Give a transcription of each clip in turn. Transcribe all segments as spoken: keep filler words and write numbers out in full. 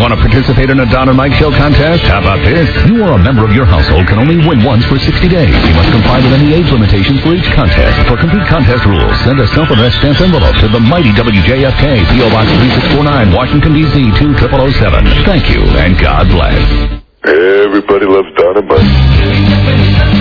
Want to participate in a Don and Mike Show contest? How about this? You or a member of your household can only win once for sixty days. You must comply with any age limitations for each contest. For complete contest rules, send a self-addressed stamped envelope to the mighty W J F K, P O Box three six four nine, Washington, D C two zero zero zero seven. Thank you, and God bless. Everybody loves Don and Mike.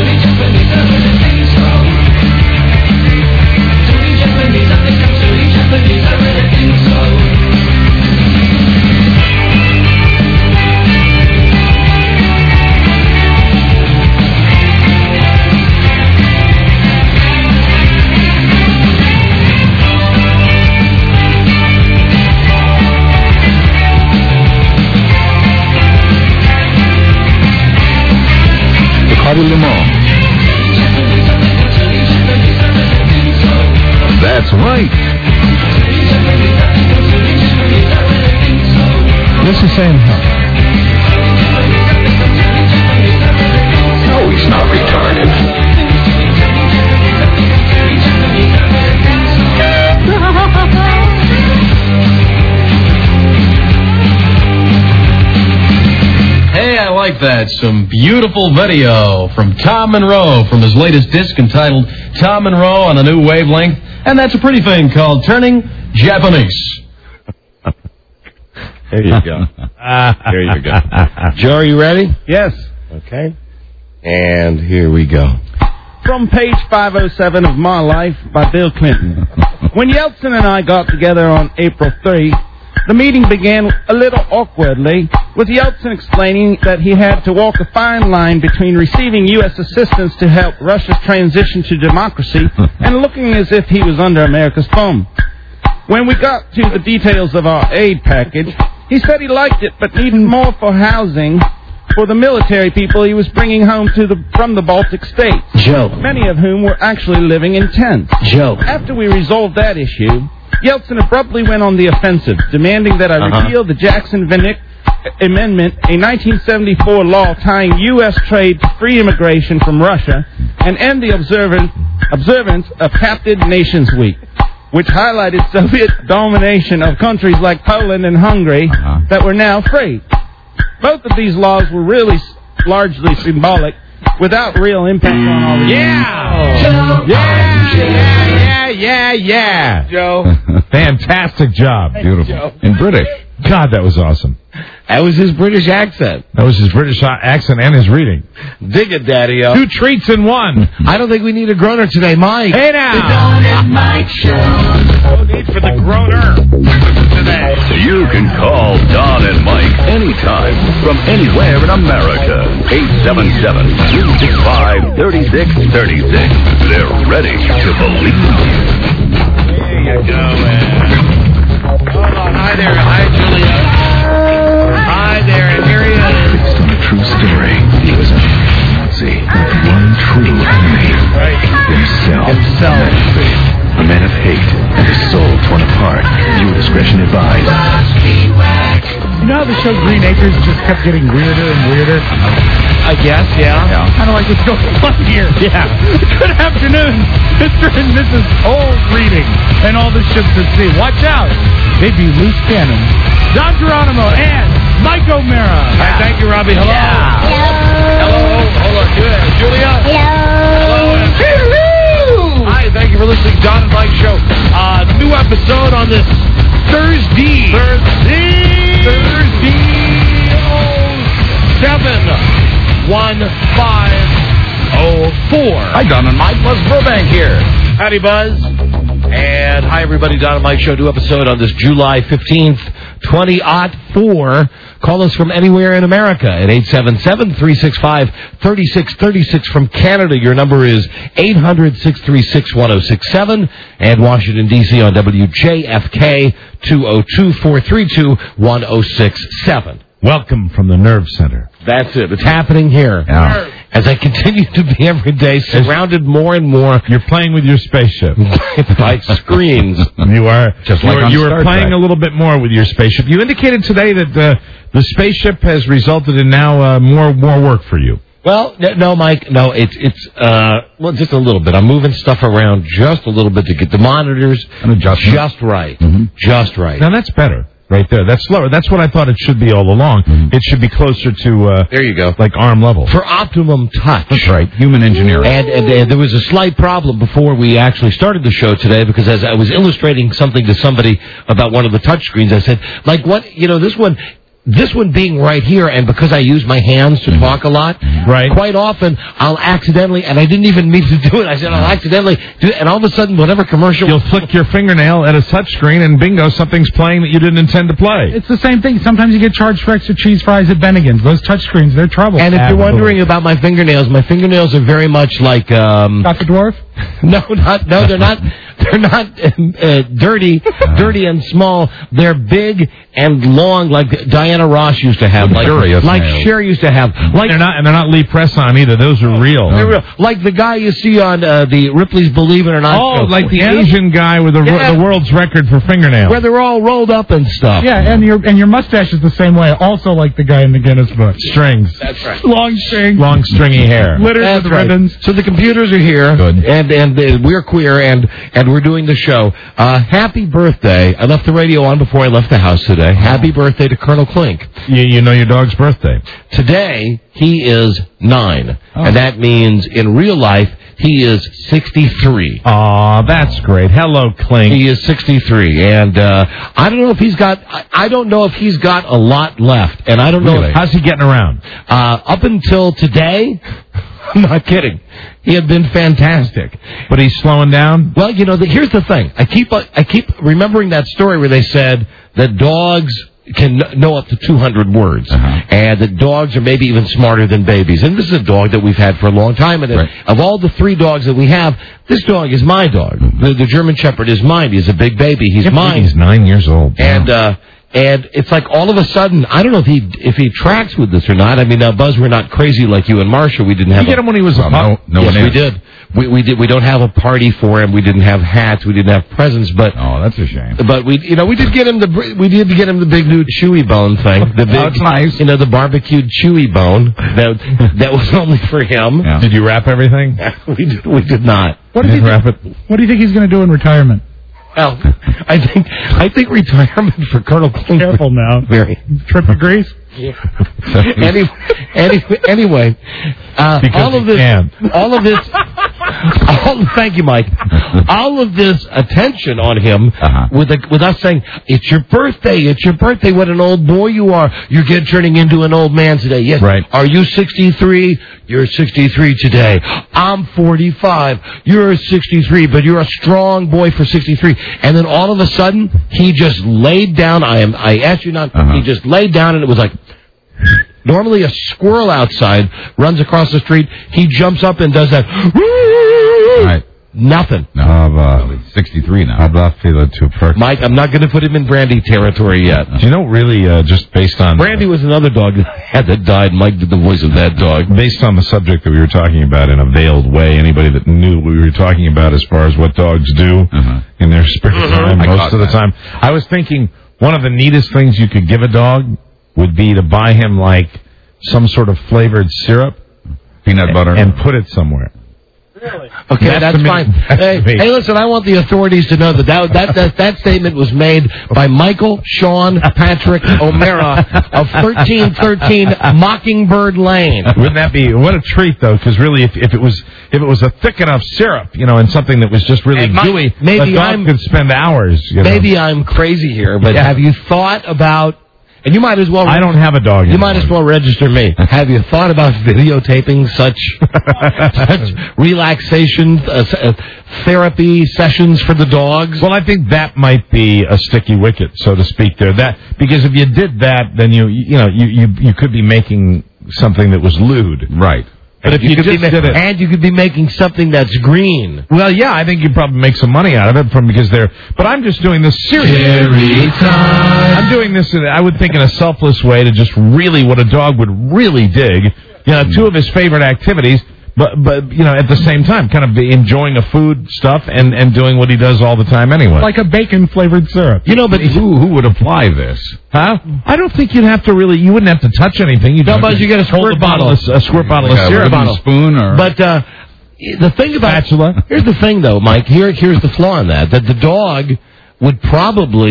Le Mans. That's right. What's he saying? No, he's not retarded. Hey, I like that. Some beautiful video from Tom Monroe from his latest disc entitled Tom Monroe on a New Wavelength. And that's a pretty thing called Turning Japanese. There you go. There you go. Joe, are you ready? Yes. Okay. And here we go. From page five oh seven of My Life by Bill Clinton. When Yeltsin and I got together on April third, the meeting began a little awkwardly, with Yeltsin explaining that he had to walk a fine line between receiving U S assistance to help Russia's transition to democracy and looking as if he was under America's thumb. When we got to the details of our aid package, he said he liked it but needed more for housing for the military people he was bringing home to the, from the Baltic states, Joe. many of whom were actually living in tents. Joe. After we resolved that issue, Yeltsin abruptly went on the offensive, demanding that I Uh-huh. repeal the Jackson-Vanik Amendment, a nineteen seventy-four law tying U S trade to free immigration from Russia, and end the observance, observance of Captive Nations Week, which highlighted Soviet domination of countries like Poland and Hungary Uh-huh. that were now free. Both of these laws were really s- largely symbolic, without real impact on our Yeah! Joe. Yeah, yeah, yeah, yeah. Joe. Fantastic job. Beautiful. In British. God, that was awesome. That was his British accent. That was his British accent and his reading. Dig it, Daddy-o. Two treats in one. I don't think we need a groaner today, Mike. Hey now. The Don and Mike Show. No need for the groaner today. You can call Don and Mike anytime from anywhere in America. eight seven seven, three six five, three six three six. They're ready to believe you. There you go, man. Hold on. Hi there. Hi, Julia. Hi there. And here he is. Based on a true story, he was a Nazi with one true enemy. Right. Himself. Himself. A man of hate and his soul torn apart. Viewer discretion advised. You know how the show Green Acres just kept getting weirder and weirder? I guess, yeah. Yeah. Kind of like what's going on here. Yeah. Good afternoon, Mister and Missus Old Reading and all the ships at sea. Watch out. They be loose cannons. Don Geronimo and Mike O'Mara. Hi, thank you, Robbie. Hello. Hello. Hello. Hold on. Good. Julia. Hello. Hello. Hi, thank you for listening to Don and Mike Show. Uh, new episode on this Thursday. Thursday. Thursday. seven one five oh four. Hi, Don and Mike. Buzz Burbank here. Howdy, Buzz. And hi, everybody. Don and Mike Show, new episode on this July fifteenth, twenty oh four. Call us from anywhere in America at eight seven seven, three six five, three six three six. From Canada, your number is eight hundred, six three six, one oh six seven. And Washington, D C on W J F K, two oh two, four three two, one oh six seven. Welcome from the Nerve Center. That's it. It's happening here. Yeah. As I continue to be every day surrounded more and more You're playing with your spaceship. by screens. You are. Just you like are, on you are Star playing Trek. a little bit more with your spaceship. You indicated today that uh, the spaceship has resulted in now uh, more more work for you. Well, no, no, Mike, no, it's, it's, uh, well, just a little bit. I'm moving stuff around just a little bit to get the monitors An adjustment. just right. Mhm. Just right. Now, that's better. right there. That's slower. That's what I thought it should be all along. Mm-hmm. It should be closer to, uh, there you go, like arm level. For optimum touch. That's right, human engineering. And, and, and there was a slight problem before we actually started the show today, because as I was illustrating something to somebody about one of the touch screens, I said, like, what, you know, this one... This one being right here, and because I use my hands to talk a lot, right. quite often I'll accidentally, and I didn't even mean to do it, I said I'll accidentally do it, and all of a sudden, whatever commercial... You'll flick your fingernail at a touch screen, and bingo, something's playing that you didn't intend to play. It's the same thing. Sometimes you get charged for extra cheese fries at Bennigan's. Those touch screens, they're trouble. And if Absolutely. you're wondering about my fingernails, my fingernails are very much like... Um, Doctor Dwarf? No, not, no, they're not... They're not uh, dirty, dirty and small. They're big and long, like Diana Ross used to have, like, like Cher used to have. Like they're not, and they're not Lee Press-on either. Those are real. They're real. Like the guy you see on uh, the Ripley's Believe It or Not. Oh, show. like the yeah. Asian guy with the, yeah. the world's record for fingernails, where they're all rolled up and stuff. Yeah, and your and your mustache is the same way. Also, like the guy in the Guinness Book. Strings. That's right. Long strings. Long stringy hair. Littered That's with right. ribbons. So the computers are here, Good. and and uh, we're queer, and and we're doing the show. Uh, happy birthday! I left the radio on before I left the house today. Oh. Happy birthday to Colonel Klink. You, you know your dog's birthday. Today he is nine, oh. and that means in real life he is sixty-three. Aw, that's great. Hello, Klink. He is sixty-three, and uh, I don't know if he's got. I, I don't know if he's got a lot left, and I don't know. Really? If, How's he getting around? Uh, up until today. I'm not kidding. He had been fantastic. But he's slowing down? Well, you know, the, here's the thing. I keep I keep remembering that story where they said that dogs can know up to two hundred words, uh-huh. and that dogs are maybe even smarter than babies. And this is a dog that we've had for a long time. And right. of all the three dogs that we have, this dog is my dog. The, the German Shepherd is mine. He's a big baby. He's mine. He's nine years old. And, wow. uh... And it's like all of a sudden, I don't know if he if he tracks with this or not. I mean, now Buzz, we're not crazy like you and Marsha. We didn't have. You get him when he was a pup. No, no yes, one we is. did. We we did. We don't have a party for him. We didn't have hats. We didn't have presents. But oh, that's a shame. But we, you know, we did get him the we did get him the big new chewy bone thing. The big, oh, that's nice. You know, the barbecued chewy bone. That that was only for him. Yeah. Did you wrap everything? we did. We did not. What do you wrap it? What do you think he's going to do in retirement? Well, I think I think retirement for Colonel Klink. Careful now. Very trip to Greece. Yeah. anyway, anyway, anyway uh, all of this, can. all of this, all, thank you, Mike. All of this attention on him uh-huh. with a, with us saying, "It's your birthday, it's your birthday. What an old boy you are! You're getting turning into an old man today." Yes. Right. Are you sixty-three? You're sixty-three today. I'm forty-five. You're sixty-three, but you're a strong boy for sixty-three. And then all of a sudden, he just laid down. I am. I asked you not. Uh-huh. He just laid down, and it was like. Normally a squirrel outside runs across the street. He jumps up and does that. Right. Nothing. No, uh, sixty-three now. Mike, I'm not going to put him in Brandy territory yet. Do you know, really, uh, just based on... Brandy was another dog that had that died. Mike did the voice of that dog. Based on the subject that we were talking about in a veiled way, anybody that knew what we were talking about as far as what dogs do uh-huh. in their spare time mm-hmm. most of the time, I was thinking one of the neatest things you could give a dog would be to buy him, like, some sort of flavored syrup. Peanut butter. And put it somewhere. Really? Okay, that's, that's fine. That's hey, hey, listen, I want the authorities to know that that, that that that statement was made by Michael Sean Patrick O'Mara of thirteen thirteen Mockingbird Lane. Wouldn't that be what a treat, though? Because really, if, if it was if it was a thick enough syrup, you know, and something that was just really my, gooey, maybe a dog I'm, could spend hours. You know? Maybe I'm crazy here, but yeah. have you thought about? And you might as well. I don't have a dog. You might as well register me. Have you thought about videotaping such such relaxation uh, uh, therapy sessions for the dogs? Well, I think that might be a sticky wicket, so to speak. There, that because if you did that, then you you know you you, you could be making something that was lewd, right? But if you, you could just be ma- did it, and you could be making something that's green. Well, yeah, I think you'd probably make some money out of it from because they're. But I'm just doing this seriously. I'm doing this. In, I would think in a selfless way to just really what a dog would really dig. You know, two of his favorite activities. But, but you know, at the same time, kind of enjoying a food stuff and, and doing what he does all the time anyway. Like a bacon-flavored syrup. You know, but who who would apply this? Huh? I don't think you'd have to really, you wouldn't have to touch anything. You'd no, but you get a squirt bottle. Of, a squirt bottle like of a syrup. Bottle. spoon or... But uh, the thing about... Spatula. Here's the thing, though, Mike. Here, Here's the flaw in that. That the dog would probably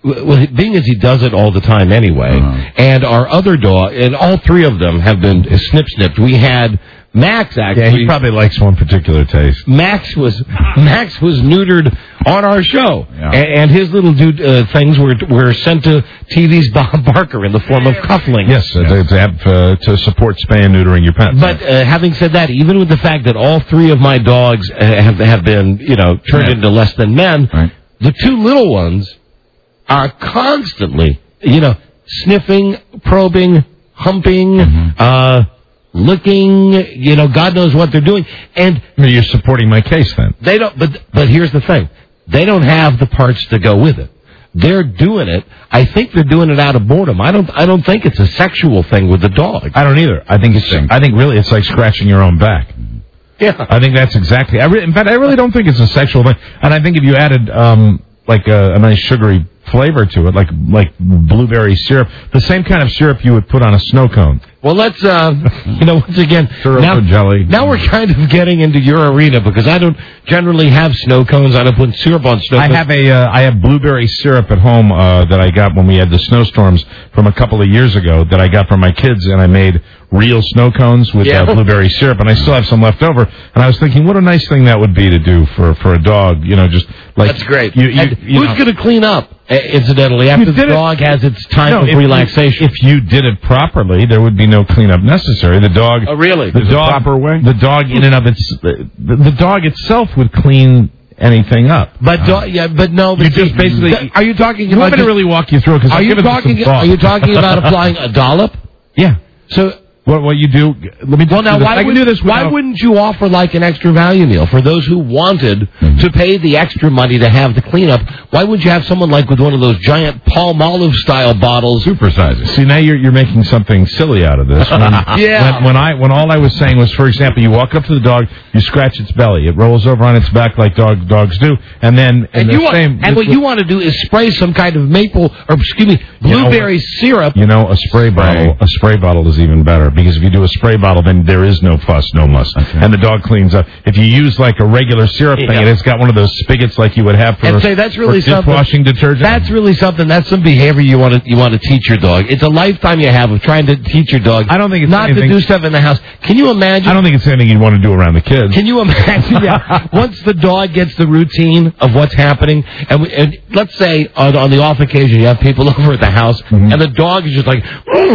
well, being as he does it all the time anyway, Uh-huh. and our other dog, and all three of them have been snip snipped. We had Max actually. Yeah, he probably likes one particular taste. Max was Max was neutered on our show, Yeah. and, and his little dude uh, things were were sent to T V's Bob Barker in the form of cufflinks. Yes, uh, to, to, have, uh, to support spay and neutering your pets. But uh, having said that, even with the fact that all three of my dogs uh, have have been, you know, turned Yeah. into less than men, Right. the two little ones are constantly, you know, sniffing, probing, humping, Mm-hmm. uh, licking, you know, God knows what they're doing, and You're supporting my case then. they don't. But but here's the thing: they don't have the parts to go with it. They're doing it. I think they're doing it out of boredom. I don't. I don't think it's a sexual thing with the dog. I don't either. I think it's. I think really it's like scratching your own back. Yeah. I think that's exactly. I re- in fact, I really don't think it's a sexual thing. And I think if you added um, like a, a nice sugary flavor to it, like like blueberry syrup, the same kind of syrup you would put on a snow cone. Well, let's, uh, you know, once again, Syrup now, or jelly. now we're kind of getting into your arena because I don't generally have snow cones. I don't put syrup on snow I cones. have a uh, I have blueberry syrup at home uh, that I got when we had the snowstorms from a couple of years ago that I got from my kids, and I made real snow cones with Yeah. uh, blueberry syrup, and I still have some left over. And I was thinking, what a nice thing that would be to do for, for a dog, you know, just like That's great. You, you, And you who's know. going to clean up, uh, incidentally, after You the did it- dog has its time No, of if- relaxation? If, if you did it properly, there would be no cleanup necessary. The dog, Oh, really? The There's a dog, proper way? The dog, in and of its, the, the dog itself would clean anything up. But do, yeah, but no. But You just see, basically- th- are you talking You about? want me to really walk you through it? Because Are you talking? Are you talking about applying a dollop? Yeah. So. What what you do? Let me. Well, now, do this. why, I can would, do this. why without- wouldn't you offer like an extra value meal for those who wanted to pay the extra money to have the cleanup? Why would you have someone like with one of those giant Palmolive style bottles? Supersize it. See, now you're you're making something silly out of this. When, Yeah. When, when I when all I was saying was, for example, you walk up to the dog, you scratch its belly, it rolls over on its back like dog dogs do, and then And in you the want, same. and what you want to do is spray some kind of maple or excuse me, You know blueberry syrup. You know, a spray bottle. A spray bottle is even better because if you do a spray bottle, then there is no fuss, no muss, and the dog cleans up. If you use like a regular syrup thing, Yeah. and it's got one of those spigots like you would have for, And say that's really for something. dishwashing detergent. That's really something. That's some behavior you want to you want to teach your dog. It's a lifetime you have of trying to teach your dog. I don't think it's not anything- to do stuff in the house. Can you imagine? I don't think it's anything you'd want to do around the kids. Can you imagine? Yeah. Once the dog gets the routine of what's happening, and, we, and let's say on, on the off occasion you have people over at the house, Mm-hmm. and the dog is just like,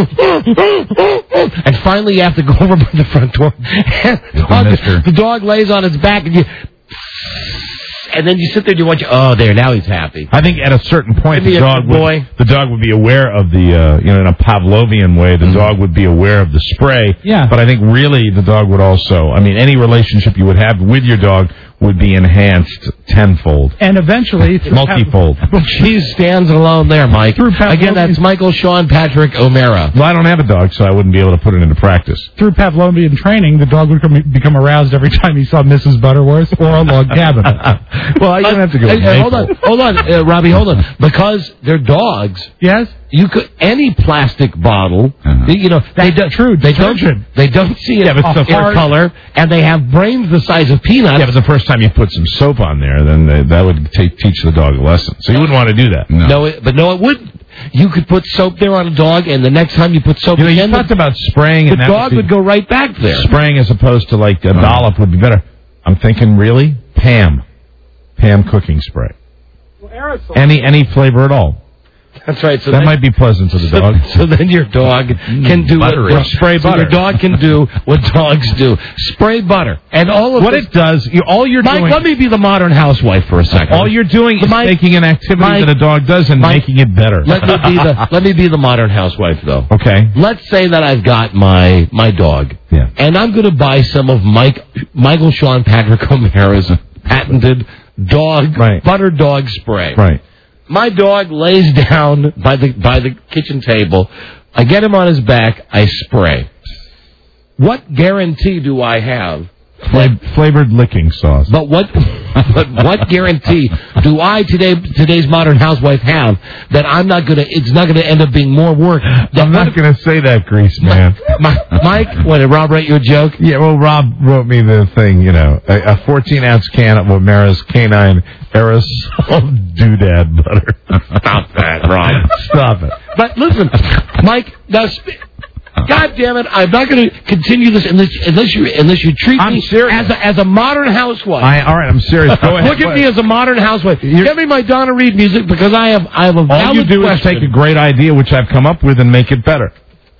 and finally you have to go over by the front door. And the, dog, mister. the dog lays on its back, and you, and then you sit there and you watch. Oh, there now he's happy. I think at a certain point Maybe the a dog good would boy. the dog would be aware of the uh, you know in a Pavlovian way the dog would be aware of the spray. Yeah. But I think really the dog would also I mean any relationship you would have with your dog would be enhanced tenfold, And eventually, through multifold. She stands alone there, Mike. Through Pavlovian- Again, that's Michael Sean Patrick O'Mara. Well, I don't have a dog, so I wouldn't be able to put it into practice. through Pavlovian training, the dog would come, become aroused every time he saw Missus Butterworth or a log cabin. Well, I don't have to go. Hey, with hey, hold maple. on, hold on, uh, Robbie, hold on. Because they're dogs, Yes? you could any plastic bottle. they- You know, they That's do, true, They don't. detergent. They don't see it Yeah, but it's the in hard- color, and they have brains the size of peanuts. Yeah, but the first time you put some soap on there, then they, that would ta teach the dog a lesson. So you wouldn't want to do that. no, it, but no, it wouldn't. You could put soap there on a dog, and the next time you put soap You know, you again, talked the, about spraying, the and that dog be- would go right back there. spraying as opposed to like a dollop would be better. I'm thinking really Pam, Pam cooking spray. Any any flavor at all. That's right. So That then, might be pleasant to the so, dog. so then your dog can do Buttery. what Or spray so butter. Your dog can do what dogs do: spray butter, and all of What this, it does, you, all you're Mike, doing, let me be the modern housewife for a second. all you're doing is Mike, taking an activity Mike, that a dog does and Mike, making it better. Let me be the let me be the modern housewife, though. Okay. Let's say that I've got my my dog, Yeah. and I'm going to buy some of Mike Michael Sean Patrick O'Mara's patented dog Right. butter dog spray. Right. My dog lays down by the by the kitchen table. I get him on his back. I spray. What guarantee do I have Fla- flavored licking sauce. But what but what guarantee do I today today's modern housewife have that I'm not gonna it's not gonna end up being more work? I'm not going to say that, Grease Man. My, Mike, what did Rob write you a joke? Yeah, well, Rob wrote me the thing, you know, a fourteen ounce can of O'Mara's Canine aerosol doodad butter. Stop that, Rob. Stop it. But listen, Mike, now, sp- God damn it, I'm not going to continue this unless, unless you unless you treat I'm me serious. as a, as a modern housewife. I, all right, I'm serious. Go ahead. Look at me as a modern housewife. Give me my Donna Reed music because I have I have a valid All you do question. is take a great idea, which I've come up with, and make it better.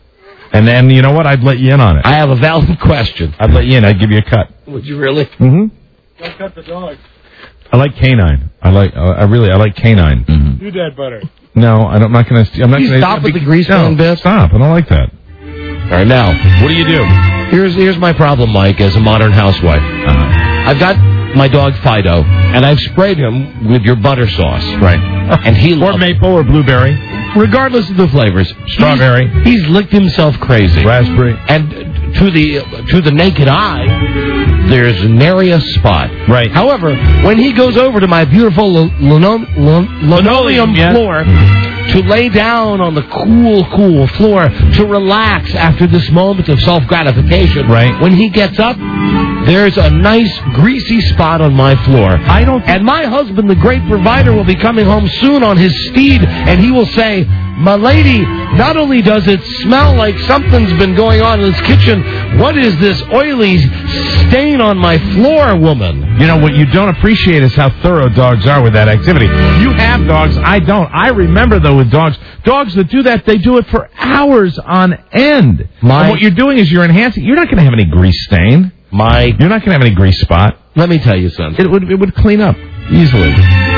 And then, you know what? I'd let you in on it. I have a valid question. I'd let you in. I'd give you a cut. Would you really? Mm-hmm. I cut the dog. I like canine. I like. Uh, I really. I like canine. Mm-hmm. Do that butter. No, I don't, I'm not going to. I'm not You going to stop with the grease man no, bit? Stop. I don't like that. All right, now, What do you do? here's here's my problem, Mike, as a modern housewife. Uh-huh. I've got my dog Fido, and I've sprayed him with your butter sauce. Right. And he Or loves maple or blueberry, regardless of the flavors. strawberry, He's, he's licked himself crazy. raspberry. And to the to the naked eye, there's nary a spot. Right. However, when he goes over to my beautiful lino- lino- linoleum yeah. floor to lay down on the cool, cool floor to relax after this moment of self-gratification, Right. when he gets up, there's a nice greasy spot on my floor. I don't. And my husband, the great provider, will be coming home soon on his steed, and he will say, "My lady, not only does it smell like something's been going on in this kitchen, what is this oily stain on my floor, woman?" You know, what you don't appreciate is how thorough dogs are with that activity. You have dogs, I don't. I remember, though, with dogs, dogs that do that, they do it for hours on end. My- and what you're doing is you're enhancing. You're not going to have any grease stain. My, You're not going to have any grease spot. let me tell you something. It would it would clean up easily.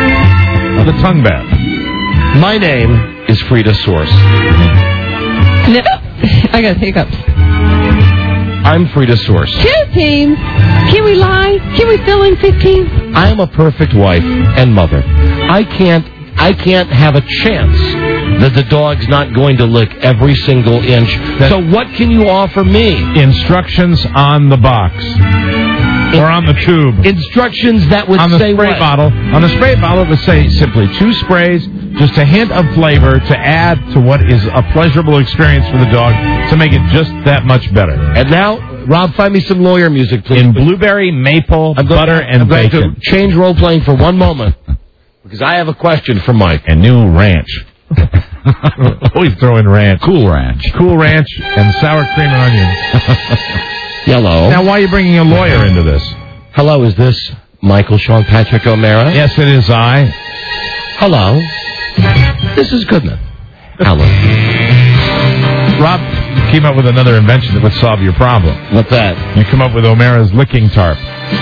The tongue bath. My name is Frida Source. No, I got hiccups. I'm Frida Source. Two teams. Can we lie? Can we fill in fifteen? I am a perfect wife and mother. I can't I can't have a chance that the dog's not going to lick every single inch. So what can you offer me? Instructions on the box. Or on the tube. Instructions that would On the say spray what? bottle. On the spray bottle, it would say simply two sprays, just a hint of flavor to add to what is a pleasurable experience for the dog to make it just that much better. And now, Rob, find me some lawyer music, please. In blueberry, maple, I'm going- butter, and I'm going bacon. to change role playing for one moment because I have a question for Mike. And new ranch. Always throw in ranch. Cool Ranch. Cool ranch and sour cream and onion. Hello. Now, why are you bringing a lawyer into this? Hello, is this Michael Sean Patrick O'Mara? Yes, it is I. Hello. This is Goodman. Alan. Rob came up with another invention that would solve your problem. What's that? You come up with O'Mara's licking tarp.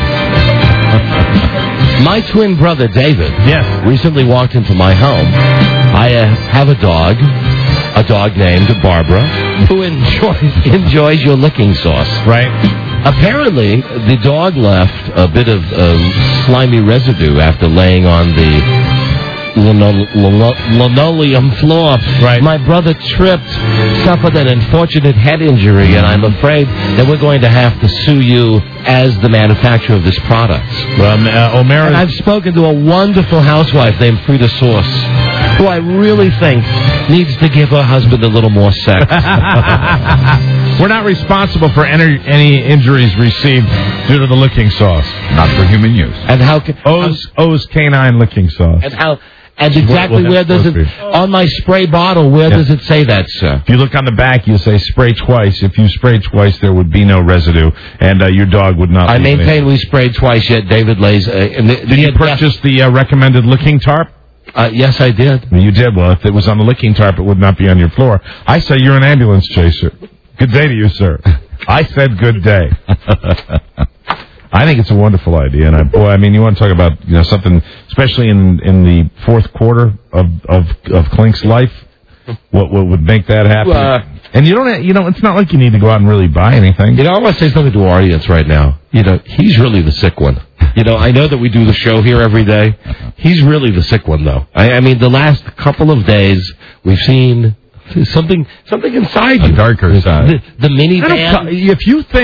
My twin brother, David, Yes. recently walked into my home. I uh, have a dog, a dog named Barbara, who enjoys, enjoys your licking sauce. Right? Apparently, the dog left a bit of uh, slimy residue after laying on the lino- lino- linoleum floor. Right. My brother tripped, suffered an unfortunate head injury, and I'm afraid that we're going to have to sue you as the manufacturer of this product. Um, uh, O'Mara's... And I've spoken to a wonderful housewife named Frida Source, who I really think needs to give her husband a little more sex. We're not responsible for any, any injuries received due to the licking sauce. Not for human use. And how can O's, O's canine licking sauce. and how and exactly Well, where that's does it supposed to on my spray bottle? Where Yeah. does it say that, sir? If you look on the back, you say spray twice. If you spray twice, there would be no residue, and uh, your dog would not. I leave maintain anything. we sprayed twice. Yet David lays. Uh, and the, Did you purchase the uh, recommended licking tarp? Uh, yes, I did. You did. Well, if it was on the licking tarp, it would not be on your floor. I say you're an ambulance chaser. Good day to you, sir. I said good day. I think it's a wonderful idea, and I, boy, I mean, you want to talk about you know something, especially in in the fourth quarter of of of Clink's life, what what would make that happen? Uh, and you don't, you know, it's not like you need to go out and really buy anything. You know, I want to say something to our audience right now. You know, he's really the sick one. You know, I know that we do the show here every day. He's really the sick one, though. I, I mean, the last couple of days, we've seen something something inside you. A darker side. The, the I don't minivan. co- if you think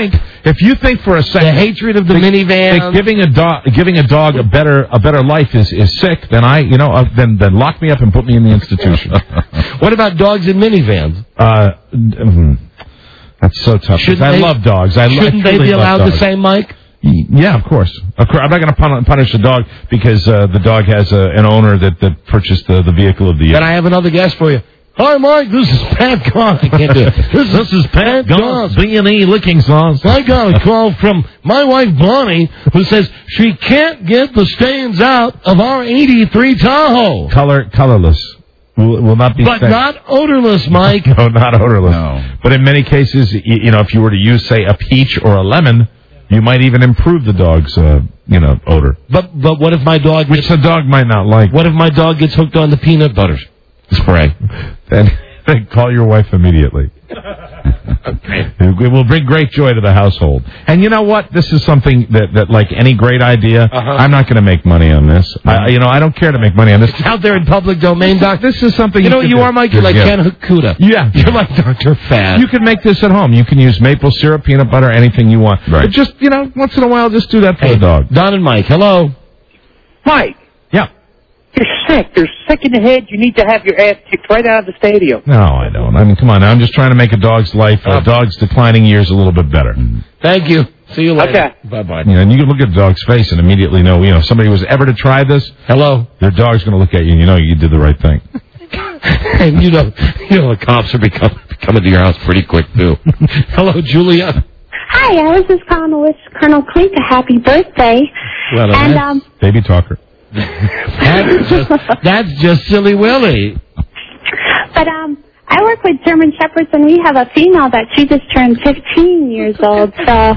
If you think for a second the hatred of the that- minivan, that giving a dog giving a dog a better a better life is, is sick, then I you know uh, then then lock me up and put me in the institution. What about dogs in minivans? Uh, mm, that's so tough. 'cause Shouldn't I they- love dogs. I, Shouldn't I they truly be love allowed dogs. the same, Mike? Yeah, of course. Of course. I'm not going to pun- punish the dog because uh, the dog has a, an owner that, that purchased the, the vehicle of the year. Then I have another guest for you. Hi, Mike. This is Pat Gons. I can't do it. This, this is Pat Gons. B and E licking sauce. I got a call from my wife, Bonnie, who says she can't get the stains out of our eighty-three Tahoe. Color, colorless. Will, will not be But stained. not odorless, Mike. No, not odorless. No. But in many cases, you, you know, if you were to use, say, a peach or a lemon, you might even improve the dog's, uh, you know, odor. But but what if my dog Which gets, the dog might not like. what if my dog gets hooked on the peanut butter spray? Then, then call your wife immediately. Okay. It will bring great joy to the household. And you know what? This is something that, that like any great idea, Uh-huh. I'm not going to make money on this. I, you know, I don't care to make money on this. It's out there in public domain, Doc. This is something You know you what you could are, do. Mike? You're like Yeah. Ken Hakuda. Yeah. You're like Doctor Fat. You can make this at home. You can use maple syrup, peanut butter, anything you want. Right. But just, you know, once in a while, just do that for Hey, the dog. Don and Mike, hello. Mike, Yeah. you're sick. You're sick in the head. You need to have your ass kicked right out of the stadium. No, I don't. I mean, come on. I'm just trying to make a dog's life, a dog's declining years, a little bit better. Thank you. See you later. Okay. Bye-bye. You know, and you can look at a dog's face and immediately know, you know, if somebody was ever to try this, Hello. their dog's going to look at you and you know you did the right thing. And you know, you know, the cops are become, coming to your house pretty quick, too. Hello, Julia. Hi, I was just calling to wish Colonel Clink a happy birthday. Well, and that's- um, Baby talker. That's just, that's just Silly Willie. but um, I work with German Shepherds, and we have a female that she just turned fifteen years old. So,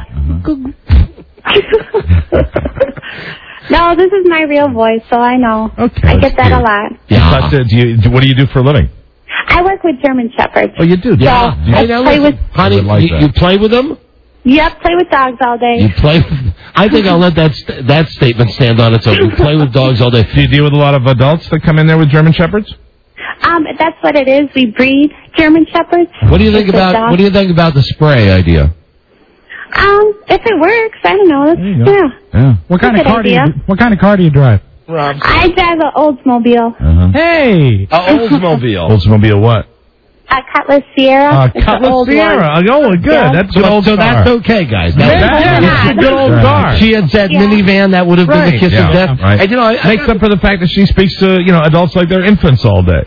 no, this is my real voice, so I know. Okay. I get that a lot. Yeah. But, uh, do you, do- what do you do for a living? I work with German Shepherds. Oh, you do? Yeah. So, I Hey, now play listen, with. honey, I would like you, that. you play with them? Yep, play with dogs all day. You play. I think I'll let that st- that statement stand on its own. You play with dogs all day. Do you deal with a lot of adults that come in there with German Shepherds? Um, that's what it is. We breed German Shepherds. What do you think It's a about dog. What do you think about the spray idea? Um, if it works, I don't know. That's, you go. yeah. Yeah. What kind of Good car do you? idea. What kind of car do you drive? I drive an Oldsmobile. Uh-huh. Hey, A Oldsmobile. Oldsmobile what? A Cutlass Sierra. Uh, It's an Cutlass old Sierra. one. Oh, good. Yeah. That's a So, good old so car. that's okay, guys. That- Yeah, that- yeah, it's a good old car. She had said Yeah. minivan. That would have been the Right, kiss yeah, of death. right. And, you know, I, I Makes up for the fact that she speaks to, you know, adults like they're infants all day.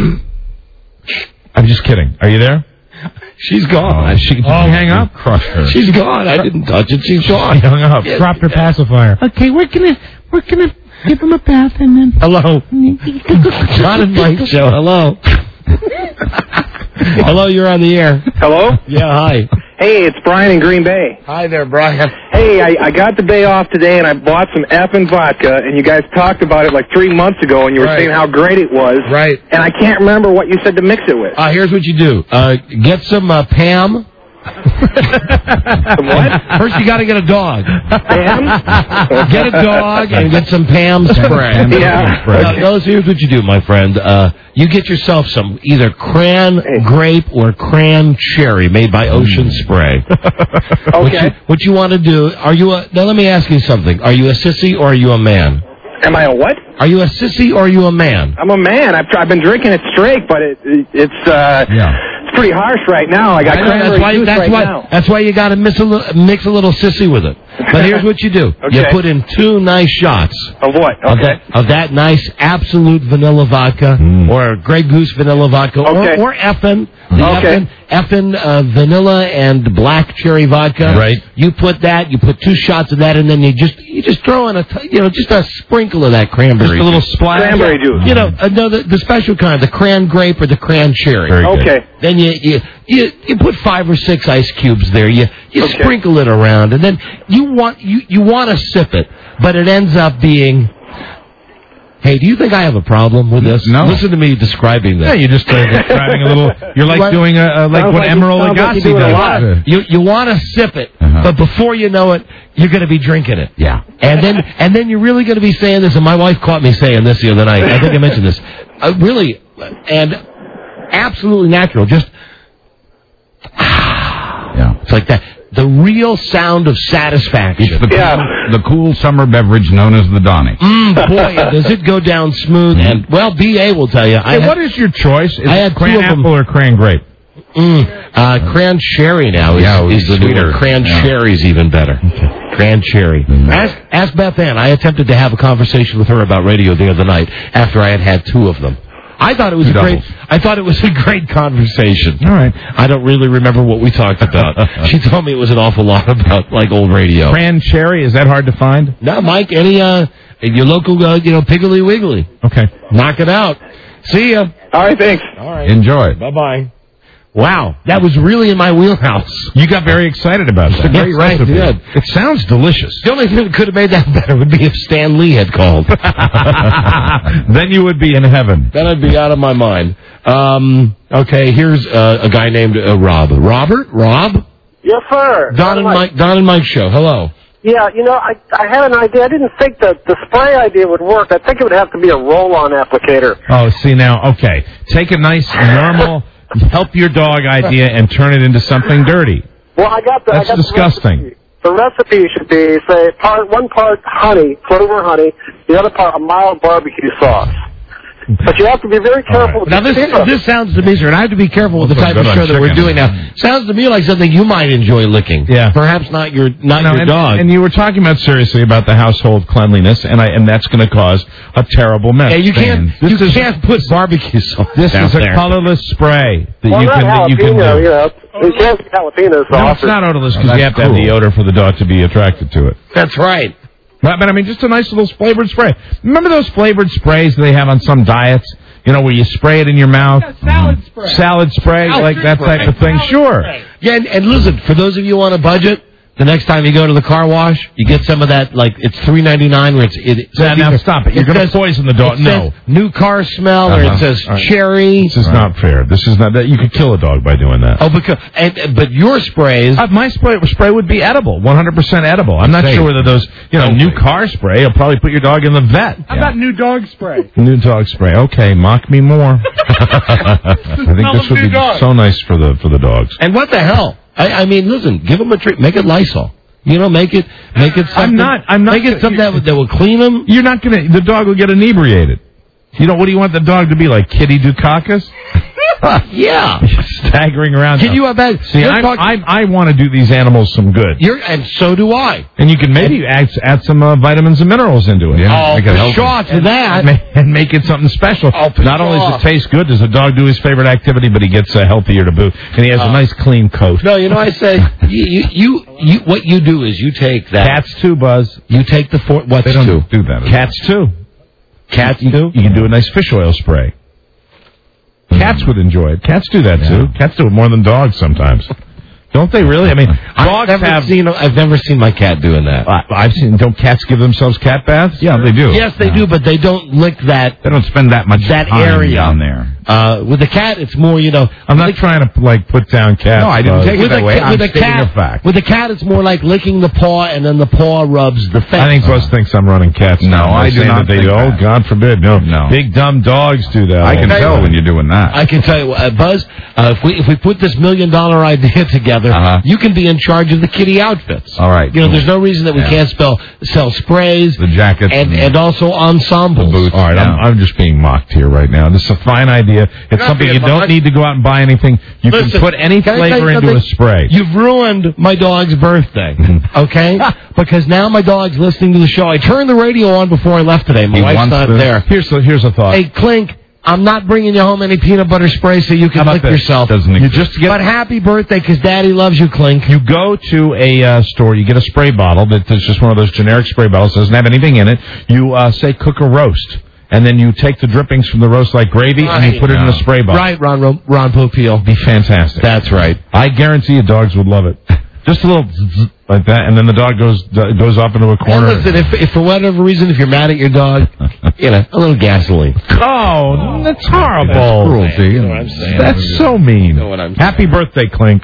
I'm just kidding. Are you there? she's gone. Oh, she, did she hang up? Crushed her. She's gone. I didn't touch it. She's gone. She hung up. dropped her pacifier. Okay, we're gonna we're gonna give him a bath and then. Hello. John and Mike show. Hello. Hello, you're on the air. Hello? Yeah, hi. Hey, it's Brian in Green Bay. Hi there, Brian. Hey, I, I got the day off today, and I bought some effing vodka, and you guys talked about it like three months ago, and you were Right. saying how great it was. Right. And I can't remember what you said to mix it with. Uh, here's what you do. Uh, get some uh, Pam. What? First, you got to get a dog. Pam? Get a dog and get some Pam spray. Yeah. Uh, no, so here's what you do, my friend. Uh, you get yourself some either cran grape or cran cherry made by Ocean Spray. What you, Okay. what you want to do, are you a, now let me ask you something. Are you a sissy or are you a man? Am I a what? Are you a sissy or are you a man? I'm a man. I've, I've been drinking it straight, but it, it it's uh, it's pretty harsh right now. I got I know, cranberry that's why, juice that's right why, now. That's why you got to mix a little, mix a little sissy with it. But here's what you do: you Okay. put in two nice shots Of what? of Okay. that of that nice absolute vanilla vodka, or Grey Goose vanilla vodka, Okay. or or Effin, the Okay. Effin, Effin uh, vanilla and black cherry vodka. Right. You put that, you put two shots of that, and then you just you just throw in a t- you know just a sprinkle of that cranberry. Just a little juice. splash. Cranberry juice. You know, another the special kind, the cran grape or the cran cherry. Very good. Okay. Then you, you you you put five or six ice cubes there. You you Okay. sprinkle it around, and then you want you you want to sip it, but it ends up being. Hey, do you think I have a problem with this? No. Listen to me describing this. Yeah, you're just uh, describing a little. You're like What? doing a, a like Sounds what like- Emerald sounds like Lagasse you do it a does. lot. You you want to sip it, Uh-huh. but before you know it, you're going to be drinking it. Yeah. And then and then you're really going to be saying this. And my wife caught me saying this the other night. I think I mentioned this. Uh, really, and absolutely natural. Just Yeah. it's like that. The real sound of satisfaction. It's the, Yeah. cool, the cool summer beverage known as the Donny. Mm, boy, does it go down smooth. And, well, B A will tell you. I Hey, had, what is your choice? Is I it had two cran of them. apple or cran grape? Mm, uh, cran cherry now is, Yeah, is the new sweeter. one. Cran Yeah. cherry's even better. Cran cherry. Ask, ask Beth Ann. I attempted to have a conversation with her about radio the other night after I had had two of them. I thought it was Two a great. doubles. I thought it was a great conversation. All right. I don't really remember what we talked about. She told me it was an awful lot about like old radio. Cran cherry, is that hard to find? No, Mike. Any uh, your local uh, you know Piggly Wiggly. Okay. Knock it out. See ya. All right, thanks. All right. Enjoy. Bye bye. Wow, that was really in my wheelhouse. You got very excited about that. Yes, I did. It sounds delicious. The only thing that could have made that better would be if Stan Lee had called. Then you would be in heaven. Then I'd be out of my mind. Um, okay, here's uh, a guy named uh, Rob. Robert? Rob? Yes, sir. Don and Mike. Don and Mike show. Hello. Yeah, you know, I I had an idea. I didn't think that the spray idea would work. I think it would have to be a roll-on applicator. Oh, see now, okay. Take a nice, normal, help your dog idea and turn it into something dirty. Well, I got the. That's I got disgusting. The recipe. the recipe should be, say, part one part honey, flavor honey, the other part a mild barbecue sauce. But you have to be very careful with Now, the this syrup. this sounds to me, sir, and I have to be careful with the Also type of good on show that we're chicken. doing now. Sounds to me like something you might enjoy licking. Yeah. Perhaps not your not No, your and, dog. and you were talking about seriously about the household cleanliness, and I and that's going to cause a terrible mess. Yeah, you can't This you is, can't put barbecue sauce This down is a there. colorless spray that well, you not can that you can jalapeno, do. you know. You can't get jalapeno sauce. No, it's not odorless because Oh, you have to have that's the cool. odor for the dog to be attracted to it. That's right. But, but I mean, just a nice little flavored spray. Remember those flavored sprays they have on some diets? You know, where you spray it in your mouth? Salad spray. Salad spray, Salad like that spray. type of thing. Sure. Yeah, and, and listen, for those of you on a budget, the next time you go to the car wash, you get some of that, like, it's three ninety-nine where it's... It, it Now, now stop it. You're going to says- poison the dog. It says No. new car smell, or Uh-huh. it says All right. cherry. This is not fair. This is not that. You could kill a dog by doing that. Oh, because... And, but your sprays... Uh, my spray, spray would be edible, one hundred percent edible. I'm not Safe. sure whether those, you know, new car spray will probably put your dog in the vet. How about new dog spray? New dog spray. Okay, mock me more. I think Smell this of would new be dog. so nice for the for the dogs. And what the hell? I, I mean, listen, give them a treat. Make it Lysol. You know, make it make it something... I'm not. I'm not. Make it something that, would- that will clean them. You're not gonna. The dog will get inebriated. You know what do you want the dog to be like? Kitty Dukakis? Yeah. Staggering around. Can you imagine? See, You're I, talking- I I want to do these animals some good. You're, and so do I. And you can maybe add, add some uh, vitamins and minerals into it. Oh, make it healthy. pshaw to that. And ma- and make it something special. Oh, Not only does pshaw. it taste good, does the dog do his favorite activity, but he gets uh, healthier to boot, and he has a nice clean coat. No, you know, I say, you, you, you, you, what you do is you take that. Cats too, Buzz. You take the four, what's They don't two? do that. Cats too. Cats You, do? you can do a nice fish oil spray. Cats would enjoy it. Cats do that too. Cats do it more than dogs sometimes. Don't they really? I mean, I've dogs never have. seen, I've never seen my cat doing that. I- I've seen. Don't cats give themselves cat baths? Yeah, they do. Yes, they do, but they don't lick that, They don't spend that much that time area. down there. Uh, with the cat, it's more, you know. I'm not with the- trying to like put down cats. No, I didn't Buzz. take it with that a, way. ca- I'm with a stating cat, a fact. with a cat, it's more like licking the paw, and then the paw rubs the face. I think Buzz thinks I'm running cats. No, now. I They're do saying not that they think do. Oh, that. God forbid. No, No. Big dumb dogs do that. I all can the tell time. when you're doing that. I can tell you, uh, Buzz, uh, if we if we put this million dollar idea together, Uh-huh. you can be in charge of the kitty outfits. All right. You know, cool. there's no reason that we Yeah. can't spell sell sprays, The jackets and and- and also ensembles. The boots. All right, Yeah. I'm, I'm just being mocked here right now. This is a fine idea. It's not something being you don't mocked. need to go out and buy anything. You Listen, can put any can I tell you flavor into a something? spray. You've ruined my dog's birthday, okay? Because now my dog's listening to the show. I turned the radio on before I left today. My He wife's wants not to- there. Here's the, here's a thought. Hey, Clink, I'm not bringing you home any peanut butter spray so you can How about lick this? yourself. Doesn't You exist. just get But happy birthday, because Daddy loves you, Clink. You go to a uh, store, you get a spray bottle that's just one of those generic spray bottles, doesn't have anything in it. You uh, say cook a roast, and then you take the drippings from the roast like gravy, and you Right. put it in a spray bottle. Right, Ron, Ron, Ron Popeil. Be fantastic. That's right. I guarantee you dogs would love it. Just a little zzz like that, and then the dog goes uh, goes off into a And corner. listen, if, if for whatever reason, if you're mad at your dog, you know, a little gasoline. Oh, that's horrible. That's cruelty. You know what I'm saying? That's so mean. know what I'm Happy birthday, Clink.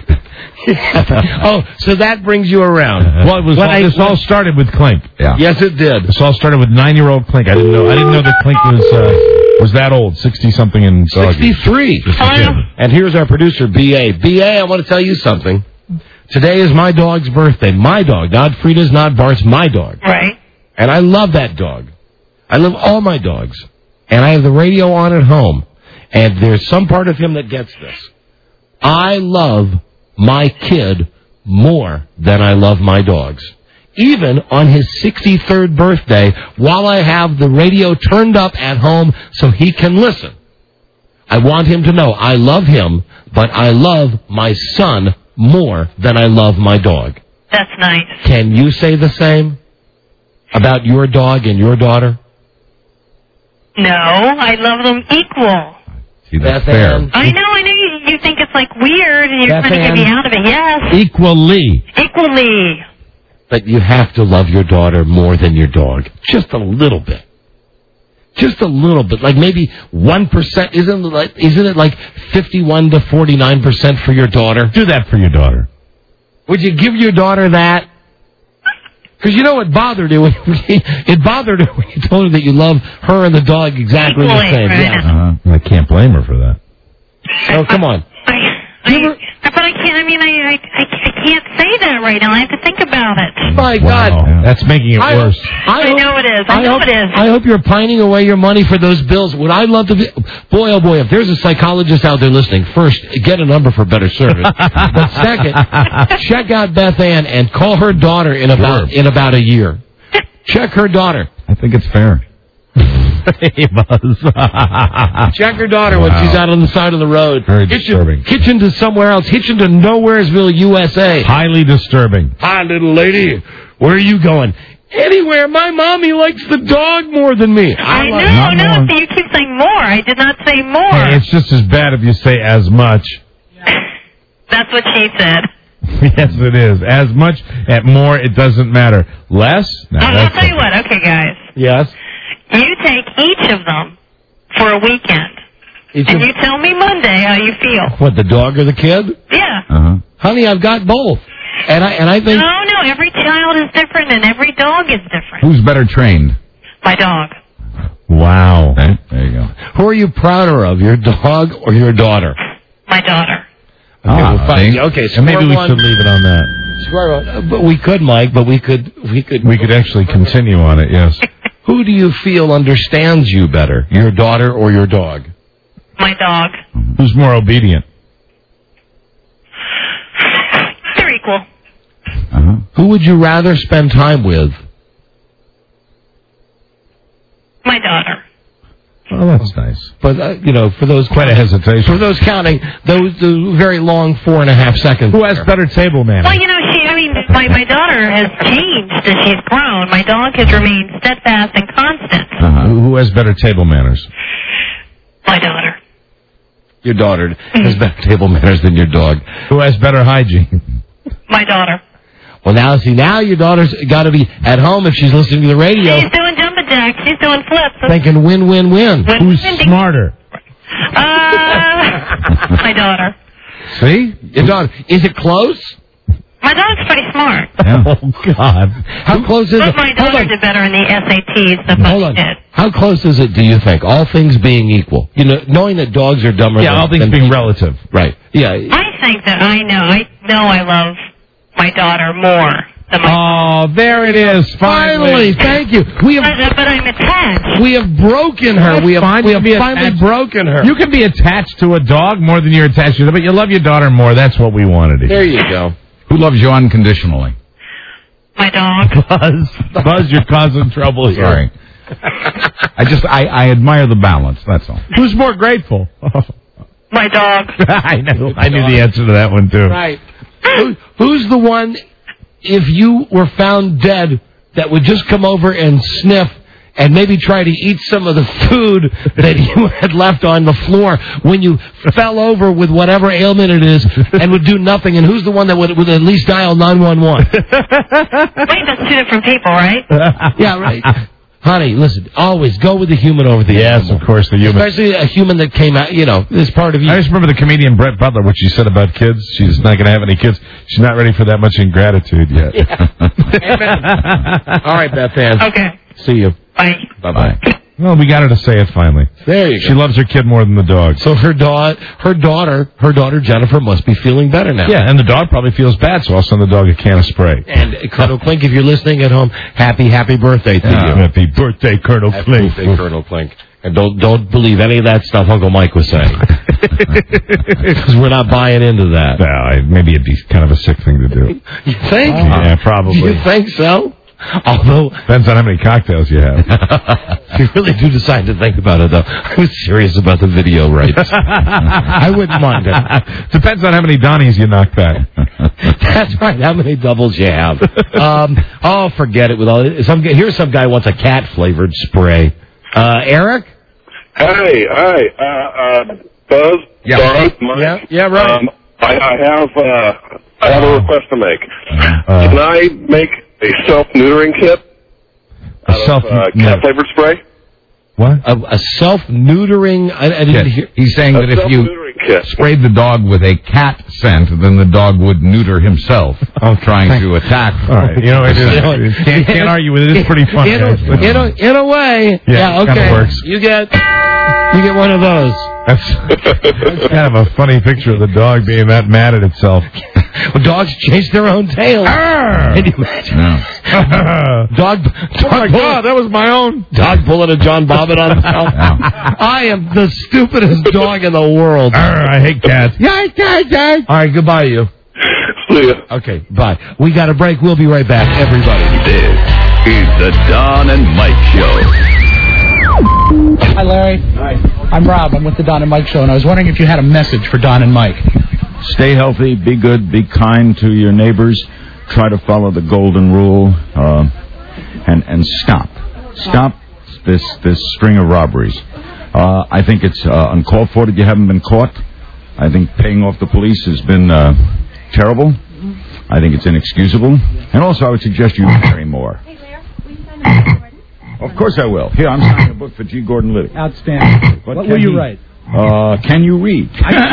Oh, so that brings you around. Well, it was When all, I- this all started with Clink. Yeah. Yes, it did. This all started with nine-year-old Clink. I didn't know. I didn't know that Clink was uh, was that old, sixty-something in dog years. sixty-three. Just a kid. And here's our producer, B A. B A, I want to tell you something. Today is my dog's birthday. My dog, not Frida's, not Bart's, my dog. Right. And I love that dog. I love all my dogs. And I have the radio on at home. And there's some part of him that gets this. I love my kid more than I love my dogs. Even on his sixty-third birthday, while I have the radio turned up at home so he can listen. I want him to know I love him, but I love my son more than I love my dog. That's nice. Can you say the same about your dog and your daughter? No, I love them equal. See, that's Beth fair. Ann? I know, I know you, you think it's like weird and you're Beth trying to get me Ann? out of it. Yes. Equally. Equally. But you have to love your daughter more than your dog. Just a little bit. Just a little bit. Like maybe one percent. Isn't it like, isn't it like fifty-one to forty-nine percent for your daughter? Do that for your daughter. Would you give your daughter that? Because you know what bothered her? It bothered her when you told her that you love her and the dog exactly Equally, the same. right. Yeah. Uh, I can't blame her for that. So come on. I, I, but I can't, I mean, I, I, I, I can't say that right now. I have to think about it. My Wow. God. That's making it I- worse. I hope- know it is. I know hope, it is. I hope you're pining away your money for those bills. Would I love to be... Boy, oh boy, if there's a psychologist out there listening, first, get a number for better service. But second, check out Beth Ann and call her daughter in about Sure. in about a year. Check her daughter. I think it's fair. Hey, Buzz. Check her daughter when Wow. she's out on the side of the road. Very Hitch disturbing. Hitch into somewhere else. Hitch into Nowheresville, U S A. Highly disturbing. Hi, little lady. Where are you going? Anywhere. My mommy likes the dog more than me. I like- know, not no, more. so you keep saying more. I did not say more. Hey, it's just as bad if you say as much. That's what she said. Yes, it is. As much, at more, it doesn't matter. Less? No, I'll, I'll that's tell you what. Okay, guys. Yes. You take each of them for a weekend, Each and of- you tell me Monday how you feel. What, the dog or the kid? Yeah. Uh-huh. Honey, I've got both. And I and I think No, no, every child is different, and every dog is different. Who's better trained? My dog. Wow. Okay, there you go. who are you prouder of, your dog or your daughter? My daughter. Okay, Ah, well, fine. see? Okay, And maybe score we one. should leave it on that. Score one. Uh, But we could, Mike. But we could. We could. We could actually continue on it, yes. Who do you feel understands you better, your daughter or your dog? My dog. Who's more obedient? They're equal. Uh-huh. Who would you rather spend time with? My daughter. Oh, that's nice. But uh, you know, for those Quite a hesitation. for those counting those the very long four and a half seconds. Who has better table manners? Well, you know, she. I mean, my my daughter has changed as she's grown. My dog has remained steadfast and constant. Uh-huh. Who who has better table manners? My daughter. Your daughter has better table manners than your dog. Who has better hygiene? My daughter. Well, now see, now your daughter's got to be at home if she's listening to the radio, She's doing jumping jacks. She's doing flips. thinking win, win, win. Win- Who's win- smarter? Uh, my daughter. See? Your daughter, is it close? My dog's pretty smart. Oh, God. How close is But it? my Hold daughter on. did better in the S A Ts than Hold what on. she did. How close is it, do you think? All things being equal. You know, knowing that dogs are dumber Yeah, than... all things than being people. relative. Right. Yeah. I think that I know. I know I love my daughter more than my Oh, there it is. Finally, thank you. We have but, but I'm attached. we have broken her. That's we have, fine. we You have can be finally attached. broken her. You can be attached to a dog more than you're attached to them, but you love your daughter more. That's what we wanted to There hear. you go. Who loves you unconditionally? My dog. Buzz, Buzz, you're causing trouble here. Sorry. I just, I, I admire the balance, that's all. Who's more grateful? My dog. I know. I knew the answer to that one, too. Right. Who, who's the one, if you were found dead, that would just come over and sniff and maybe try to eat some of the food that you had left on the floor when you fell over with whatever ailment it is and would do nothing? And who's the one that would, would at least dial nine one one? Wait, that's two different people, right? Yeah, right. Honey, listen, always go with the human over the Yes, animal. of course, the human. Especially a human that came out, you know, is part of you. I just remember the comedian Brett Butler, what she said about kids. She's not going to have any kids. She's not ready for that much ingratitude yet. Yeah. All right, Beth Ann. Okay. See you. Bye. Bye-bye. Well, we got her to say it finally. There you go. She loves her kid more than the dog. So her dog, her daughter, her daughter Jennifer must be feeling better now. Yeah, and the dog probably feels bad, so I'll send the dog a can of spray. And uh, Colonel Klink, if you're listeling at home, happy, happy birthday to Yeah. you. Happy birthday, Colonel Happy Klink. birthday, Colonel Klink. And don't don't believe any of that stuff Uncle Mike was saying. Because we're not buying into that. No, I, maybe it'd be kind of a sick thing to do. You think? Yeah, probably. You think so? Although Depends on how many cocktails you have. you really do decide to think about it, though. I was serious about the video rights. I wouldn't mind it. Depends on how many Donnies you knock back. That's right. How many doubles you have? Um, oh, forget it. With all some here's some guy wants a cat flavored spray. Uh, Eric. Hey, hi, uh, uh, Buzz, Yeah. Don, Mike. Yeah, yeah, right. Um, I, I have, uh, I have a request to make. Uh, Can I make a self-neutering kit a out self of uh, cat-flavored spray? What? A, a self-neutering. I, I didn't Yes. hear. He's saying A that if you self-neutering kit. sprayed the dog with a cat scent, then the dog would neuter himself, trying to attack. All right, you know, it is, can't, can't argue with it. It's pretty funny. In a, actually. in a, in a way. Yeah, it okay. kinda works. You get you get one of those. That's, that's kind of a funny picture of the dog being that mad at itself. Well, dogs chase their own tails. Can you imagine? No. Dog, dog Oh my God, that was my own. Dog pulling a John Bobbitt on himself. I am the stupidest dog in the world. Arr, I hate cats. Yeah, yeah, yeah. All right, goodbye, you. See ya. Okay, bye. We got a break. We'll be right back, everybody. This is the Don and Mike Show. Hi, Larry. Hi. I'm Rob. I'm with the Don and Mike Show, and I was wondering if you had a message for Don and Mike. Stay healthy, be good, be kind to your neighbors, try to follow the golden rule, uh, and and stop. Stop this this string of robberies. Uh, I think it's uh, uncalled for that you haven't been caught. I think paying off the police has been uh, terrible. I think it's inexcusable. And also, I would suggest you marry more. Of course I will. Here, I'm signing a book for G. Gordon Liddy. Outstanding. What What can will you he- write? Uh, can you read?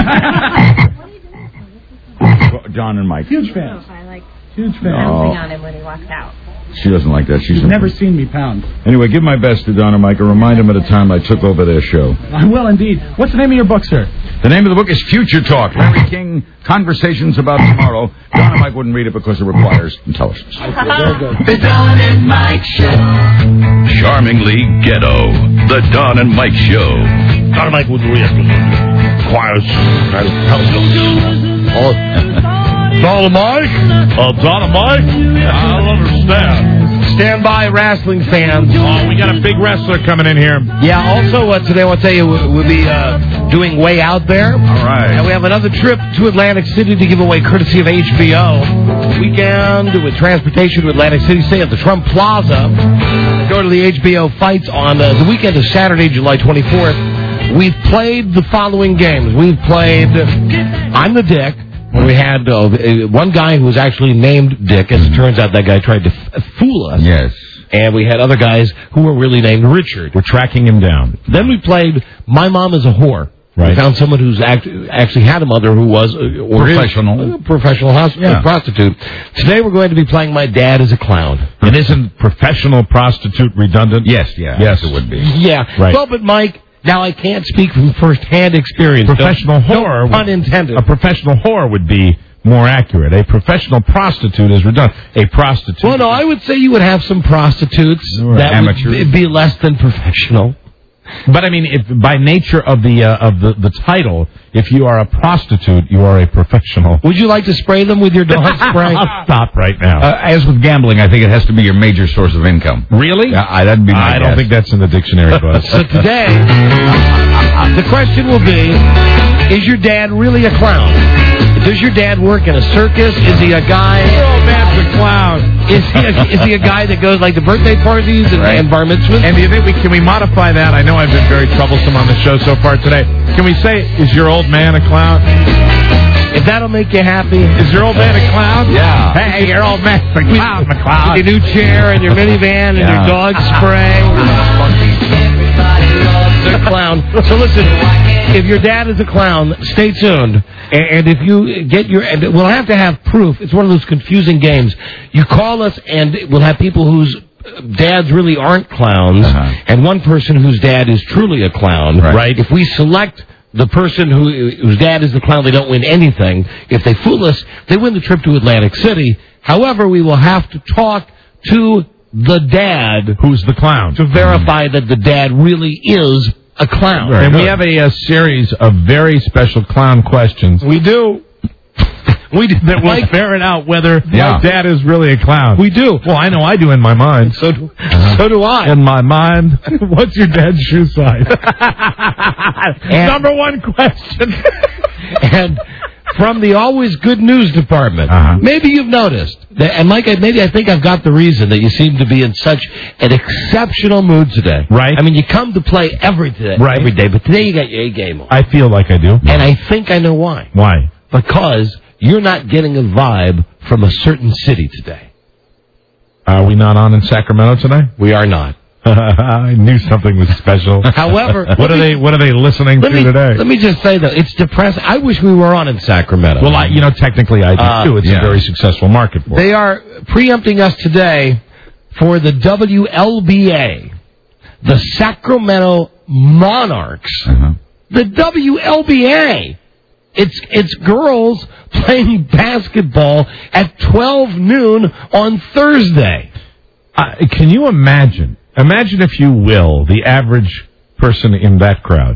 John and Mike. Huge fan. I like Huge fan. No. on him when he walks out. She doesn't like that. She's You've never seen me pound. Anyway, give my best to Don and Mike and remind them of the time I took over their show. I will indeed. What's the name of your book, sir? The name of the book is Future Talk. Larry King, Conversations About Tomorrow. Don and Mike wouldn't read it because it requires intelligence. Very good. The Don and Mike Show. Charmingly ghetto. The Don and Mike Show. Don and Mike would read it. Requires intelligence. Don and Mike? Oh, Don and Mike? I don't understand. Stand by, wrestling fans. Oh, we got a big wrestler coming in here. Yeah, also uh, today I want to tell you we'll be uh, doing Way Out There. All right. And we have another trip to Atlantic City to give away courtesy of H B O. Weekend with transportation to Atlantic City. Stay at the Trump Plaza. Go to the H B O fights on uh, the weekend of Saturday, July twenty-fourth. We've played the following games. We've played I'm the Dick. Where we had uh, one guy who was actually named Dick. As it turns out, that guy tried to f- fool us. Yes. And we had other guys who were really named Richard. We're tracking him down. Then we played My Mom is a Whore. Right. We found someone who's act- actually had a mother who was uh, or is Professional. a professional house- Yeah. uh, prostitute. Today we're going to be playing My Dad is a Clown. And isn't professional prostitute redundant? Yes, yeah. Yes. It would be. Yeah. Right. Well, but Mike, now I can't speak from first-hand experience. Professional No- whore. No pun intended. A professional whore would be more accurate. A professional prostitute is redundant. A prostitute. Well, no, I would say you would have some prostitutes Right. that Amateurs. would be less than professional. But I mean, if by nature of the uh, of the, the title, if you are a prostitute, you are a professional. Would you like to spray them with your dog spray? I'll stop right now. Uh, as with gambling, I think it has to be your major source of income. Really? Yeah, I, that'd be my I don't guess. think that's in the dictionary, Buzz. So today, the question will be, is your dad really a clown? Does your dad work in a circus? Is he a guy... Your old man's a clown. Is he a, is he a guy that goes like to birthday parties and, Right. and bar mitzvahs? And do you think we can we modify that? I know I've been very troublesome on the show so far today. Can we say, is your old man a clown? If that'll make you happy... Is your old man a clown? Yeah. Hey, your old man's a clown, McCloud. With your new chair and your minivan and Yeah. your dog spray. They're a clown. So listen, if your dad is a clown, stay tuned. And, and if you get your... And we'll have to have proof. It's one of those confusing games. You call us and we'll have people whose dads really aren't clowns, Uh-huh. and one person whose dad is truly a clown, Right. right? If we select the person who, whose dad is the clown, they don't win anything. If they fool us, they win the trip to Atlantic City. However, we will have to talk to the dad. Who's the clown? To verify that the dad really is a clown. Right. And we have a, a series of very special clown questions. We do. We do. That will Mike- ferret out whether Yeah. my dad is really a clown. We do. Well, I know I do in my mind. So do, Uh-huh. so do I. In my mind, what's your dad's shoe size? Number one question. And from the always good news department, Uh-huh. maybe you've noticed, that, and Mike, I- maybe I think I've got the reason that you seem to be in such an exceptional mood today. Right. I mean, you come to play every day, Right. every day, but today you got your A game on. I feel like I do. And I think I know why. Why? Because you're not getting a vibe from a certain city today. Are we not on in Sacramento today? We are not. I knew something was special. However, what are they? What are they listening to let me, today? Let me just say, though, it's depressing. I wish we were on in Sacramento. Well, I, you know, technically I do Uh, too. It's yeah. a very successful market for it. They are preempting us today for the W L B A, the Sacramento Monarchs. Uh-huh. The W L B A. It's it's girls playing basketball at twelve noon on Thursday. Uh, can you imagine? Imagine, if you will, the average person in that crowd.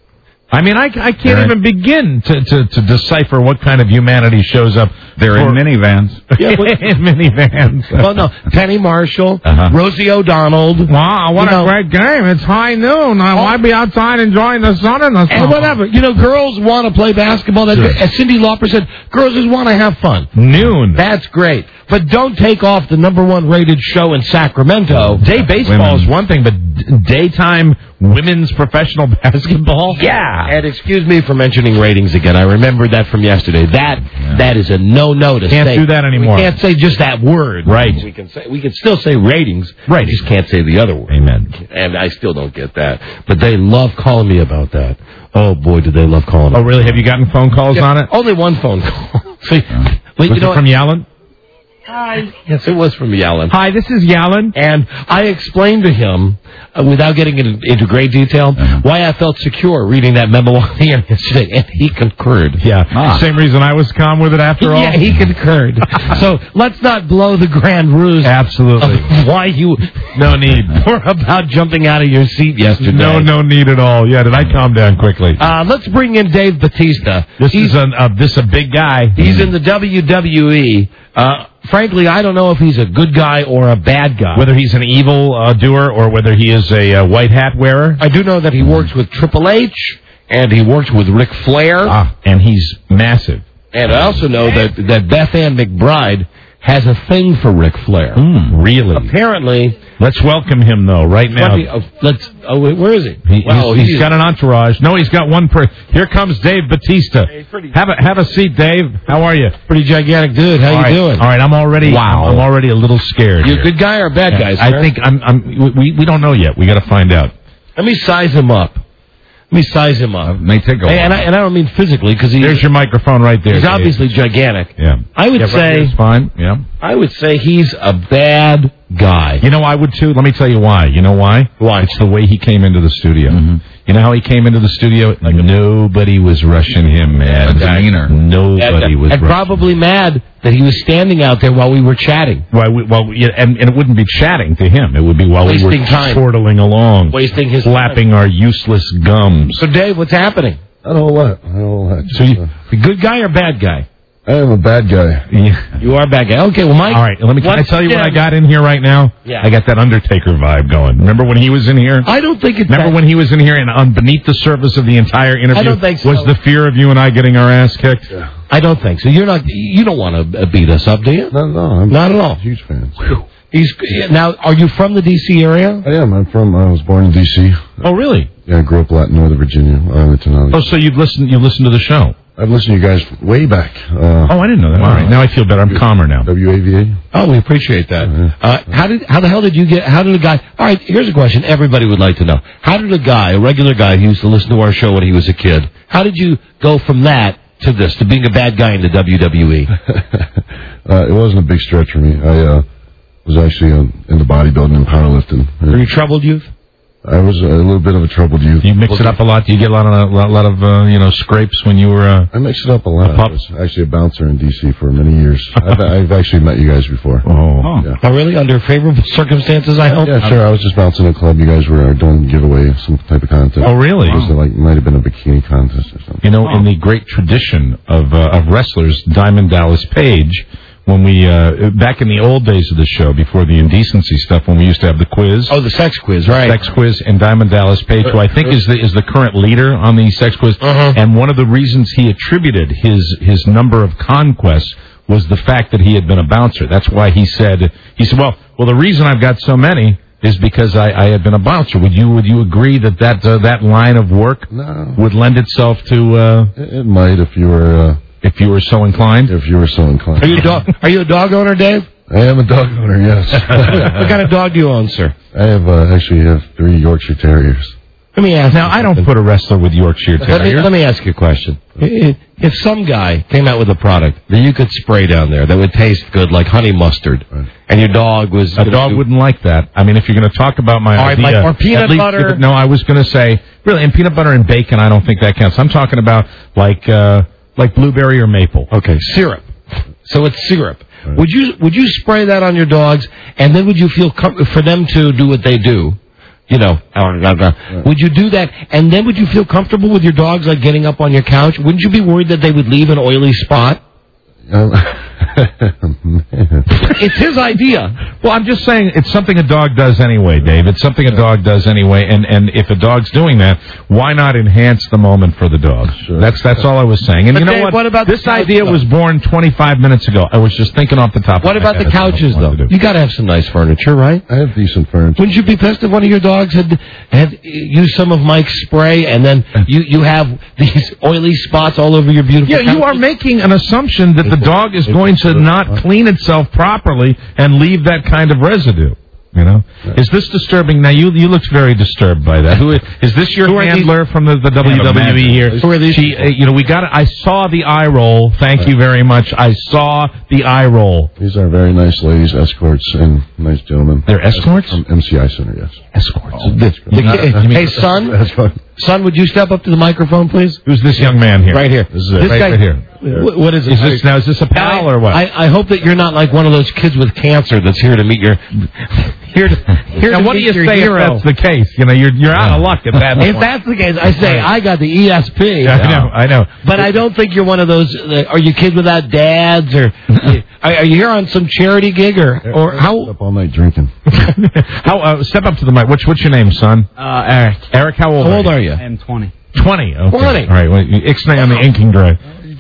I mean, I, I can't Right. even begin to, to, to decipher what kind of humanity shows up. They're in minivans. Yeah, but- in minivans. Well, no, Penny Marshall, Uh-huh. Rosie O'Donnell. Wow, what You a know- great game. It's high noon. I might be outside enjoying the sun and the sun. And whatever. You know, girls want to play basketball. That's Sure. great. As Cindy Lauper said, girls just want to have fun. Noon. That's great. But don't take off the number one rated show in Sacramento. Day baseball Women. is one thing, but d- daytime women's professional basketball? Yeah. And excuse me for mentioning ratings again. I remembered that from yesterday. That that is a no-no to Can't say. do that anymore. We can't say just that word. Right. We can say we can still say ratings. Right. We just can't say the other word. Amen. And I still don't get that. But they love calling me about that. Oh boy, do they love calling. Oh, me. really? Have you gotten phone calls Yeah, on it? Only one phone call. See, wait, Was you it know from what? Yellen? Hi. Yes, it was from Yellen. Hi, this is Yellen. And I explained to him, uh, without getting into, into great detail, why I felt secure reading that memo on the air yesterday, and he concurred. Yeah. Ah. Same reason I was calm with it after all. Yeah, he concurred. So let's not blow the grand ruse Absolutely. of why you No need. were about jumping out of your seat yesterday. No, no need at all. Yeah, did I calm down quickly? Uh, let's bring in Dave Bautista. This he's, is a uh, this a big guy. he's in the W W E. Uh, frankly, I don't know if he's a good guy or a bad guy. Whether he's an evil uh, doer or whether he is a uh, white hat wearer. I do know that he works with Triple H, and he works with Ric Flair. Ah, and he's massive. And I also know that, that Beth Ann McBride has a thing for Ric Flair. Mm, really? Apparently. Let's welcome him, though, right now. twenty, oh, let's. Oh, wait, where is he? He, Wow, he's, he's he's got an entourage. No, he's got one per. Here comes Dave Bautista. Hey, pretty- Have a have a seat, Dave. How are you? pretty gigantic dude. How All you right. doing? All right, I'm already. Wow. I'm already a little scared. You a here. good guy or a bad guy, I sir? think I'm. I'm. We we don't know yet. We got to find out. Let me size him up. Let me size him up. It may take a while. Hey, and, I, and I don't mean physically, because he's, There's your microphone right there. he's Dave. obviously gigantic. Yeah. I would Yeah, right say. here's fine. Yeah. I would say he's a bad guy. You know, I would too. Let me tell you why. You know why? Why? It's the way he came into the studio. You know how he came into the studio? Like nobody was rushing him, man. The demeanor. Nobody and, was. and rushing probably mad that he was standing out there while we were chatting, Why? We, well, yeah, and, and it wouldn't be chatting to him. It would be while we Wasting were time. chortling along, wasting his flapping our useless gums. So, Dave, what's happening? I don't know what. I don't know what. So you, A good guy or bad guy? I am a bad guy. yeah. You are a bad guy. Okay, well, Mike. All right, let me. Can I once tell you what I again- got in here right now? Yeah. I got that Undertaker vibe going. Remember when he was in here? I don't think it's. Remember that- when he was in here and on beneath the surface of the entire interview I don't think so. was the fear of you and I getting our ass kicked? I don't think so. You're not. You don't want to beat us up, do you? No, no, I'm Not at all. huge fan. He's now. Are you from the D C area? I am. I'm from. I was born in D C. Oh, really? Yeah, I grew up a lot in Northern Virginia, Arlington. Oh, Arlington. so you've listened? You listened to the show? I've listened to you guys way back. Uh, Oh, I didn't know that. All right, now I feel better. I'm calmer now. W A V A. Oh, we appreciate that. Uh, how did? How the hell did you get? How did a guy? All right, here's a question everybody would like to know. How did a guy, a regular guy who used to listen to our show when he was a kid, how did you go from that to this, to being a bad guy in the W W E? uh, it wasn't a big stretch for me. I uh, was actually um, into bodybuilding and powerlifting. Were you troubled youth? I was a little bit of a troubled youth. You mix it up a lot. Do you get a lot of a lot, lot of uh, you know scrapes when you were? Uh, I mixed it up a lot. A I was actually a bouncer in D C for many years. I've, I've actually met you guys before. Oh, yeah. Oh, really? Under favorable circumstances, I hope. Yeah, sure. I was just bouncing a club. You guys were doing giveaway some type of contest. Oh, really? It was like might have been a bikini contest or something. You know, in the great tradition of uh, of wrestlers, Diamond Dallas Page. When we, uh, back in the old days of the show, before the indecency stuff, when we used to have the quiz. Oh, the sex quiz, right. Sex quiz, and Diamond Dallas Page, who I think is the, is the current leader on the sex quiz. Uh-huh. And one of the reasons he attributed his, his number of conquests was the fact that he had been a bouncer. That's why he said, he said, well, well, the reason I've got so many is because I, I had been a bouncer. Would you, would you agree that that, uh, that line of work no. would lend itself to, uh, It, it might if you were, uh, if you were so inclined? If you were so inclined. Are you a dog, are you a dog owner, Dave? I am a dog owner, yes. What kind of dog do you own, sir? I have, uh, actually have three Yorkshire Terriers. Let me ask Now, I don't put a wrestler with Yorkshire Let me, Terrier. let me ask you a question. If some guy came out with a product that you could spray down there that would taste good, like honey mustard, right. and your dog was... A dog wouldn't like that. I mean, if you're going to talk about my All right, idea... like, or peanut at least- butter. No, I was going to say, really, and peanut butter and bacon, I don't think that counts. I'm talking about, like, uh, like blueberry or maple. Okay, syrup. So it's syrup. Right. Would you would you spray that on your dogs, and then would you feel com- for them to do what they do? You know, right. Would you do that, and then would you feel comfortable with your dogs, like getting up on your couch? Wouldn't you be worried that they would leave an oily spot? Um, It's his idea. Well, I'm just saying it's something a dog does anyway, Dave. It's something a dog does anyway, and, and if a dog's doing that, why not enhance the moment for the dog? Sure. That's that's all I was saying. And But you know Dave, what? what about the this couch, idea though? was born twenty-five minutes ago. I was just thinking off the top What of my about head. the That's all I couches, wanted though? to do. You got to have some nice furniture, right? I have decent furniture. Wouldn't you be pissed if one of your dogs had had used some of Mike's spray, and then you you have these oily spots all over your beautiful Yeah, you are couches? making an assumption that the dog is going to not clean itself properly and leave that kind of residue. You know, is this disturbing? Now you you looked very disturbed by that. Who is, is this your Who are handler from the, the W W E here? Who are these She, uh, you know, we got. I saw the eye roll. Thank you very much. I saw the eye roll. These are very nice ladies, escorts, and nice gentlemen. They're escorts? From M C I Center, yes. Escorts. Oh, The- the- Uh, hey, son, Escort. son, would you step up to the microphone, please? Who's this young man here? Right here. This is it. This right, guy- right here. Wh- What is it? Is this now? Is this a pal or what? I, I hope that you're not like one of those kids with cancer that's here to meet your here to here now, to what do meet you your say hero. if that's the case? You know, you're you're out of luck at that point. If that's the case, I say I got the E S P. Yeah, I know, I know. But I don't think you're one of those. Uh, are you kids without dads, or are, are you here on some charity gig, or or how? Up all night drinking. How? Uh, step up to the mic. What's what's your name, son? Uh, Eric. Eric, how old? How old are are you? I am twenty. Twenty. Okay. twenty. All right. Well, Ixnay on the inking dry.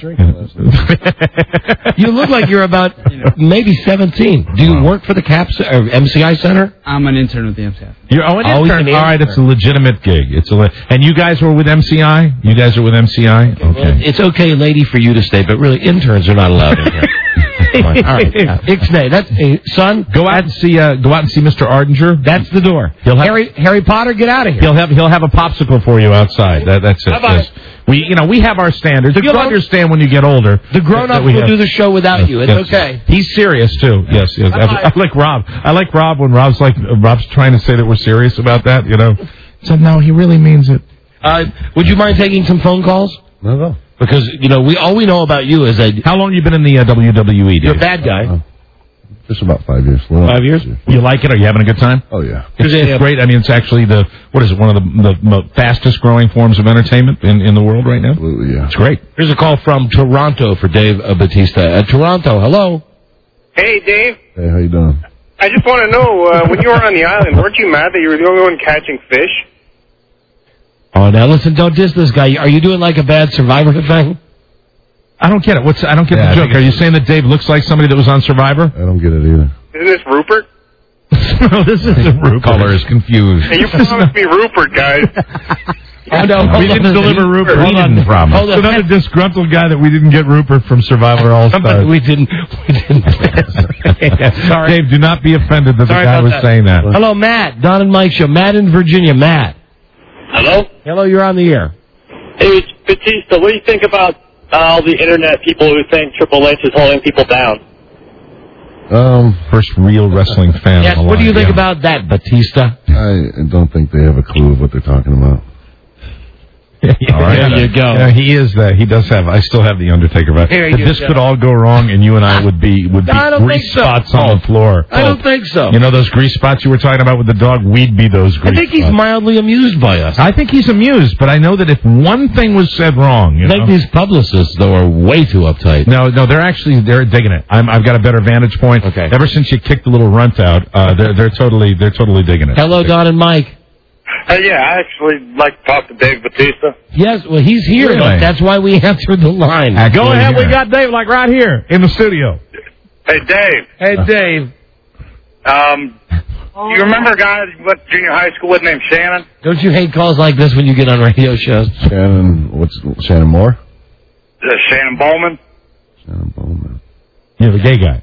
You look like you're about maybe seventeen. Do you work for the CAPS or M C I Center? I'm an intern with the M C I. You're oh, an Oh, he's intern. an All right, intern. it's a legitimate gig. It's a le- and you guys were with M C I. You guys are with M C I. Okay. Well, it's okay, lady, for you to stay, but really, interns are not allowed in here. Come on. All right, yeah. Ixnay, that's hey, son. Go out and see. Uh, go out and see Mister Ardinger. That's the door. He'll have, Harry Harry Potter, get out of here. He'll have he'll have a popsicle for you outside. That, that's it. Bye-bye. Yes. We you know we have our standards. The You'll grown- understand when you get older. The grown-ups will do the show without you. It's okay. He's serious too. Yes, yes. I, I like Rob. I like Rob when Rob's like Rob's trying to say that we're serious about that. You know. So no, he really means it. Uh, would you mind taking some phone calls? Not at all. Because you know we all we know about you is that How long you been in the uh, W W E? you're a Dave? bad guy. Uh, just about five years. Well, Five years? You like it? Are you having a good time? Oh, yeah. It's, it's great. I mean, it's actually the what is it? One of the, the mo- fastest growing forms of entertainment in, in the world right now. Absolutely, yeah. It's great. Here's a call from Toronto for Dave uh, Batista. Uh, Toronto, hello. Hey, Dave. Hey, how you doing? I just want to know, uh, when you were on the island, weren't you mad that you were the only one catching fish? Oh, now listen, don't diss this guy. Are you doing like a bad Survivor thing? I don't get it. What's I don't get Yeah, I the joke. think Are you saying that Dave looks like somebody that was on Survivor? I don't get it either. Isn't this Rupert? No, this isn't Rupert. Caller is confused. Hey, you promised me Rupert, guys. Oh, no, we hold didn't on. deliver Rupert. We didn't promise. Hold on. Another disgruntled guy that we didn't get Rupert from Survivor All Stars. We didn't. We didn't. Sorry. Dave, do not be offended that Sorry the guy about was that. saying that. Hello, Matt. Don and Mike Show. Matt in Virginia. Matt. Hello? Hello, you're on the air. Hey, Batista, what do you think about uh, all the internet people who think Triple H is holding people down? Um, First real wrestling fan. Yes, on the what do you line, think yeah. about that, Batista? I don't think they have a clue of what they're talking about. All right. There you go. Yeah, he is. Uh, he does have. I still have the Undertaker. But Here if you this go. could all go wrong, and you and I would be would be I don't grease think so. spots on the floor. I don't think so. You know those grease spots you were talking about with the dog? We'd be those grease I think he's spots. mildly amused by us. I think he's amused, but I know that if one thing was said wrong, you I think know? these publicists, though, are way too uptight. No, no, they're actually they're digging it. I'm, I've got a better vantage point. Okay. Ever since you kicked the little runt out, uh, they're they're totally they're totally digging it. Hello, Don and Mike. Hey, yeah, I actually like to talk to Dave Batista. Yes, well, he's here. Really? Look, that's why we answered the line. Actually, Go ahead. here. We got Dave, like, right here in the studio. Hey, Dave. Hey, Dave. Um, you remember a guy that went to junior high school with named Shannon? Don't you hate calls like this when you get on radio shows? Shannon, what's Shannon Moore? Uh, Shannon Bowman? Shannon Bowman. You're the gay guy.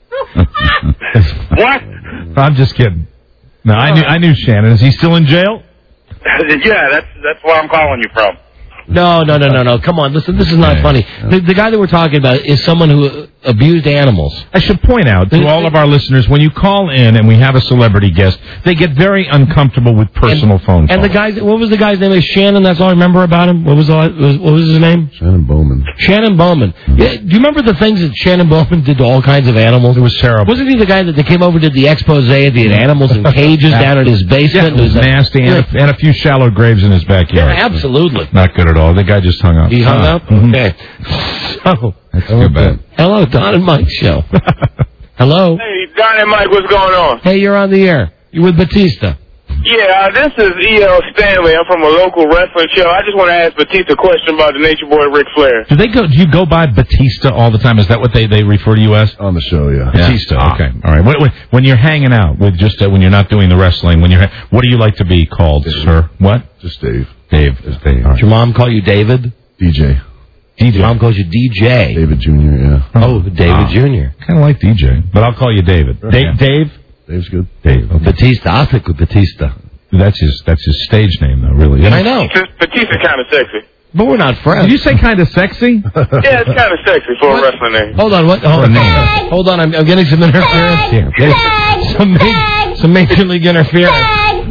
What? I'm just kidding. No, I knew I knew Shannon. Is he still in jail? Yeah, that's that's where I'm calling you from. No, no, no, no, no. Come on, listen, this is not funny. The, the guy that we're talking about is someone who uh, abused animals. I should point out to all of our listeners, when you call in and we have a celebrity guest, they get very uncomfortable with personal and, phone calls. And the guy, what was the guy's name? Is Shannon? That's all I remember about him. What was the, what was his name? Shannon Bowman. Shannon Bowman. Yeah, do you remember the things that Shannon Bowman did to all kinds of animals? It was terrible. Wasn't he the guy that they came over did the expose that he had animals in cages down at his basement? Yeah, it was a- nasty, and, a, and a few shallow graves in his backyard. Yeah, absolutely. Not good at all. The guy just hung up. He hung Uh, up? mhm. Okay. So, That's too bad. hello, Don and Mike show. Hello? Hey, Don and Mike, what's going on? Hey, you're on the air. You're with Batista. Yeah, uh, this is E L Stanley. I'm from a local wrestling show. I just want to ask Batista a question about the Nature Boy Ric Flair. Do they go? Do you go by Batista all the time? Is that what they, they refer to you as? On the show, yeah. Batista. Yeah. Okay. All right. When, when, when you're hanging out with just uh, when you're not doing the wrestling, when you're ha- what do you like to be called, Dave. sir? What? Just Dave. Dave. Just Dave. All Did your mom call you David? D J. D J. Your mom calls you D J. David Junior, yeah. Oh, David Ah. Junior Kind of like D J, but I'll call you David. Sure. Dave. Yeah. Dave. Dave's good. Dave. Okay. Batista. I'll stick with Batista. That's his. That's his stage name, though. Really. I know. Batista's kind of sexy. But we're not friends. Did you say kind of sexy? Yeah, it's kind of sexy for a wrestling name. Hold on, what? Hold on, hold on. I'm, I'm getting some interference here. Getting some, ma- some major league interference.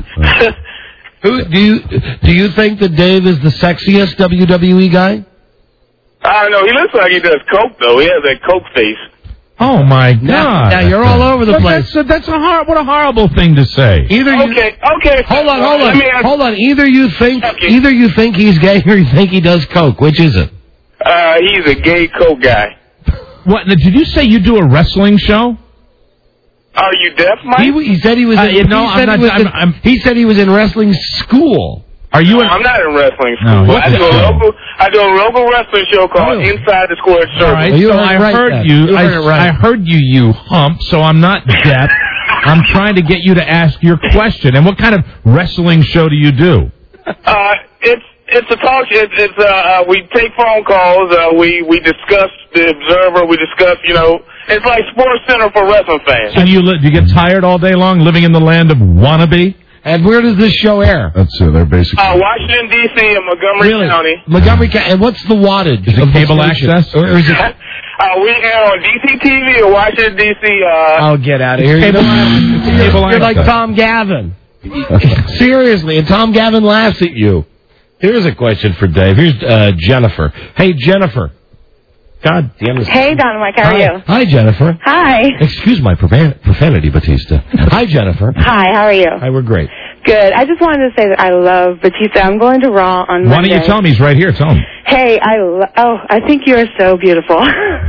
Who do you do you think that Dave is the sexiest W W E guy? I don't know. He looks like he does coke though. He has that coke face. Oh my God! Now, now you're all over the But place. That's a, that's a hor- what a horrible thing to say. Either you, Okay, okay. hold on, hold Let on, me ask, hold on. Either you think Okay. either you think he's gay or you think he does coke. Which is it? Uh, he's a gay coke guy. What? Did you say you do a wrestling show? Are you deaf, Mike? He, he said he was. Uh, in, you know, he said I'm he not- was in, I'm- I'm- he said he was in wrestling school. Are you? In, I'm not in wrestling No, school. what I do the a hell? local. I do a local wrestling show called Oh. Inside the Squared Circle. all right. Well, you So heard I it right heard then. you. You I, heard it right. I heard you. You hump. So I'm not deaf. I'm trying to get you to ask your question. And what kind of wrestling show do you do? Uh, it's it's a talk. It's, it's uh, uh, we take phone calls. Uh, we we discuss the Observer. We discuss, you know, it's like Sports Center for wrestling fans. And you li- do you get tired all day long living in the land of wannabe? And where does this show air? That's it. They're basically. Uh, Washington D C and Montgomery Really? County. Montgomery County. And what's the wattage? Is it of the cable station? access? Or is it? Uh, we air on D C T V or Washington D C. Uh, Oh, get out of here! Cable, You're, cable you're like access. Tom Gavin. Seriously, and Tom Gavin laughs at you. Here's a question for Dave. Here's uh, Jennifer. Hey, Jennifer. God damn it. Hey, Don and Mike, how are Hi. you? Hi, Jennifer. Hi. Excuse my profan- profanity, Batista. Hi, Jennifer. Hi, how are you? Hi, we're great. Good. I just wanted to say that I love Batista. I'm going to Raw on Why Monday. don't you tell him he's right here? Tell him. Hey, I lo- oh, I think you're so beautiful.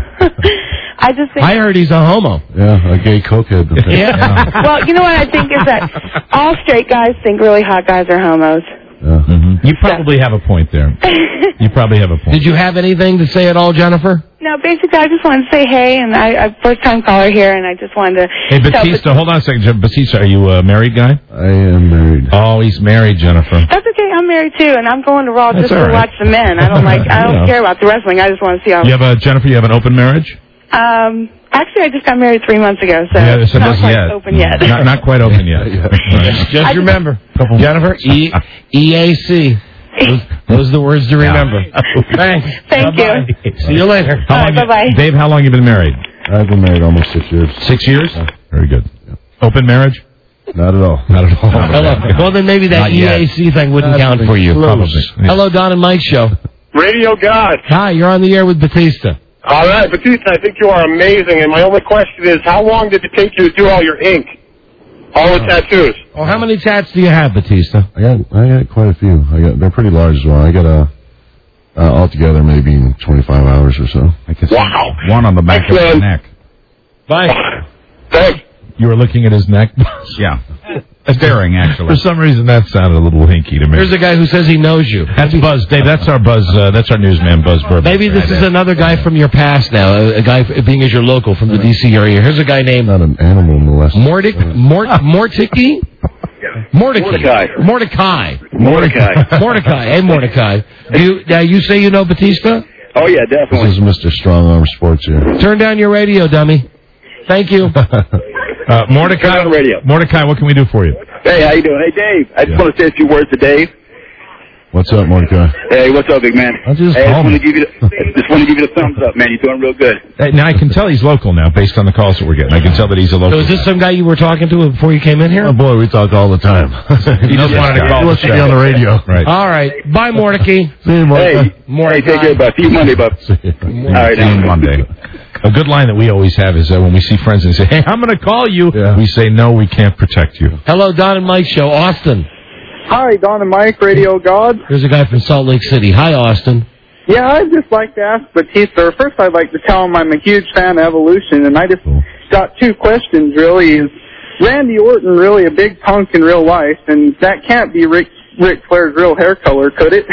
I just think. I heard he's a homo. Yeah, a gay cokehead. Yeah. Well, you know what I think is that all straight guys think really hot guys are homos. Yeah. Mm-hmm. You probably have a point there. You probably have a point. Did you have anything to say at all, Jennifer? No, basically, I just wanted to say hey, and I, I'm first time caller here, and I just wanted to. Hey, tell Batista, hold on a second. Je- Batista, are you a married guy? I am married. Oh, he's married, Jennifer. That's okay. I'm married too, and I'm going to Raw That's just all to right. watch the men. I don't like. I don't Yeah. care about the wrestling. I just want to see how. You have a Jennifer. You have an open marriage? Um, actually, I just got married three months ago, so Yeah, it's so not that's quite yet. open yet. Not, not quite open yet. Right. Just remember, Jennifer, E E A C. Those, those are the words to remember. Thanks. Thank Bye-bye. you. See you later. How All right, long you- bye-bye. Dave, how long you been married? I've been married almost six years. Six years? Very good. Open marriage? Not at all. Not at all. Hello. Well, then maybe that Not E yet. A C thing wouldn't That's count for you. close. Probably. Hello, Don and Mike Show. Radio God. Hi, you're on the air with Batista. All right, Batista, I think you are amazing. And my only question is, how long did it take you to do all your ink? All the tattoos? Well, how many tats do you have, Batista? I got I got quite a few. I got they're pretty large as well. I got a uh, altogether maybe twenty-five hours or so. I guess Wow. one on the back of his neck. Bye. Thanks. You were looking at his neck? Yeah. Staring, actually. For some reason, that sounded a little hinky to me. Here's a guy who says he knows you. That's Buzz, Dave. That's our Buzz. Uh, that's our newsman, Buzz Burbank. Maybe this is another guy from your past now, a, a guy f- being as your local from the D C area. Here's a guy named Not an animal molester. Mordic, Mort, Mortiki? Mordecai. Mordecai. Mordecai. Mordecai. Mordecai. Hey, Mordecai. Do you, now, you say you know Batista? Oh, yeah, This definitely. is Mister Strong Arm Sports here. Turn down your radio, dummy. Thank you. Uh, Mordecai, Turn on the radio. Mordecai, what can we do for you? Hey, how you doing? Hey, Dave. I just Yeah. want to say a few words to Dave. What's up, Mordecai? Hey, what's up, big man? I'll just hey, I call just want me. to give you the, just want to give you the thumbs up, man. You're doing real good. Uh, now, I can tell he's local now, based on the calls that we're getting. I can tell that he's a local. So is this some guy you were talking to before you came in here? Oh boy, we talk all the time. He just wanted to call He the wants to be show. on the radio. Right. All right. Bye, Mordecai. See you, Mordecai. Hey, Mordecai. hey, take care, bud. See you Monday, bud. See you. All right, See you now. Monday. A good line that we always have is uh, when we see friends and they say, hey, I'm going to call you. Yeah. We say, no, we can't protect you. Hello, Don and Mike Show. Austin. Hi, Don and Mike, Radio God. Here's a guy from Salt Lake City. Hi, Austin. Yeah, I'd just like to ask Batista. First, I'd like to tell him I'm a huge fan of Evolution, and I just got two questions, really. Is Randy Orton really a big punk in real life? And that can't be Rick, Ric Flair's real hair color, could it?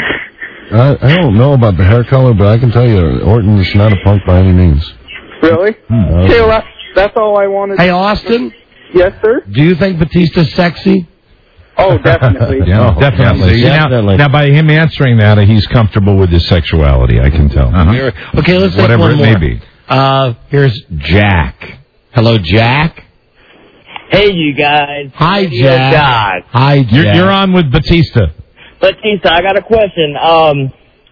I, I don't know about the hair color, but I can tell you Orton is not a punk by any means. Really? Hmm. Okay, well, that's, that's all I wanted. Hey, Austin. Yes, sir? Do you think Batista's sexy? Oh, definitely. Yeah, Oh, definitely. yeah, Now, definitely. now, by him answering that, uh, he's comfortable with his sexuality, I can tell. Uh-huh. Okay, let's take Whatever one it more. may be. Uh, here's Jack. Hello, Jack. Hey, you guys. Hi, Radio Jack. God. Hi, Jack. You're, you're on with Batista. Batista, I got a question. Um,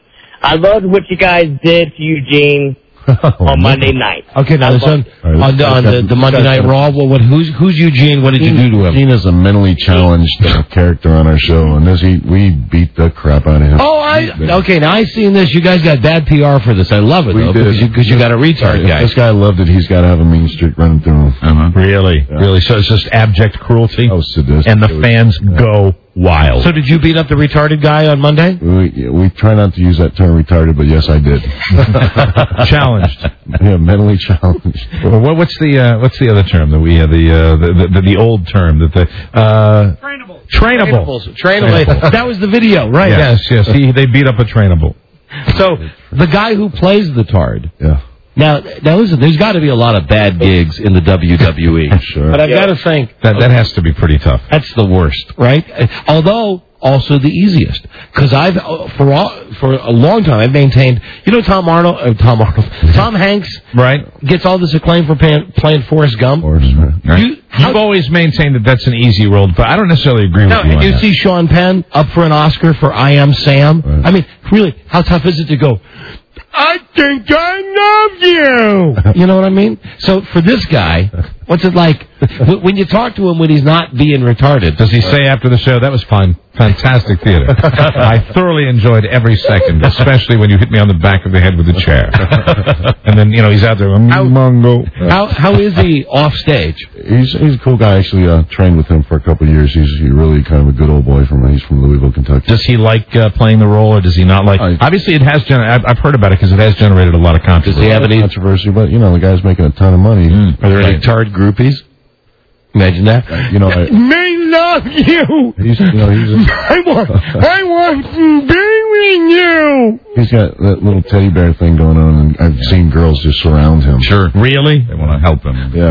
I loved what you guys did to Eugene on Monday night. Okay, now I this love- on, on, the, on the, the Monday Night Raw. What, what? Who's who's Eugene? What did you do to him? Gene is a mentally challenged uh, character on our show, and this he we beat the crap out of him. Oh, I okay. Now I seen this. You guys got bad P R for this. I love it We though did. because you, because you got a retard If guy. this guy loved it, he's got to have a mean streak running through him. Uh-huh. Really? Really? So it's just abject cruelty? Oh, sadistic. And the It was- fans go wild. So did you beat up the retarded guy on Monday? We, we try not to use that term retarded, but yes, I did. Challenged. Yeah, mentally challenged. Well, what, what's the uh, what's the other term that we have? The, uh, the, the the old term that the uh, trainable. Trainable. Trainables. Trainable. That was the video, right? Yes, yes. He, they beat up a trainable. So the guy who plays the tard. Yeah. Now, now listen. There's got to be a lot of bad gigs in the W W E. Sure. But I've got to think That that has to be pretty tough. that's the worst, right? Although also the easiest, because I've uh, for all, for a long time I've maintained. You know, Tom Arnold, uh, Tom Arnold, Tom Hanks, Right? gets all this acclaim for playing, playing Forrest Gump. Forrest, right. You, You've always maintained that that's an easy role, but I don't necessarily agree No, with you and on you that. see Sean Penn up for an Oscar for I Am Sam. Right. I mean, really, how tough is it to go, I think I love you? You know what I mean? So for this guy, what's it like w- when you talk to him when he's not being retarded? Does he say after the show, that was fun, fantastic theater. I thoroughly enjoyed every second, especially when you hit me on the back of the head with the chair. And then, you know, he's out there, How, Mongo. How how is he off stage? He's he's a cool guy. I actually uh, trained with him for a couple of years. He's he really kind of a good old boy from he's from Louisville, Kentucky. Does he like uh, playing the role, or does he not like? I- Obviously, it has. Gener- I've, I've heard about it because it has generated a lot of controversy. Does he have any? controversy? But you know, the guy's making a ton of money. Are there any tard groupies? Imagine that. You know, I, May love you. he's you know he's a, I want I want to be with you. he's got that little teddy bear thing going on, and I've seen girls just surround him. Sure. Really? They want to help him. Yeah.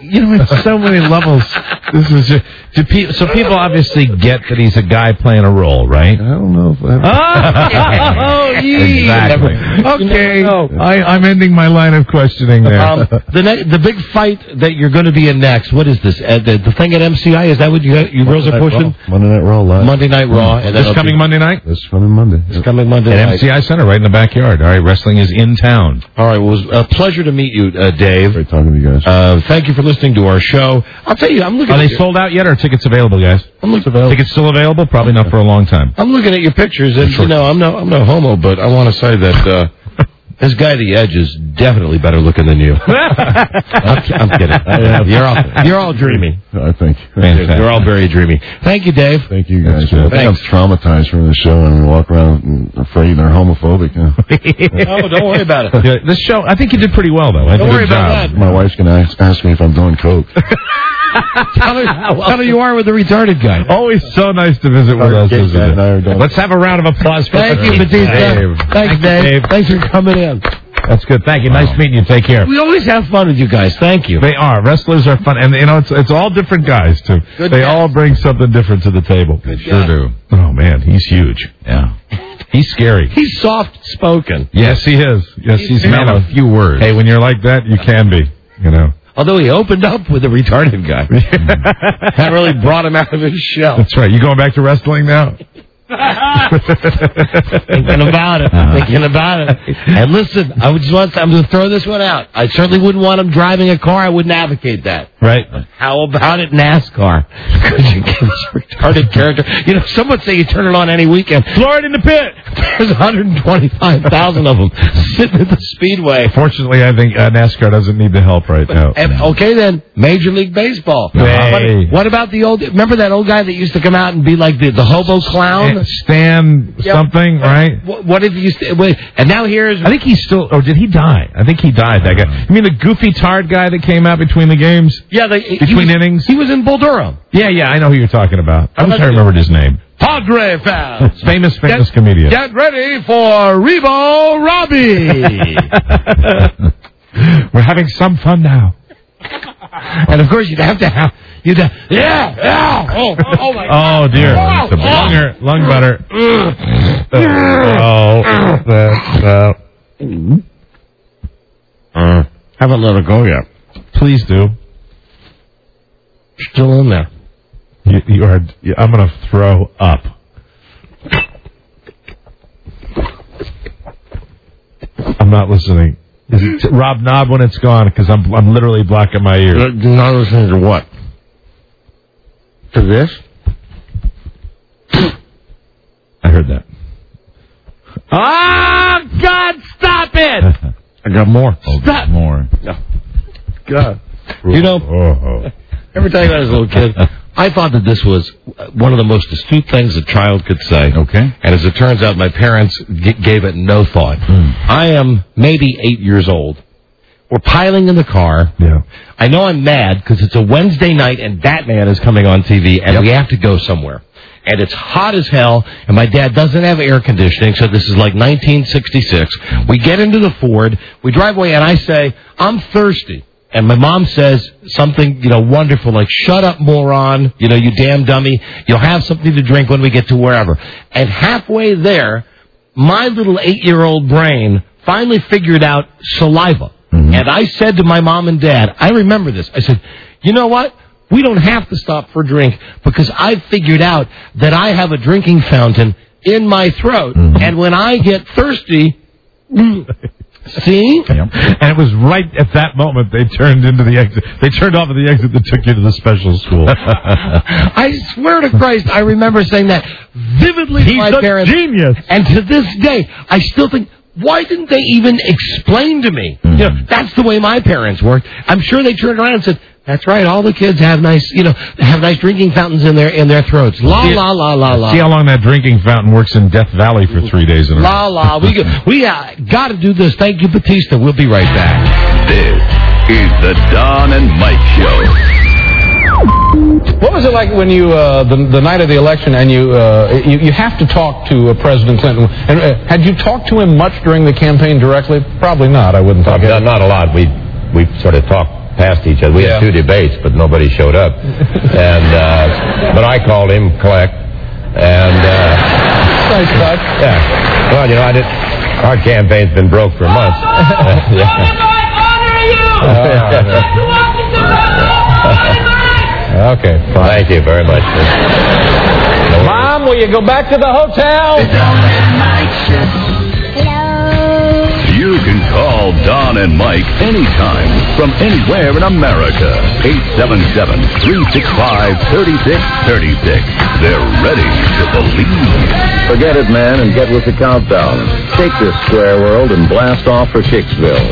you know, it's so many levels. This is just, do pe- so people obviously get that he's a guy playing a role, right? I don't know if I... Oh, yee. Exactly. Okay, I, I'm ending my line of questioning there. Um, the ne- the big fight that you're going to be in next, what is this? Uh, the, the thing at M C I, is that what you, you girls are pushing? Raw. Monday Night Raw live. Monday Night Raw. And this coming be, Monday night? This coming Monday. This coming Monday at night. M C I Center, right in the backyard. All right, wrestling is in town. All right, well, it was a pleasure to meet you, uh, Dave. Great talking to you guys. Uh, thank you for listening to our show. I'll tell you, I'm looking Are at they your, sold out yet, or are tickets available, guys? I'm looking available. Tickets still available? Probably not for a long time. I'm looking at your pictures, and, you know, I'm no, I'm no homo, but I want to say that, uh, this guy, The Edge, is definitely better looking than you. I'm, I'm kidding. You're all, you're all dreamy. I think. You're, you're all very dreamy. Thank you, Dave. Thank you, guys. Cool. I think I'm traumatized from the show and walk around and afraid they're homophobic. You know? Oh, don't worry about it. Yeah, this show, I think you did pretty well, though. Don't worry about that. My wife's going to ask, ask me if I'm doing coke. Tell her how you are with the retarded guy. Always so nice to visit with us, isn't it? Done. Let's have a round of applause for Thank you, Batista. Dave. Thanks, Dave. Dave. Thanks for coming in. That's good. Thank you. Nice meeting you. Take care. We always have fun with you guys. Thank you. They are. Wrestlers are fun. And, you know, it's it's all different guys, too. Good they guys. all bring something different to the table. They sure do. Oh, man. He's huge. Yeah. He's scary. He's soft-spoken. Yes, he is. Yes, he's, He's a man of few words. Hey, when you're like that, you can be, you know. Although he opened up with a retarded guy. That really brought him out of his shell. That's right. You going back to wrestling now? Thinking about it. Uh-huh. Thinking about it. And listen, I would just want to, I'm going to throw this one out. I certainly wouldn't want him driving a car. I wouldn't advocate that. Right. How about it NASCAR? Could you give this retarded character? You know, some would say you turn it on any weekend. Floor it in the pit. There's one hundred twenty-five thousand of them sitting at the speedway. Fortunately, I think uh, NASCAR doesn't need the help right now. And, okay, then, Major League Baseball. Hey. What, what about the old, remember that old guy that used to come out and be like the, the hobo clown? Stan Yep. something, right? What, what if you, st- wait, and now here's... I think he's still, or did he die? I think he died, that guy. You mean the goofy tard guy that came out between the games? Yeah, they, Between he was, innings? He was in Bull Durham. Yeah, yeah, I know who you're talking about. I wish I remembered his name. Padre fans. Famous, famous get, comedian. Get ready for Rebo Robbie. We're having some fun now. And of course, you'd have to have, you'd have, yeah, yeah, oh, oh my God. Oh, dear. Oh, It's a lunger, lung butter. Oh, that's, uh, uh, haven't let it go yet. Please do. Still in there. You, you are, you, I'm going to throw up. I'm not listening. Is it t- Rob Knob when it's gone? Because I'm I'm literally blocking my ears. You're not listening to what? To this? I heard that. Oh, God, stop it! I got more. Oh, Stop. More. No. God. You know, Oh, every time I was a little kid, I thought that this was one of the most astute things a child could say. Okay. And as it turns out, my parents g- gave it no thought. Mm. I am maybe eight years old. We're piling in the car. Yeah. I know I'm mad because it's a Wednesday night and Batman is coming on T V and Yep. we have to go somewhere. And it's hot as hell, and my dad doesn't have air conditioning, so this is like nineteen sixty-six. We get into the Ford, we drive away, and I say, I'm thirsty. And my mom says something, you know, wonderful, like, shut up, moron, you know, you damn dummy, you'll have something to drink when we get to wherever. And halfway there, my little eight-year-old brain finally figured out saliva. Mm-hmm. And I said to my mom and dad, I remember this, I said, you know what? We don't have to stop for a drink because I've figured out that I have a drinking fountain in my throat. Mm-hmm. And when I get thirsty, see? Yep. And it was right at that moment they turned into the exit. They turned off at the exit that took you to the special school. I swear to Christ, I remember saying that vividly to He's my a parents. Genius. And to this day, I still think, why didn't they even explain to me? Mm-hmm. You know, that's the way my parents worked. I'm sure they turned around and said, that's right, all the kids have nice, you know, have nice drinking fountains in their in their throats. La, see, la, la, la, la. See how long that drinking fountain works in Death Valley for three days in a row. La, la. We, we uh, got to do this. Thank you, Batista. We'll be right back. This is the Don and Mike Show. What was it like when you, uh, the, the night of the election, and you, uh, you you have to talk to uh, President Clinton? And uh, had you talked to him much during the campaign directly? Probably not. I wouldn't think. Not, not a lot. We we sort of talked past each other. We had two debates, but nobody showed up. And uh, but I called him, collect, and uh, nice touch. Yeah. Well, you know, I did. Our campaign's been broke for months. Okay. Fine. Thank you very much. Mom, will you go back to the hotel? You can call Don and Mike anytime from anywhere in America. eight seven seven, three six five, three six three six. They're ready to believe. Forget it, man, and get with the countdown. Take this square world and blast off for Kicksville.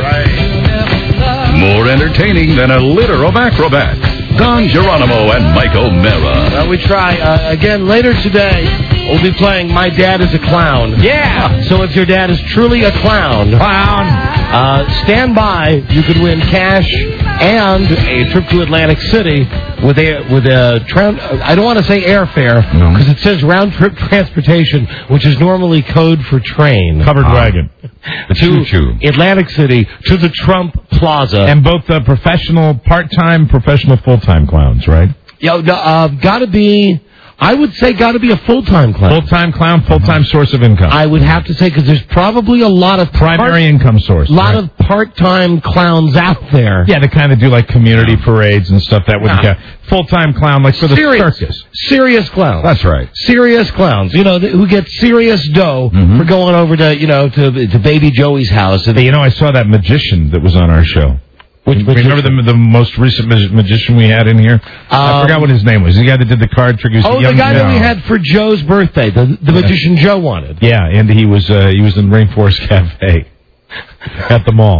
More entertaining than a litter of acrobats. Don Geronimo and Mike O'Mara. Well, we try. Uh, again, later today, we'll be playing My Dad is a Clown. Yeah! So if your dad is truly a clown, clown, uh, stand by. You could win cash and a trip to Atlantic City with a, with a tra- I don't want to say airfare, because it says round-trip transportation, which is normally code for train. Covered wagon. To choo-choo. Atlantic City, to the Trump Plaza. And both uh, professional, part-time, professional, full-time clowns, right? Yo, uh, gotta be, I would say gotta be a full-time clown. Full-time clown, full-time uh-huh. source of income. I would have to say, because there's probably a lot of... Primary part, income source. A lot right? of part-time clowns out there. Yeah, they kind of do like community parades and stuff. That wouldn't count. Full-time clown, like for the serious, circus. Serious clowns. That's right. Serious clowns, you know, th- who get serious dough mm-hmm. for going over to, you know, to, to Baby Joey's house. And hey, you know, I saw that magician that was on our show. Which, Remember the, the most recent mag- magician we had in here? Um, I forgot what his name was. The guy that did the card trick. Oh, the guy Joe. that we had for Joe's birthday, the, the magician Joe wanted. Yeah, and he was uh, he was in Rainforest Cafe at the mall.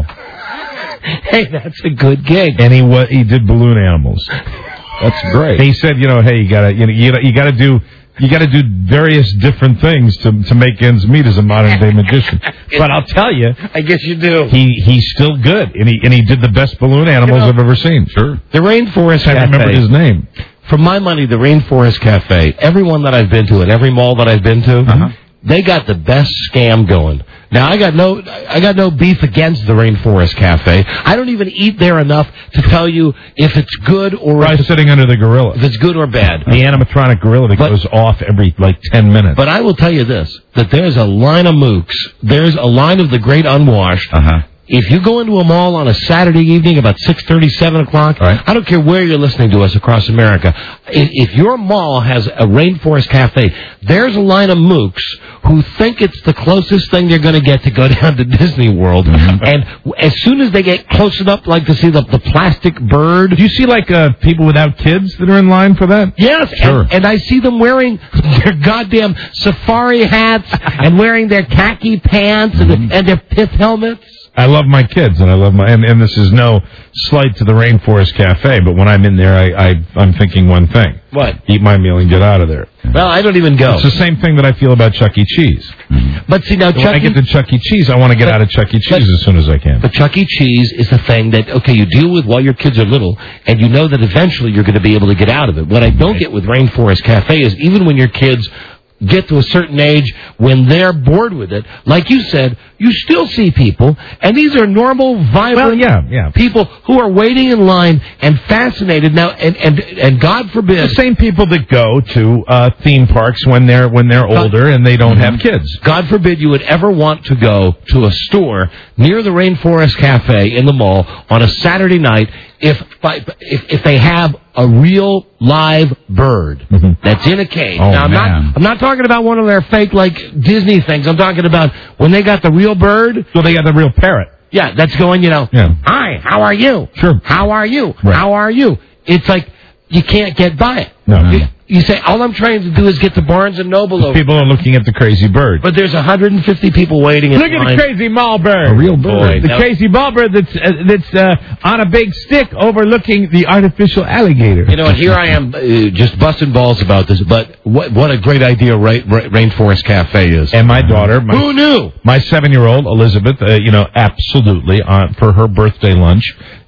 Hey, that's a good gig. And he wa- he did balloon animals. That's great. And he said, you know, hey, you gotta you know you, you gotta do. You got to do various different things to to make ends meet as a modern day magician. But I'll tell you, I guess you do. He he's still good, and he and he did the best balloon animals you know, I've ever seen. Sure, the Rainforest Cafe. I remember his name. For my money, the Rainforest Cafe. Everyone that I've been to, and every mall that I've been to, uh-huh. they got the best scam going. Now I got no, I got no beef against the Rainforest Cafe. I don't even eat there enough to tell you if it's good or right sitting under the gorilla. If it's good or bad. The animatronic gorilla that but, goes off every like ten minutes. But I will tell you this: that there's a line of mooks. There's a line of the great unwashed. Uh-huh. If you go into a mall on a Saturday evening about six thirty, seven o'clock, right. I don't care where you're listening to us across America, if, if your mall has a Rainforest Cafe, there's a line of mooks who think it's the closest thing they're going to get to go down to Disney World. Mm-hmm. And as soon as they get close enough, like to see the, the plastic bird. Do you see, like, uh, people without kids that are in line for that? Yes, sure. and, and I see them wearing their goddamn safari hats and wearing their khaki pants mm-hmm. and, and their pith helmets. I love my kids, and I love my, and, and this is no slight to the Rainforest Cafe, but when I'm in there, I, I, I'm thinking one thing. What? Eat my meal and get out of there. Well, I don't even go. It's the same thing that I feel about Chuck E. Cheese. Mm-hmm. But see, now, Chuck When I get to Chuck E. Cheese, I want to get but, out of Chuck E. Cheese as soon as I can. But Chuck E. Cheese is the thing that, okay, you deal with while your kids are little, and you know that eventually you're going to be able to get out of it. What I don't right. get with Rainforest Cafe is even when your kids get to a certain age, when they're bored with it, like you said, you still see people, and these are normal, vibrant well, yeah, yeah. people who are waiting in line and fascinated now, and and, and God forbid, the same people that go to uh, theme parks when they're when they're older and they don't mm-hmm. have kids. God forbid you would ever want to go to a store near the Rainforest Cafe in the mall on a Saturday night if if, if they have a real live bird mm-hmm. that's in a cage. Oh, now I'm man. not I'm not talking about one of their fake like Disney things. I'm talking about when they got the real bird. So they got the real parrot. Yeah, that's going, you know, yeah. Hi, how are you? Sure. How are you? Right. How are you? It's like you can't get by it. No. You, you say, all I'm trying to do is get to Barnes and Noble over. People are looking at the crazy bird. But there's one hundred fifty people waiting in Look line. at the crazy mall bird. A real bird. The no. crazy mall bird that's uh, that's uh, on a big stick overlooking the artificial alligator. You know, and here I am uh, just busting balls about this, but what what a great idea Ra- Ra- Rainforest Cafe is. And my daughter. My, Who knew? My seven-year-old, Elizabeth, uh, you know, absolutely, uh, for her birthday lunch,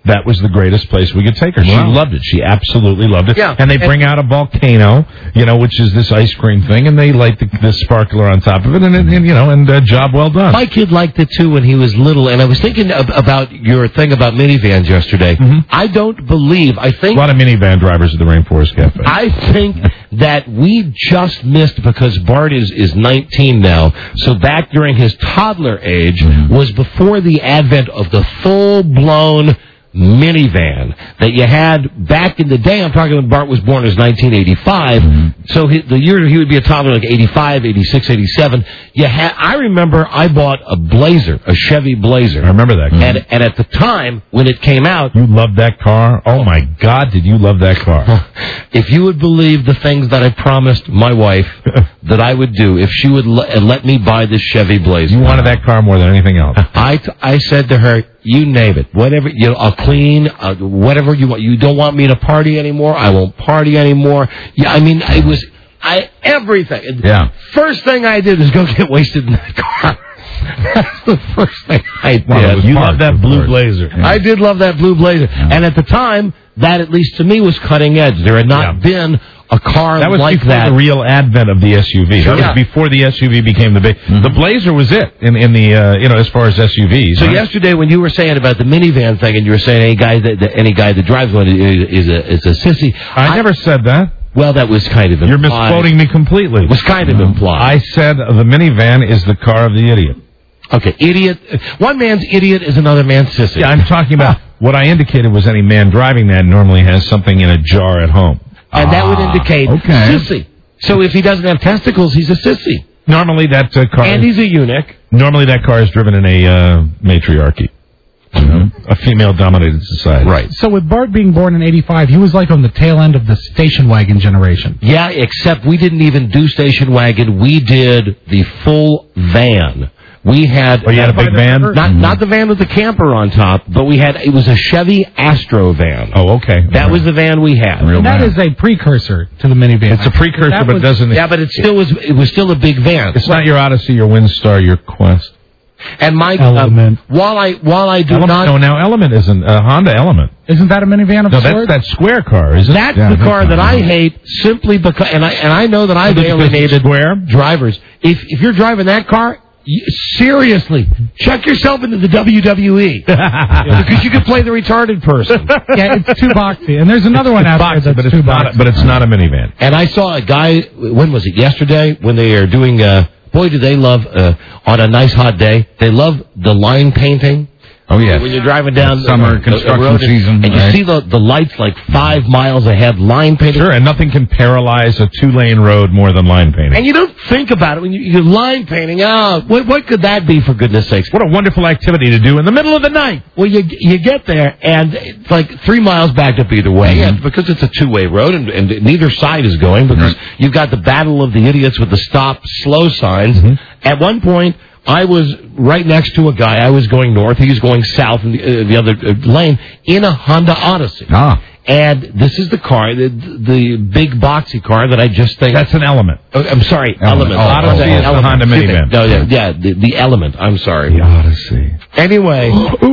that was the greatest place we could take her. She Wow. loved it. She absolutely loved it. Yeah. And they And- bring out a volcano, you know, which is this ice cream thing, and they light the, the sparkler on top of it, and, and, and you know, and uh, job well done. My kid liked it too when he was little, and I was thinking ab- about your thing about minivans yesterday. I don't believe, I think... A lot of minivan drivers at the Rainforest Cafe. I think that we just missed, because Bart is, is nineteen now, so back during his toddler age was before the advent of the full-blown minivan that you had back in the day. I'm talking when Bart was born is nineteen eighty-five, so he, the year he would be a toddler like eighty-five, eighty-six, eighty-seven. You had, I remember I bought a Blazer, a Chevy Blazer. I remember that. And, and at the time, when it came out... You loved that car? Oh, my God, did you love that car? If you would believe the things that I promised my wife that I would do if she would l- let me buy this Chevy Blazer. You wanted that car more than anything else. I, t- I said to her, you name it, whatever, you know, I'll clean, uh, whatever you want. You don't want me to party anymore, I won't party anymore. Yeah, I mean, it was, I, everything. Yeah. First thing I did was go get wasted in that car. That's the first thing I did. Well, you love that blue Blazer. Yeah. I did love that blue Blazer. Yeah. And at the time, that at least to me was cutting edge. There had not yeah. been a car that was like before that. The real advent of the S U V. That Yeah. was before the S U V became the big. Mm-hmm. The Blazer was it in in the uh, you know as far as S U Vs. So right? yesterday when you were saying about the minivan thing, and you were saying any guy that, that any guy that drives one is, is a is a sissy. I, I never said that. Well, that was kind of implied. You're misquoting me completely. It was kind of implied. I said the minivan is the car of the idiot. Okay, idiot. One man's idiot is another man's sissy. Yeah, I'm talking about what I indicated was any man driving that normally has something in a jar at home. And that would indicate okay. sissy. So if he doesn't have testicles, he's a sissy. Normally that uh, car... And he's a eunuch. Normally that car is driven in a uh, matriarchy. You know, a female-dominated society. Right. So with Bart being born in eighty-five, he was like on the tail end of the station wagon generation. Yeah, except we didn't even do station wagon. We did the full van. We had... Oh, you had a big van? Not Mm-hmm. not the van with the camper on top, but we had... It was a Chevy Astro van. Oh, okay. That right. was the van we had. And that is a precursor to the minivan. It's a precursor, that but was, it doesn't... Yeah, but it still was... It was still a big van. It's not your Odyssey, your Windstar, your Quest. And Mike, Element. Um, while I while I do Element, not... No, now Element isn't... A uh, Honda Element. Isn't that a minivan of No, sorts? that's that square car, isn't That's it? Yeah, the car that I hate simply because... And I, and I know that I've alienated square drivers. If, if you're driving that car... You, seriously, check yourself into the W W E because you can play the retarded person. Yeah, it's too boxy. And there's another one out boxy, there but that's it's too not. boxy. But it's not a minivan. And I saw a guy. When was it? Yesterday, when they are doing. Uh, boy, do they love uh, on a nice hot day. They love the line painting. Oh, yes. When you're driving down Summer the, the, construction the road season, and you right. see the the lights like five miles ahead, line painting. Sure, and nothing can paralyze a two-lane road more than line painting. And you don't think about it when you, you're line painting. Oh, what, what could that be, for goodness sakes? What a wonderful activity to do in the middle of the night. Well, you you get there, and it's like three miles backed up either way, Mm-hmm. and because it's a two-way road, and, and neither side is going, because Mm-hmm. you've got the battle of the idiots with the stop, slow signs. Mm-hmm. At one point, I was right next to a guy. I was going north. He was going south in the, uh, the other uh, lane in a Honda Odyssey. Ah. And this is the car, the, the big boxy car that I just think... That's an Element. Oh, I'm sorry, Element. Element. Oh, Odyssey is the Element. Honda Excuse me. minivan. No, yeah, yeah the, the Element. I'm sorry. The Odyssey. Anyway,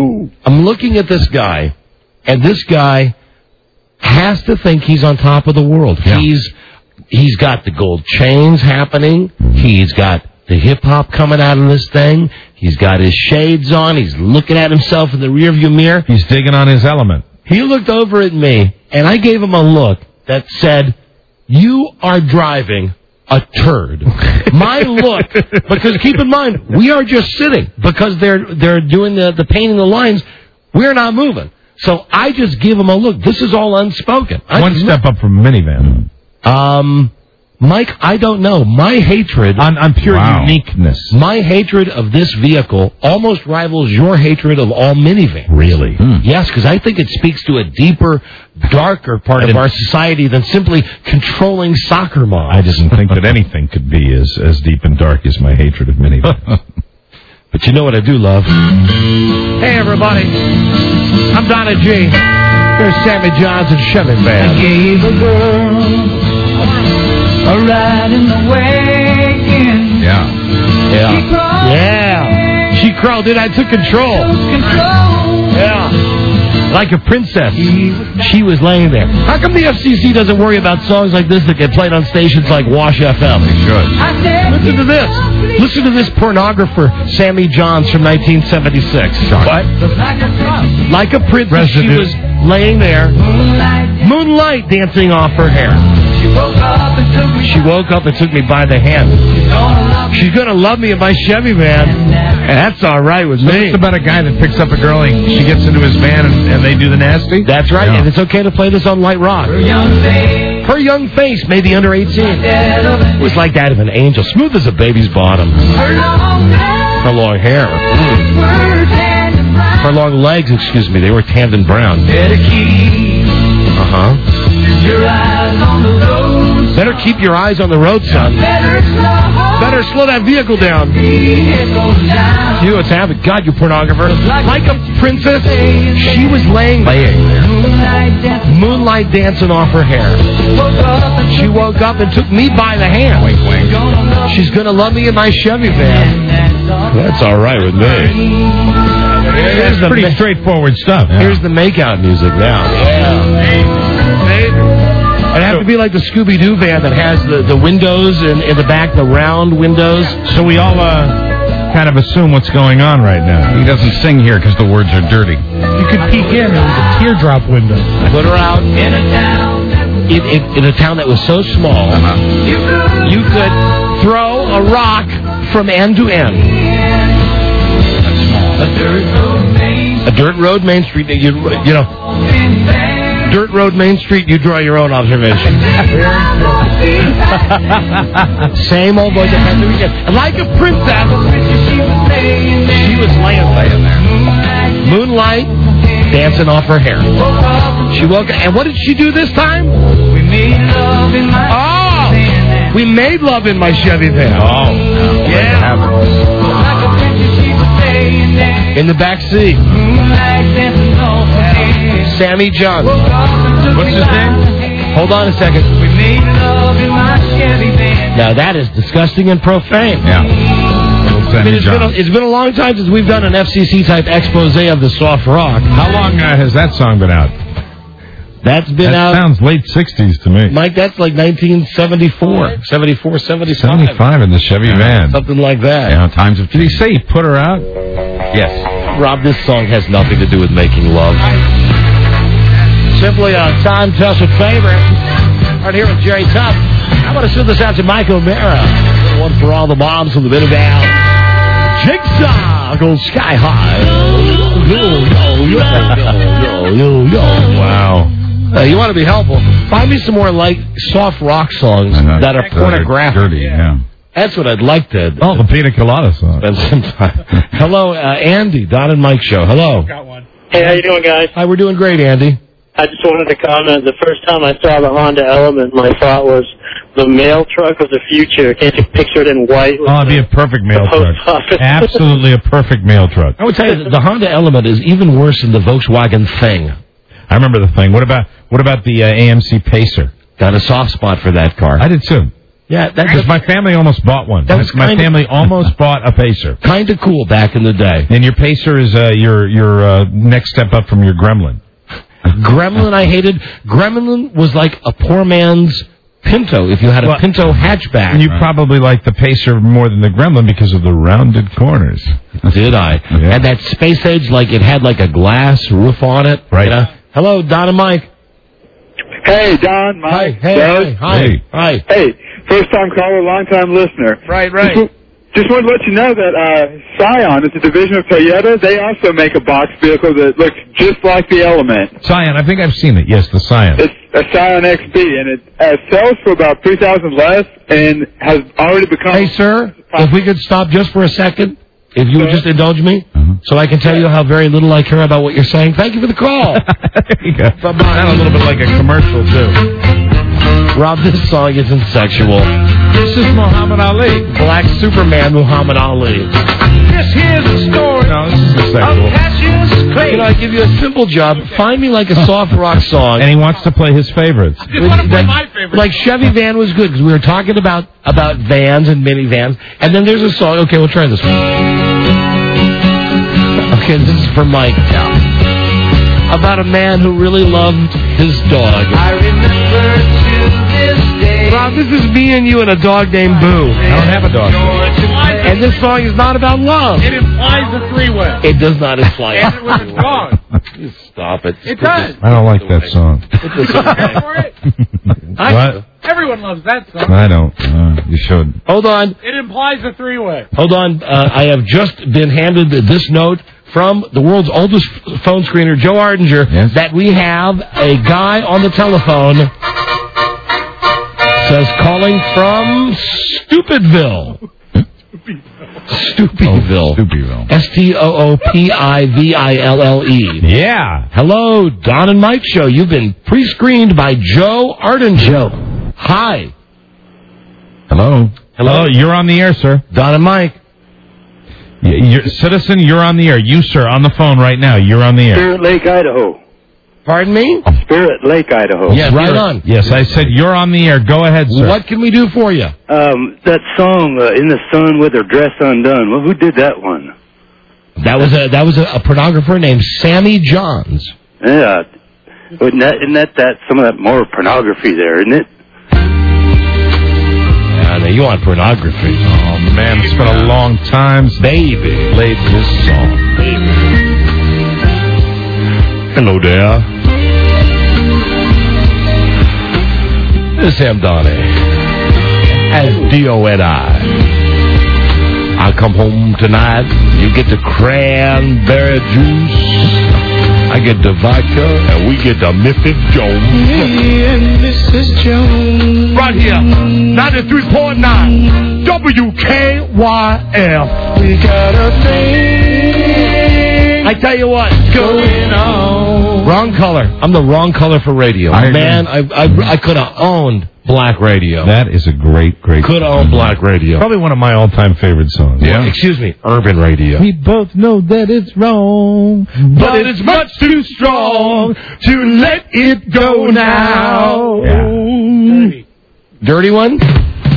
I'm looking at this guy, and this guy has to think he's on top of the world. Yeah. He's he's got the gold chains happening. He's got the hip-hop coming out of this thing. He's got his shades on. He's looking at himself in the rearview mirror. He's digging on his Element. He looked over at me, and I gave him a look that said, "You are driving a turd." My look, because keep in mind, we are just sitting because they're they're doing the, the painting the lines. We're not moving. So I just give him a look. This is all unspoken. I One just, step up from a minivan. Um, Mike, I don't know. My hatred... On, on pure Wow. uniqueness. My hatred of this vehicle almost rivals your hatred of all minivans. Really? Hmm. Yes, because I think it speaks to a deeper, darker part of our society than simply controlling soccer moms. I didn't think that anything could be as, as deep and dark as my hatred of minivans. But you know what I do love? Hey, everybody. I'm Donna G. Here's Sammy Johnson Chevy Band. I gave a girl a ride in the wagon. Yeah. Yeah. She crawled. Yeah. She crawled in. I took control. Control. Yeah. Like a princess, she was laying there. How come the F C C doesn't worry about songs like this that get played on stations like Wash F M? They should. Listen to this. Listen to this pornographer, Sammy Johns from nineteen seventy-six. What? Like a princess, she was laying there, moonlight dancing off her hair. She woke up and took me by the hand. She's going to love me in my Chevy van. And that's all right with so me. It's about a guy that picks up a girl and she gets into his van and, and they do the nasty? That's right, Yeah. and it's okay to play this on Light Rock. Her young face, Her young face maybe under eighteen. It was like that of an angel, smooth as a baby's bottom. Her long hair. Mm. Her long legs, excuse me, they were tanned and brown. Uh-huh. Better keep your eyes on the road, son. Better slow that vehicle down. You know what's happening? God, you pornographer. Like a princess, she was laying there. Moonlight dancing off her hair. She woke up and took me by the hand. Wink, wink. She's going to love me in my Chevy van. That's all right with me. That's pretty ma- straightforward stuff. Yeah. Here's the makeout music now. Yeah. It'd have to be like the Scooby-Doo van that has the, the windows in, in the back, the round windows. So we all uh, kind of assume what's going on right now. He doesn't sing here because the words are dirty. You could peek in. It was a teardrop window. Put her out in a town, in, in, in a town that was so small, uh-huh. you could throw a rock from end to end. A dirt road main, a dirt road main street. You, you know, dirt road main street. You draw your own observation. Same old boy. Like a princess, she was laying there. Moonlight dancing off her hair. She woke up, and what did she do this time? We made love in my. Oh, we made love in my Chevy van. Oh, yeah. In the back seat. Sammy Johns. What's his name? Hold on a second. Now that is disgusting and profane. Yeah. I mean, it's, been a, it's been a long time since we've done an F C C type expose of the soft rock. How long uh, has that song been out? That's been that out. That sounds late sixties to me. Mike, that's like nineteen seventy-four, seventy-four, seventy-five. seventy-five in the Chevy yeah, van. Something like that. Yeah, times of. Did he say he put her out? Yes. Rob, this song has nothing to do with making love. Simply a time-tested favorite. Right here with Jerry Tuff. I want to send this out to Mike O'Mara. One for all the moms from the Mid-Valley. Jigsaw goes sky high. Yo, yo, yo, yo, yo, yo. Wow. Uh, you want to be helpful? Find me some more like soft rock songs that are pornographic. Dirty, yeah. That's what I'd like to. Oh, the Pina Colada song. Spend some time. Hello, uh, Andy, Don and Mike show. Hello. Got one. Hey, how you doing, guys? Hi, we're doing great, Andy. I just wanted to comment. The first time I saw the Honda Element, my thought was the mail truck of the future. Can't you picture it in white? Oh, it'd be a perfect mail truck. Office. Absolutely a perfect mail truck. I would tell you, the Honda Element is even worse than the Volkswagen Thing. I remember the Thing. What about what about the uh, A M C Pacer? Got a soft spot for that car. I did too. Yeah, because my family almost bought one. That was my kinda, family almost bought a Pacer. Kind of cool back in the day. And your Pacer is uh, your your uh, next step up from your Gremlin. Gremlin, I hated. Gremlin was like a poor man's Pinto. If you had a well, Pinto hatchback, you right. probably liked the Pacer more than the Gremlin because of the rounded corners. Did I? Yeah. And that space age, like it had like a glass roof on it. Right. You know? Hello, Don and Mike. Hey, Don, Mike. Hey, hey, hi, hey. Hi. Hey, first time caller, long time listener. Right, right. Just, just wanted to let you know that uh, Scion is a division of Toyota. They also make a box vehicle that looks just like the Element. Scion, I think I've seen it. Yes, the Scion. It's a Scion X B, and it uh, sells for about three thousand less, and has already become. Hey, sir, if we could stop just for a second, if you would just indulge me, uh-huh. so I can tell you how very little I care about what you're saying. Thank you for the call. There you go. Sound a little bit like a commercial too. Rob, this song isn't sexual. This is Muhammad Ali. Black Superman Muhammad Ali. This here's the story. No, this isn't sexual. Can I give you a simple job? Find me like a soft rock song. And he wants to play his favorites. I just want to play my favorites. Like Chevy Van was good because we were talking about, about vans and minivans. And then there's a song. Okay, we'll try this one. Okay, this is for Mike. about a man who really loved his dog. I remember to this day. Rob, this is me and you and a dog named Boo. I don't have a dog. And this song is not about love. It implies a three-way. It does not imply And it was wrong. You stop it. It does. I don't like that song. For it. What? Everyone loves that song. I don't. Uh, you should. Hold on. It implies a three-way. Hold on. Uh, I have just been handed this note from the world's oldest phone screener, Joe Ardinger, Yes? that we have a guy on the telephone. Says calling from Stupidville. Stupidville. Oh, Stupidville. S T O O P I V I L L E. Yeah. Hello, Don and Mike Show. You've been pre-screened by Joe Ardinger. Hi. Hello. Hello. You're on the air, sir. Don and Mike. Y- You're, citizen, you're on the air. You, sir, on the phone right now. You're on the air. Spirit Lake, Idaho. Pardon me? Spirit Lake, Idaho. Yes, right on. Yes, I said you're on the air. Go ahead, sir. What can we do for you? Um, that song, uh, In the Sun with Her Dress Undone. Well, who did that one? That was a that was a, a pornographer named Sammy Johns. Yeah. Isn't that, isn't that, that some of that more pornography there, isn't it? Yeah, now you want pornography. Oh, man, it's been a long time since Baby. played this song. Hello there. This is Sam Donnie. As D O N I. I come home tonight. You get the cranberry juice. I get the vodka. And we get the Missus Jones. Me and Missus Jones. Right here. ninety-three point nine. W K Y F. We got a thing. I tell you what. Going on. Wrong color. I'm the wrong color for radio. I Man, I I, I could have owned black radio. That is a great, great Could have owned black radio. Probably one of my all-time favorite songs. Well, excuse me, urban radio. We both know that it's wrong, But it's much too strong to let it go now. Yeah. Dirty one? All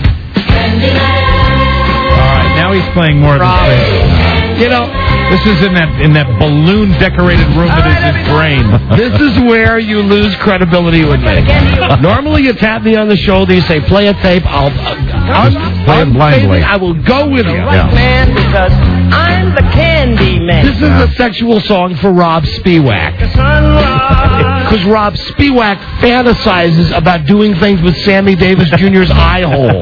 right, now he's playing more of the You know, This is in that in that balloon-decorated room that is his brain. this is where you lose credibility with me. Normally, you tap me on the shoulder, you say, play a tape, I'll... Uh, play it blindly. I will go with you. Yeah. Man, because I'm the candy man. This is a sexual song for Rob Spiewak. Because Rob Spiewak fantasizes about doing things with Sammy Davis Junior's eye hole.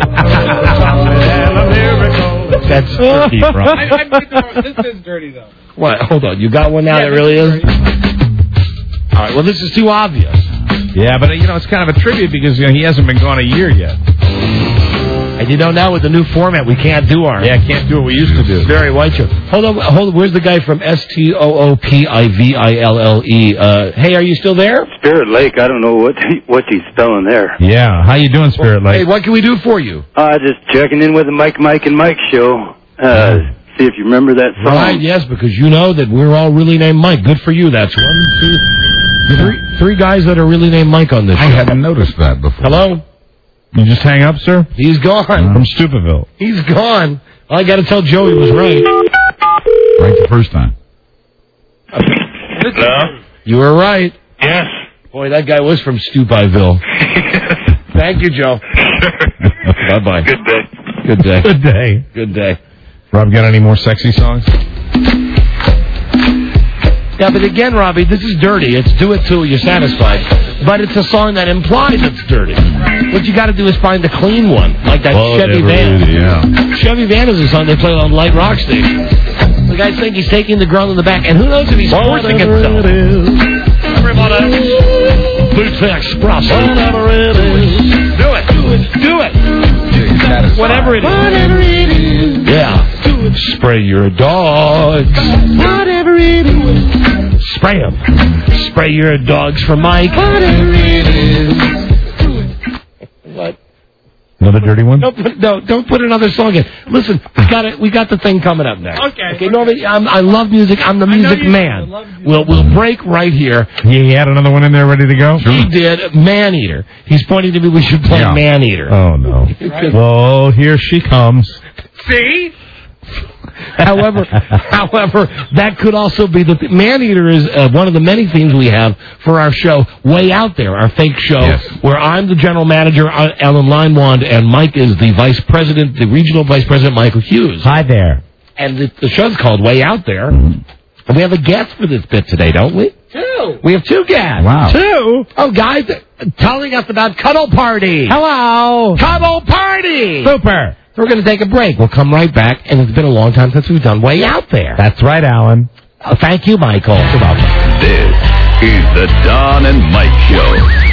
That's dirty, bro. I, I made the, this is dirty, though. What? Hold on. You got one now Yeah, that really this is? All right. Well, this is too obvious. Yeah, but, you know, it's kind of a tribute because, you know, he hasn't been gone a year yet. And you know, now with the new format, we can't do our... Yeah, can't do what we used to do. Barry White Show. Hold on. Hold on. Where's the guy from S T O O P I V I L L E? Uh, hey, are you still there? Spirit Lake, I don't know what what he's spelling there. Yeah. How you doing, Spirit Lake? Hey, what can we do for you? Uh, just checking in with the Mike, Mike, and Mike show. Uh, see if you remember that song. Right, yes, because you know that we're all really named Mike. Good for you. That's one, two, three, three guys that are really named Mike on this I show. hadn't noticed that before. Hello? You just hang up, sir? He's gone. From Stupidville. He's gone. Well, I got to tell Joe he was right. Right the first time. Hello? You were right. Yes. Boy, that guy was from Stupidville. Thank you, Joe. Bye-bye. Good day. Good day. Good day. Good day. Rob, got any more sexy songs? Yeah, but again, Robbie, this is dirty. It's do it till you're satisfied. But it's a song that implies it's dirty. What you got to do is find the clean one, like that Whatever Chevy Van. it is, yeah. Chevy Van is a song they play on light rock stations. The guy think he's taking the girl in the back, and who knows if he's forcing himself. Everybody, please say express. Whatever it is. Do it. Do it. Do it. Whatever it is. Whatever it is. Yeah. Spray your dogs. Whatever it is. Spray them. Spray your dogs for Mike. Whatever it is. What? Another dirty one? Don't put, no, don't put another song in. Listen, we got it. We got the thing coming up next. Okay. Okay. Normally, I'm, I love music. I'm the music man. We'll we'll break right here. He had another one in there ready to go? He did Man Eater. He's pointing to me. We should play Yeah. Man Eater. Oh, no. Well, here she comes. See? however, however, that could also be the th- Maneater is uh, one of the many themes we have for our show, Way Out There, our fake show, yes. where I'm the general manager, uh, Alan Linewand, and Mike is the vice president, the regional vice president, Michael Hughes. Hi there. And the, the show's called Way Out There. And we have a guest for this bit today, don't we? Two. We have two guests. Wow. Two? Oh, guys, uh, telling us about Cuddle Party. Hello. Cuddle Party. Super. So we're going to take a break. We'll come right back, and it's been a long time since we've done Way Out There. That's right, Alan. Oh, thank you, Michael. You're welcome. This is the Don and Mike Show.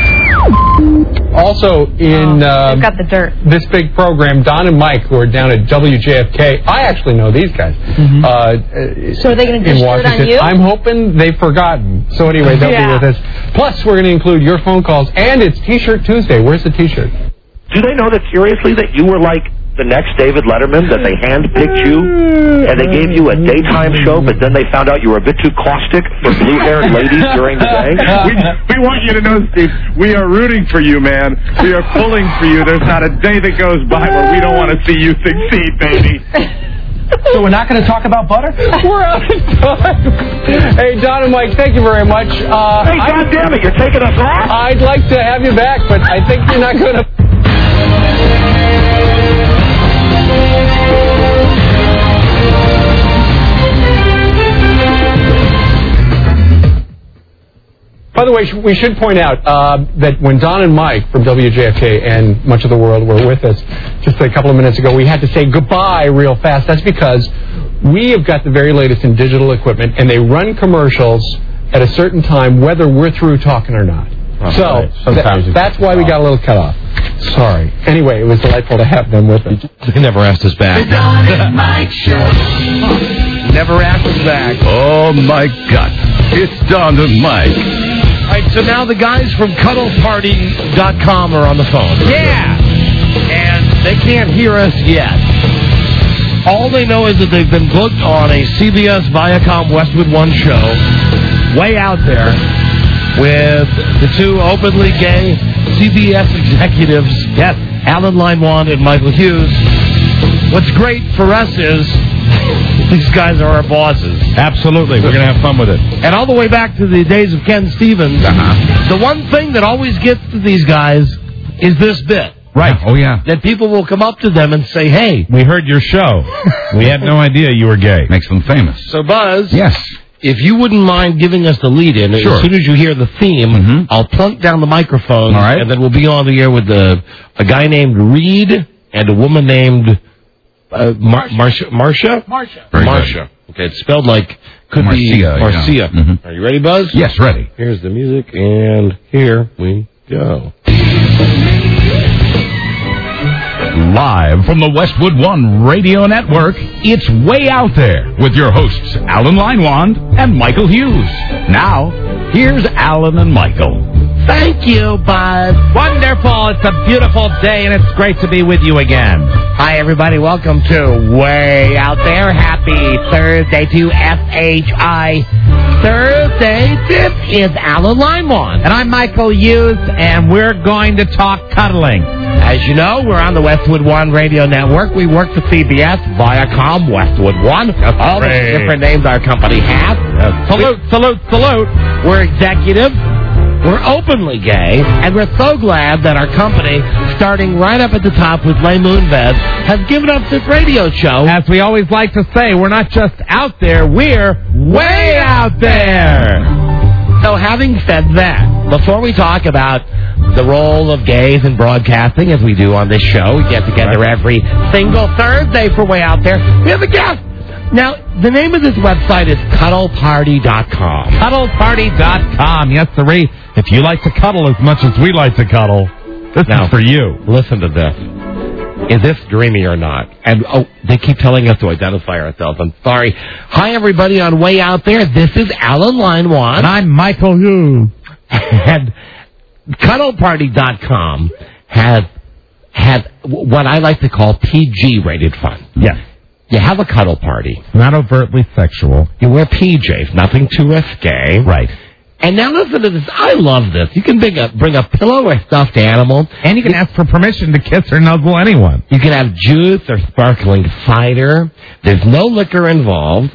Also, in oh, um, got the dirt. this big program, Don and Mike, who are down at W J F K, I actually know these guys. Mm-hmm. Uh, so are they going to dish dirt on you? I'm hoping they've forgotten. So anyway, they'll yeah. be with us. Plus, we're going to include your phone calls, and it's T-shirt Tuesday. Where's the T-shirt? Do they know that seriously that you were like the next David Letterman, that they handpicked you and they gave you a daytime show, but then they found out you were a bit too caustic for blue-haired ladies during the day? We, we want you to know, Steve, we are rooting for you, man. We are pulling for you. There's not a day that goes by where we don't want to see you succeed, baby. So we're not going to talk about butter? We're out of time. Hey, Don and Mike, thank you very much. Uh, hey, God damn it, you're taking us off? I'd like to have you back, but I think you're not going to... By the way, we should point out uh, that when Don and Mike from W J F K and much of the world were with us just a couple of minutes ago, we had to say goodbye real fast. That's because we have got the very latest in digital equipment, and they run commercials at a certain time, whether we're through talking or not. Oh, so right. Sometimes th- that's why we got a little cut off. Sorry. Anyway, it was delightful to have them with us. They never asked us back. The Don and Mike Show. Never asked us back. Oh, my God. It's Don and Mike. All right, so now the guys from Cuddle Party dot com are on the phone. Yeah. And they can't hear us yet. All they know is that they've been booked on a C B S Viacom Westwood One show, Way Out There, with the two openly gay C B S executives, yes, Alan Linewand and Michael Hughes. What's great for us is these guys are our bosses. Absolutely. We're going to have fun with it. And all the way back to the days of Ken Stevens, uh-huh. the one thing that always gets to these guys is this bit. Right. Oh, yeah. That people will come up to them and say, hey, we heard your show. We had no idea you were gay. Makes them famous. So, Buzz. Yes. If you wouldn't mind giving us the lead-in, sure. as soon as you hear the theme, mm-hmm. I'll plunk down the microphone, all right. and then we'll be on the air with the, a guy named Reed and a woman named uh, Mar- Marcia. Marcia? Marcia. Marcia. Okay, it's spelled like could Marcia, be Marcia. Yeah. Mm-hmm. Are you ready, Buzz? Yes, ready. Here's the music, and here we go. Live from the Westwood One Radio Network, it's Way Out There with your hosts, Alan Linewand and Michael Hughes. Now, here's Alan and Michael. Thank you, Buzz. Wonderful. It's a beautiful day, and it's great to be with you again. Hi, everybody. Welcome to Way Out There. Happy Thursday to F H I Thursday. This is Alan Linewand. And I'm Michael Hughes, and we're going to talk cuddling. As you know, we're on the Westwood One Radio Network. We work for C B S, Viacom, Westwood One. That's all great. The different names our company has. Yes. Salute, we, salute, salute. We're executive. We're openly gay, and we're so glad that our company, starting right up at the top with Les Moonves, has given us this radio show. As we always like to say, we're not just out there, we're way out there. So having said that, before we talk about the role of gays in broadcasting, as we do on this show, we get together every single Thursday for Way Out There, we have a guest. Now, the name of this website is Cuddle Party dot com. Cuddle Party dot com. Yes, sirree. If you like to cuddle as much as we like to cuddle, this now, is for you. Listen to this. Is this dreamy or not? And, oh, they keep telling us to identify ourselves. I'm sorry. Hi, everybody on Way Out There. This is Alan Linewand. And I'm Michael Hughes. And Cuddle Party dot com has, has what I like to call P G-rated fun. Yes. You have a cuddle party. Not overtly sexual. You wear P Js, nothing too risque. Right. And now listen to this. I love this. You can bring a, bring a pillow or a stuffed animal. And you can ask for permission to kiss or nuzzle anyone. You can have juice or sparkling cider. There's no liquor involved.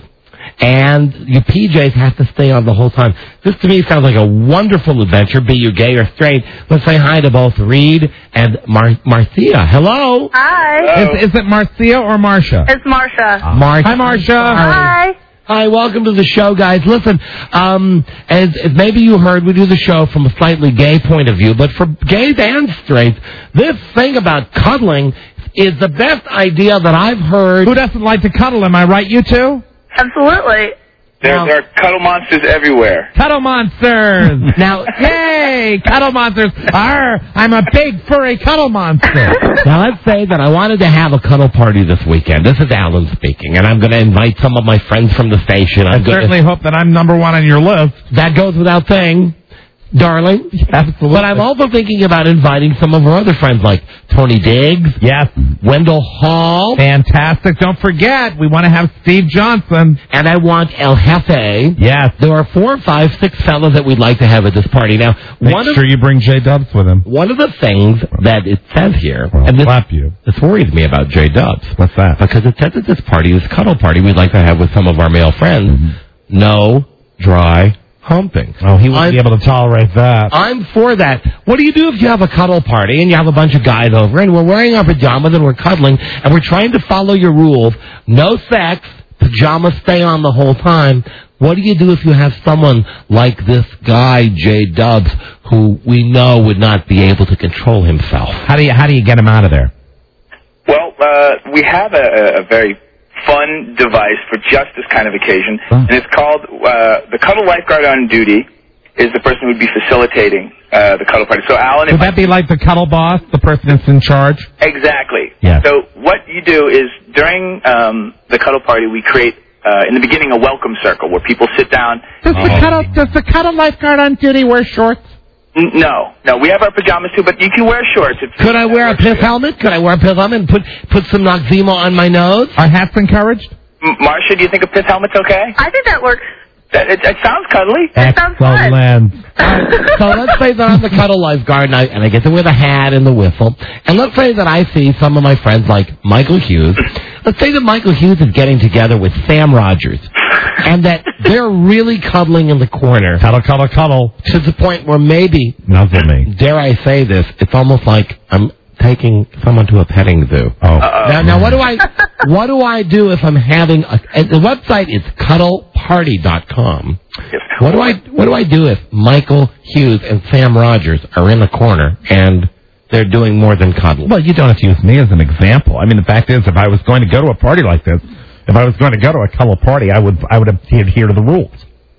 And your P Js have to stay on the whole time. This to me sounds like a wonderful adventure, be you gay or straight. Let's say hi to both Reed and Mar- Marcia. Hello. Hi. Is, is it Marcia or Marcia? It's Marsha. Marcia. Hi, Marcia. Hi. Hi, welcome to the show, guys. Listen, um, as, as maybe you heard, we do the show from a slightly gay point of view, but for gays and straights, this thing about cuddling is the best idea that I've heard. Who doesn't like to cuddle? Am I right, you two? Absolutely. There, there are cuddle monsters everywhere. Cuddle monsters! Now, yay! Cuddle monsters! Arr! I'm a big furry cuddle monster! Now, let's say that I wanted to have a cuddle party this weekend. This is Alan speaking, and I'm going to invite some of my friends from the station. I I'm gonna, certainly hope that I'm number one on your list. That goes without saying, darling. Absolutely. But I'm also thinking about inviting some of our other friends, like Tony Diggs. Yes. Wendell Hall. Fantastic. Don't forget, we want to have Steve Johnson. And I want El Jefe. Yes. There are four, five, six fellas that we'd like to have at this party. Now, Make one sure of, you bring J-Dubs with him. One of the things that it says here, Well, and this, slap you. this worries me about J-Dubs. What's that? Because it says that this party, this cuddle party we'd like to have with some of our male friends, Mm-hmm. no dry humping. Oh, he wouldn't I'm, be able to tolerate that. I'm for that. What do you do if you have a cuddle party and you have a bunch of guys over and we're wearing our pajamas and we're cuddling and we're trying to follow your rules? No sex, pajamas stay on the whole time. What do you do if you have someone like this guy, J Dubs, who we know would not be able to control himself? How do you how do you get him out of there? Well, uh, we have a, a very fun device for just this kind of occasion, Oh. and it's called uh, the Cuddle Lifeguard on Duty is the person who would be facilitating uh, the cuddle party. So, Alan, if Would that be like the cuddle boss, the person that's in charge? Exactly. Yes. So what you do is during um, the cuddle party, we create uh, in the beginning a welcome circle where people sit down. Does the cuddle does the cuddle lifeguard on duty wear shorts? N- No, no, we have our pajamas too, but you can wear shorts. If Could I wear a piss helmet? Could I wear a piss helmet and put put some Noxzema on my nose? Are hats encouraged? M- Marcia, do you think a pith helmet's okay? I think that works. That, it, it sounds cuddly. It sounds fun. Excellent. So let's say that I'm the cuddle lifeguard and I, and I get to wear the hat and the whistle. And let's say that I see some of my friends like Michael Hughes. Let's say that Michael Hughes is getting together with Sam Rogers. And that they're really cuddling in the corner. Cuddle, cuddle, cuddle. To the point where maybe, Nuzzle me. dare I say this, it's almost like I'm taking someone to a petting zoo. Oh. Now, now, what do I, what do I do if I'm having a? And the website is cuddle party dot com. What do I, what do I do if Michael Hughes and Sam Rogers are in the corner and they're doing more than cuddle? Well, you don't have to use me as an example. I mean, the fact is, if I was going to go to a party like this, if I was going to go to a cuddle party, I would, I would adhere to the rules.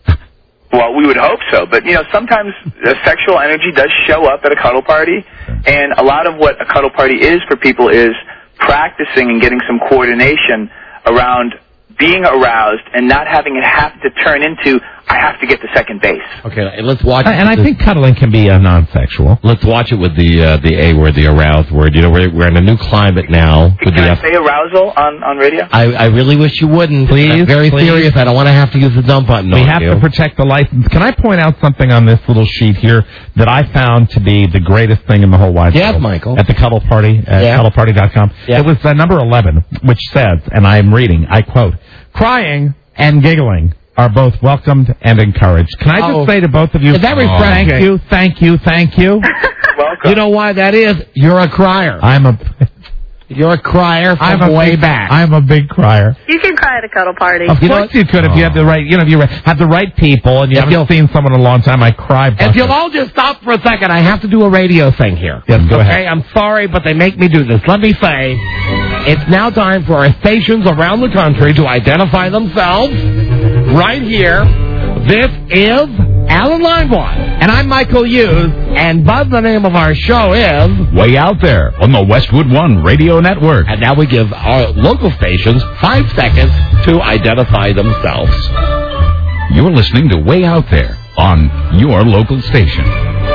Well, we would hope so, but you know, sometimes uh, sexual energy does show up at a cuddle party, and a lot of what a cuddle party is for people is practicing and getting some coordination around being aroused and not having it have to turn into, I have to get to second base. Okay, let's watch. And I think cuddling can be uh, non-sexual. Let's watch it with the uh, the A word, the aroused word. You know, we're we're in a new climate now. With Can the I say arousal on, on radio? I, I really wish you wouldn't. Please, I'm very please. serious. I don't want to have to use the dump button We on have you. to protect the license. Can I point out something on this little sheet here that I found to be the greatest thing in the whole wide Yes, world? Michael. At the cuddle party, at Yeah. cuddle party dot com. Yeah. It was uh, number eleven, which says, and I'm reading, I quote, crying and giggling are both welcomed and encouraged. Can I just Oh. say to both of you, Is that refreshing? thank you, thank you, thank you. Welcome. You know why that is? You're a crier. I'm a, You're a crier from I'm a way big, back. I'm a big crier. You can cry at a cuddle party. Of You know course what? you could if you have the right, you know, if you have the right people and you If haven't you'll- seen someone in a long time. I cry. If buckets. you'll all just stop for a second, I have to do a radio thing here. Yes, go okay, ahead. I'm sorry, but they make me do this. Let me say, it's now time for our stations around the country to identify themselves. Right here, this is Alan Limewine. And I'm Michael Hughes. And Buzz, the name of our show is Way Out There on the Westwood One Radio Network. And now we give our local stations five seconds to identify themselves. You're listening to Way Out There on your local station.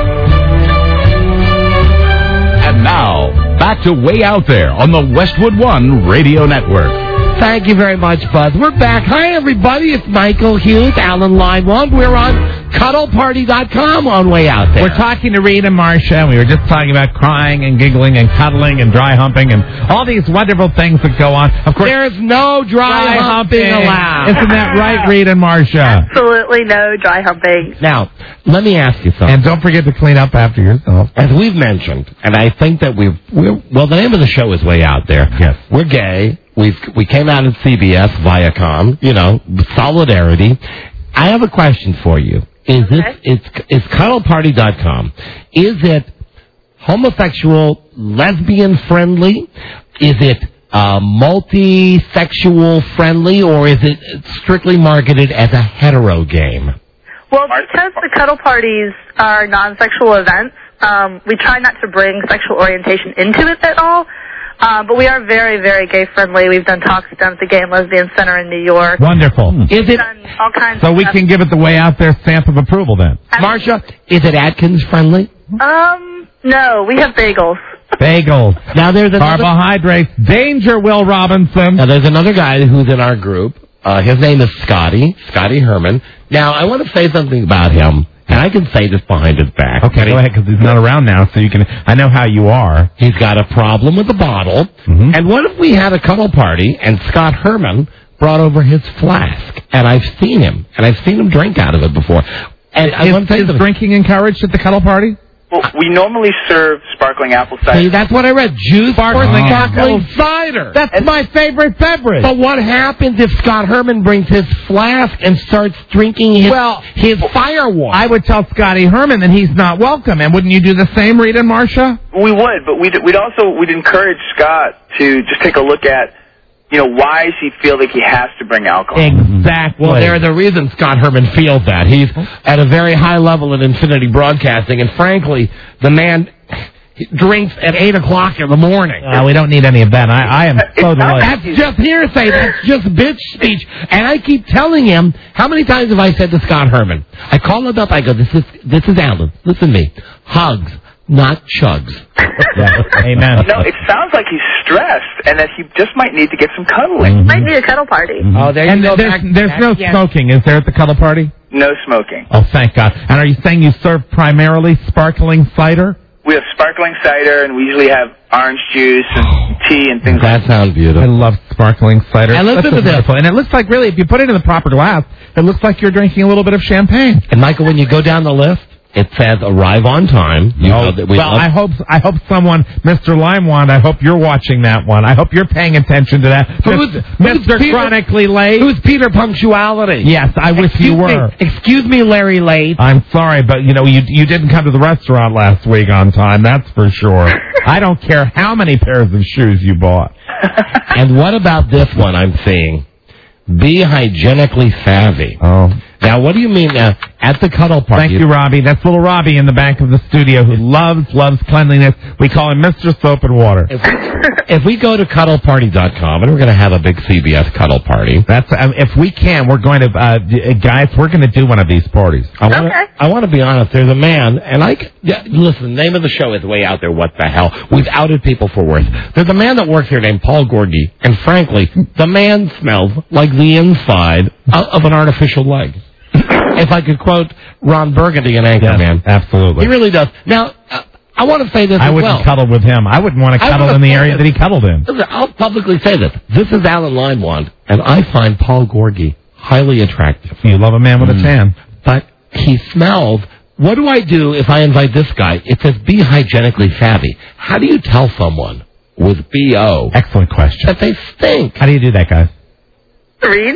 And now, back to Way Out There on the Westwood One Radio Network. Thank you very much, Buzz. We're back. Hi, everybody. It's Michael Hughes, Alan Limewine. We're on cuddle party dot com on way out there. We're talking to Reed and Marcia, and we were just talking about crying and giggling and cuddling and dry humping and all these wonderful things that go on. Of course, there's no dry, dry humping, humping allowed. Isn't that right, Reed and Marcia? Absolutely no dry humping. Now, let me ask you something. And don't forget to clean up after yourself. As we've mentioned, and I think that we've, we're, well, the name of the show is Way Out There. Yes. We're gay. We've, we came out at C B S, Viacom, you know, solidarity. I have a question for you. Is this, it's, it's cuddle party dot com. Is it homosexual, lesbian friendly? Is it uh, multi-sexual friendly, or is it strictly marketed as a hetero game? Well, because the cuddle parties are non-sexual events, um, we try not to bring sexual orientation into it at all. Uh, but we are very, very gay-friendly. We've done talks down at the Gay and Lesbian Center in New York. Wonderful. We've Is it done all kinds so of we stuff. can give it the Way Out There stamp of approval then? Marcia, is it Atkins friendly? Um, no, we have bagels. Bagels. Now there's another, carbohydrates. Danger, Will Robinson. Now there's another guy who's in our group. Uh, his name is Scotty, Scotty Herman. Now I want to say something about him. And I can say this behind his back. Okay, go ahead, because he's not around now, so you can. I know how you are. He's got a problem with the bottle. Mm-hmm. And what if we had a cuddle party and Scott Herman brought over his flask? And I've seen him, and I've seen him drink out of it before. And I is, want to say is drinking encouraged at the cuddle party? Well, we normally serve sparkling apple cider. See, that's what I read. Juice sparkling Oh. apple cider. That's my favorite beverage. But what happens if Scott Herman brings his flask and starts drinking his, well, his firewater? I would tell Scotty Herman that he's not welcome. And wouldn't you do the same, Rita and Marcia? We would, but we'd, we'd also we'd encourage Scott to just take a look at, you know, why does he feel like he has to bring alcohol? Exactly. Well, there are the reasons Scott Herman feels that. He's at a very high level in Infinity Broadcasting, and frankly, the man drinks at eight o'clock in the morning. Uh, we don't need any of that. I, I am so delighted. That's just hearsay. That's just bitch speech. And I keep telling him, how many times have I said to Scott Herman? I call him up, I go, this is, this is Alan. Listen to me. Hugs, not chugs. Yeah. Amen. No, it sounds like he's stressed, and that he just might need to get some cuddling. Mm-hmm. Might need a cuddle party. Oh, there you and go. there's, back, there's back no again. smoking, is there, at the cuddle party? No smoking. Oh, thank God. And are you saying you serve primarily sparkling cider? We have sparkling cider, and we usually have orange juice and tea and things That like sounds beautiful. I love sparkling cider. And listen That's to this. wonderful. And it looks like, really, if you put it in the proper glass, it looks like you're drinking a little bit of champagne. And, Michael, when you go down the list, it says arrive on time. You Oh, know that we well, love- I hope I hope someone, Mister Limewand, I hope you're watching that one. I hope you're paying attention to that. Who's- Mister who's Peter- Chronically Late? Who's Peter Punctuality? Yes, I wish Excuse you me- were. excuse me, Larry Late. I'm sorry, but, you know, you you didn't come to the restaurant last week on time, that's for sure. I don't care how many pairs of shoes you bought. And what about this one I'm seeing? Be hygienically savvy. Oh. Now, what do you mean uh, at the cuddle party? Thank you, Robbie. That's little Robbie in the back of the studio who loves, loves cleanliness. We call him Mister Soap and Water. If we, if we go to cuddle party dot com, and we're going to have a big C B S cuddle party. That's um, if we can, we're going to, uh, d- guys, we're going to do one of these parties. I want Okay. I want to be honest. There's a man, and I c- yeah, listen. The name of the show is Way Out There. What the hell? We've outed people for worse. There's a man that works here named Paul Gorgie, and frankly, the man smells like the inside of, of an artificial leg. If I could quote Ron Burgundy in Anchorman, absolutely. he really does. Now, uh, I want to say this I as wouldn't well. cuddle with him. I wouldn't want to I cuddle would've in the thought area it- that he cuddled in. Listen, I'll publicly say this. This is Alan Limewand, and I find Paul Gorgie highly attractive. You love a man with a tan. But he smells. What do I do if I invite this guy? It says be hygienically savvy. How do you tell someone with B O Excellent question. that they stink? How do you do that, guys? Reed?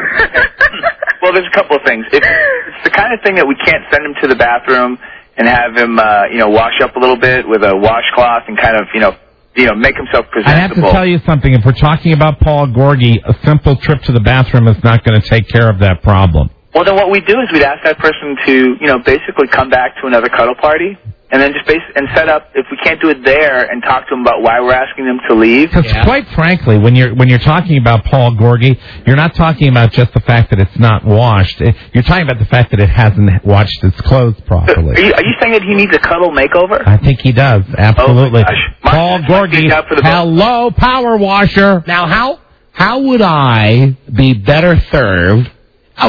Well, there's a couple of things. If it's the kind of thing that we can't send him to the bathroom and have him, uh, you know, wash up a little bit with a washcloth and kind of, you know, you know, make himself I have presentable. to tell you something. If we're talking about Paul Gorgie, a simple trip to the bathroom is not going to take care of that problem. Well, then what we do is we'd ask that person to, you know, basically come back to another cuddle party, and then just base and set up. If we can't do it there, and talk to them about why we're asking them to leave. Because quite frankly, when you're when you're talking about Paul Gorgie, you're not talking about just the fact that it's not washed. You're talking about the fact that it hasn't washed its clothes properly. Are you, are you saying that he needs a cuddle makeover? I think he does, absolutely. Oh, my gosh. My- Paul that's my Gorgie, big out for the vote. hello, power washer. Now, how how would I be better served? I would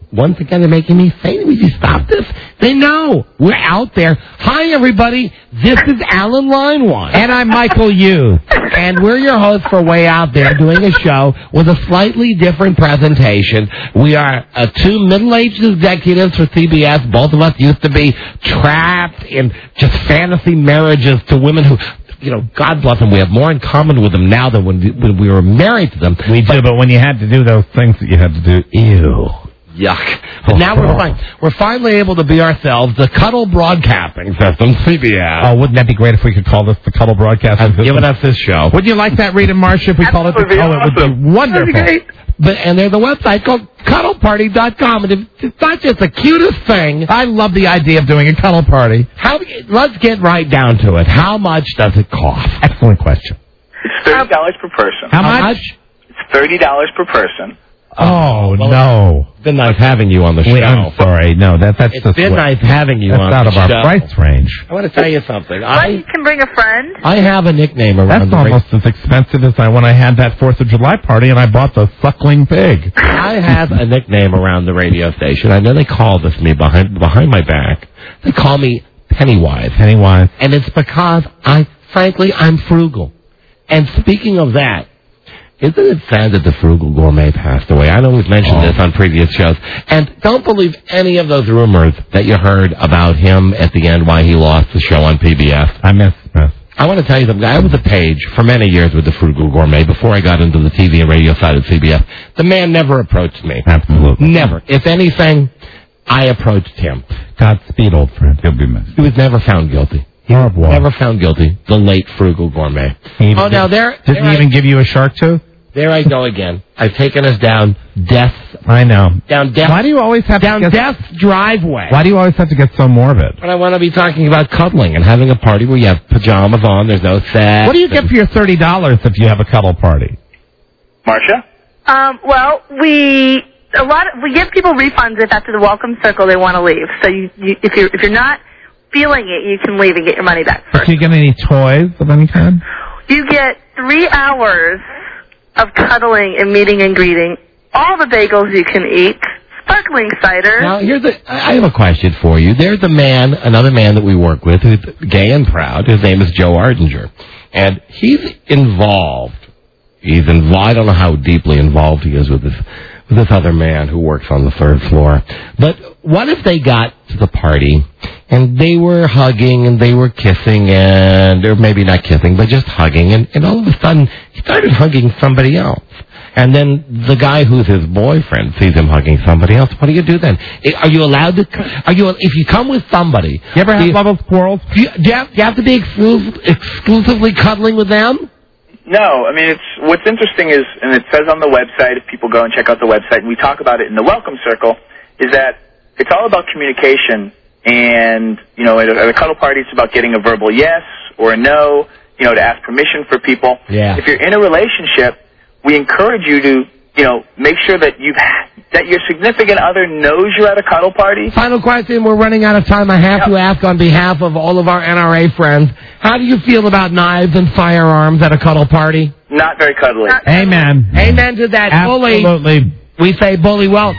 once again, they're making me say, would you stop this? They know. We're out there. Hi, everybody. This is Alan Linewine. And I'm Michael Hughes. And we're your hosts for Way Out There, doing a show with a slightly different presentation. We are uh, two middle-aged executives for C B S. Both of us used to be trapped in just fantasy marriages to women who... You know, God bless them. We have more in common with them now than when we, when we were married to them. We do, but when you had to do those things that you had to do, ew. Yuck. But now we're fine. We're finally able to be ourselves, the Cuddle Broadcasting System, C B S. Oh, wouldn't that be great if we could call this the Cuddle Broadcasting System? Given us this show. Would you like that, Rita Marcia, if we called it the Cuddle? It would be wonderful. That'd be great. But, and there's a website called cuddle party dot com, and it's not just the cutest thing. I love the idea of doing a cuddle party. How? Let's get right down to it. How much does it cost? Excellent question. It's thirty dollars per person. How, How much? much? It's thirty dollars per person. Oh, well, no. It's been nice having you on the show. Wait, I'm sorry. No, that, that's it's just... It's been nice having you that's on out the of our show. price range. I want to tell you something. Well, I, you can bring a friend. I have a nickname around That's the almost as expensive as I when I had that fourth of July party and I bought the suckling pig. I have a nickname around the radio station. I know they call this me behind behind my back. They call me Pennywise. Pennywise. And it's because I, frankly, I'm frugal. And speaking of that, isn't it sad that the Frugal Gourmet passed away? I know we've mentioned oh. this on previous shows. And don't believe any of those rumors that you heard about him at the end, why he lost the show on P B S. I miss this. I want to tell you something. I was a page for many years with the Frugal Gourmet before I got into the T V and radio side of C B S. The man never approached me. Absolutely. Never. If anything, I approached him. Godspeed, old friend. He'll be missed. He was never found guilty. He was never found guilty. The late Frugal Gourmet. Oh, now there... Didn't he even give you a shark tooth? There I go again. I've taken us down death's... I know. Down death's... Why do you always have down to get... death's driveway. Why do you always have to get so morbid? But I want to be talking about cuddling and having a party where you have pajamas on, there's no sex. What do you get for your thirty dollars if you have a cuddle party? Marcia? Um, well, we... A lot of, we give people refunds if after the welcome circle they want to leave. So you, you, if you're if you're not feeling it, you can leave and get your money back first. Do you get any toys of any kind? You get three hours of cuddling and meeting and greeting, all the bagels you can eat, sparkling cider. Now, here's a, I have a question for you. There's a man, another man that we work with who's gay and proud. His name is Joe Ardinger. And he's involved. He's involved. I don't know how deeply involved he is with this with this other man who works on the third floor. But what if they got to the party and they were hugging and they were kissing and, or maybe not kissing, but just hugging, and, and all of a sudden he started hugging somebody else. And then the guy who's his boyfriend sees him hugging somebody else. What do you do then? Are you allowed to, are you, if you come with somebody... You ever have levels quarrels? Do you, do you, have, do you have to be exclusive, exclusively cuddling with them? No, I mean, it's what's interesting is, and it says on the website, if people go and check out the website, and we talk about it in the Welcome Circle, is that it's all about communication. And, you know, at a, at a cuddle party, it's about getting a verbal yes or a no, you know, to ask permission for people. Yeah. If you're in a relationship, we encourage you to, you know, make sure that you've that your significant other knows you're at a cuddle party. Final question. We're running out of time. I have yep. to ask on behalf of all of our N R A friends, how do you feel about knives and firearms at a cuddle party? Not very cuddly. Not Amen. Amen to that. Absolutely. Bully. We say bully. Well,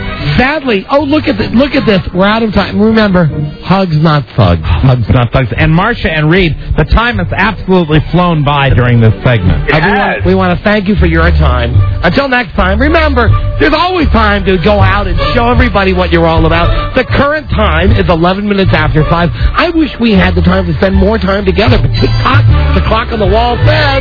sadly, oh, look at this. Look at this. We're out of time. Remember, hugs, not thugs. Hugs, not thugs. And Marcia and Reed, the time has absolutely flown by during this segment. It uh, we, has. want, we want to thank you for your time. Until next time, remember, there's always time to go out and show everybody what you're all about. The current time is eleven minutes after five. I wish we had the time to spend more time together, but tick-tock, the clock on the wall says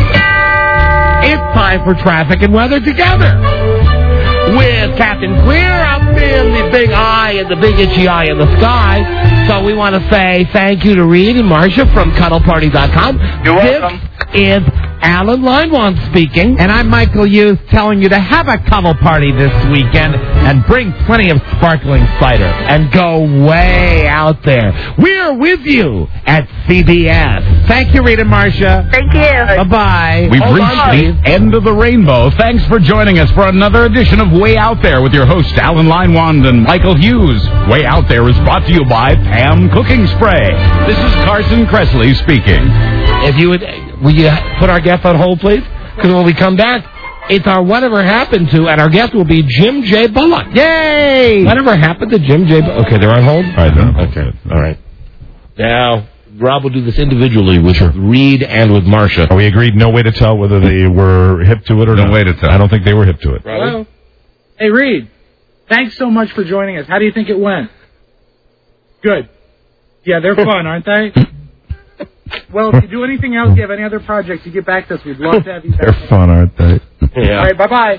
it's time for traffic and weather together. With Captain Queer up in the big eye and the big itchy eye in the sky. So we want to say thank you to Reed and Marcia from cuddle party dot com. You're welcome. This is Alan Linewand speaking. And I'm Michael Hughes telling you to have a cuddle party this weekend and bring plenty of sparkling cider. And go way out there. We're with you at C B S. Thank you, Reed and Marcia. Thank you. Bye-bye. We've Hold reached on, the end of the rainbow. Thanks for joining us for another edition of Way Out There with your hosts, Alan Linewand and Michael Hughes. Way Out There is brought to you by Pam Cooking Spray. This is Carson Kressley speaking. If you would, will you put our guest on hold, please? Because when we come back, It's our Whatever Happened To, and our guest will be Jim J. Bullock. Yay! Whatever happened to Jim J. Bullock? Okay, they're on hold? All right, they're on hold. Okay, all right. Now, Rob will do this individually with Reed and with Marcia. Are we agreed no way to tell whether they were hip to it or no not? No way to tell. I don't think they were hip to it. Hello? Hey, Reed. Thanks so much for joining us. How do you think it went? Good. Yeah, they're fun, aren't they? Well, if you do anything else, you have any other projects, you get back to us. We'd love to have you back. They're fun, aren't they? Yeah. All right, bye-bye.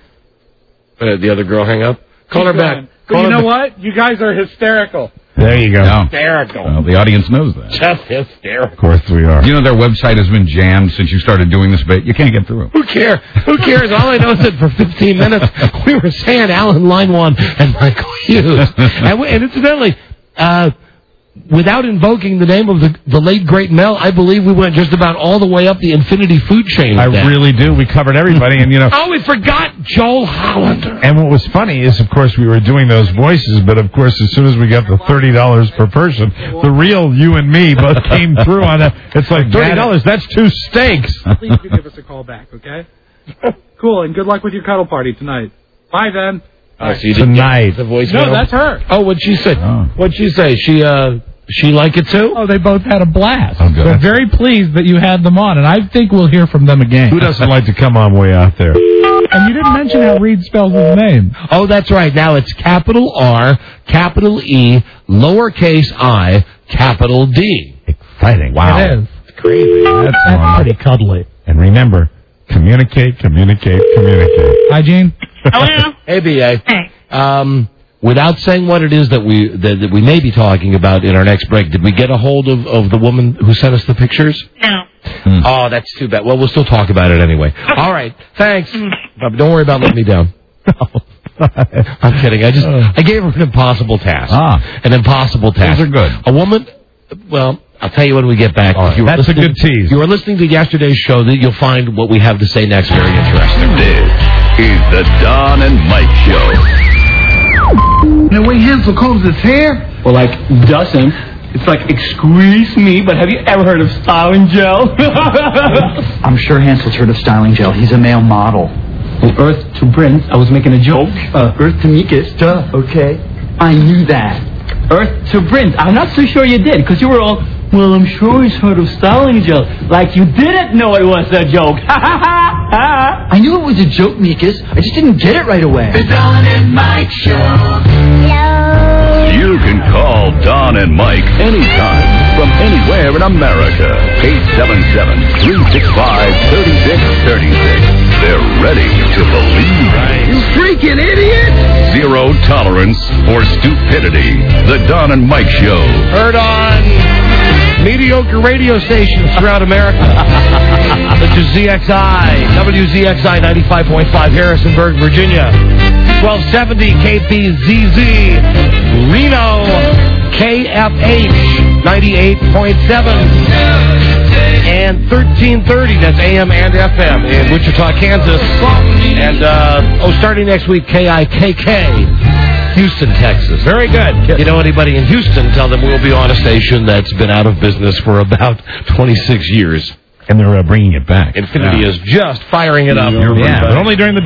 Uh, the other girl hang up? Call Keep her back. going. Call But you her know back. what? You guys are hysterical. There you go. Hysterical. Well, the audience knows that. Just hysterical. Of course we are. You know their website has been jammed since you started doing this bit. You can't get through. Who cares? Who cares? All I know is that for fifteen minutes we were saying Alan Linewan and Michael Hughes. and, we, and incidentally, uh, without invoking the name of the, the late, great Mel, I believe we went just about all the way up the infinity food chain. I that. really do. We covered everybody, and you know. Oh, we forgot Joel Hollander. And what was funny is, of course, we were doing those voices, but of course, as soon as we got the thirty dollars per person, the real you and me both came through on that. It's like thirty dollars. That's two steaks. Please do give us a call back, okay? Cool, and good luck with your cuddle party tonight. Bye, then. Oh, so you didn't Tonight. get the voice No, mail? that's her. Oh, what'd she say? Oh. What'd she say? She, uh, she like it too? Oh, they both had a blast. Oh, good. They're very pleased that you had them on, and I think we'll hear from them again. Who doesn't like to come on way out there? And you didn't mention how Reed spells his name. Oh, that's right. Now it's capital R, capital E, lowercase I, capital D. Exciting. Wow. It is. It's crazy. That's, That's fun. pretty cuddly. And remember, communicate, communicate, communicate. Hi, Gene. Hello? Hey, B A. Hey. Um, without saying what it is that we that, that we may be talking about in our next break, did we get a hold of, of the woman who sent us the pictures? No. Hmm. Oh, that's too bad. Well, we'll still talk about it anyway. All right. Thanks. But don't worry about letting me down. I'm kidding. I just I gave her an impossible task. Ah. An impossible task. Those are good. A woman, well, I'll tell you when we get back. All right. If you were That's a listening- good tease. If you were listening to yesterday's show, that you'll find what we have to say next very interesting. This is the Don and Mike Show. The way Hansel combs his hair? Well, like, doesn't. It's like, excuse me, but have you ever heard of styling gel? I'm sure Hansel's heard of styling gel. He's a male model. Well, Earth to Prince, I was making a joke. Uh, Earth to Mikas, duh, okay. I knew that. Earth to Prince, I'm not so sure you did, because you were all, well, I'm sure he's heard of styling gel. Like you didn't know it was a joke. I knew it was a joke, Mikas. I just didn't get it right away. The Don and Mike Show. You can call Don and Mike anytime from anywhere in America. eight seven seven, three six five, three six three six. They're ready to believe. You freaking idiot! Zero tolerance for stupidity. The Don and Mike Show. Heard on mediocre radio stations throughout America. Such as Z X I, W Z X I ninety-five point five, Harrisonburg, Virginia. twelve seventy K P Z Z, Reno, K F H ninety-eight point seven, and thirteen thirty, that's A M and F M, in Wichita, Kansas. And, uh, oh, starting next week, K I K K, Houston, Texas. Very good. You know anybody in Houston, tell them we'll be on a station that's been out of business for about twenty-six years. And they're uh, bringing it back. Infinity Yeah. is just firing it up. Yeah, but only during the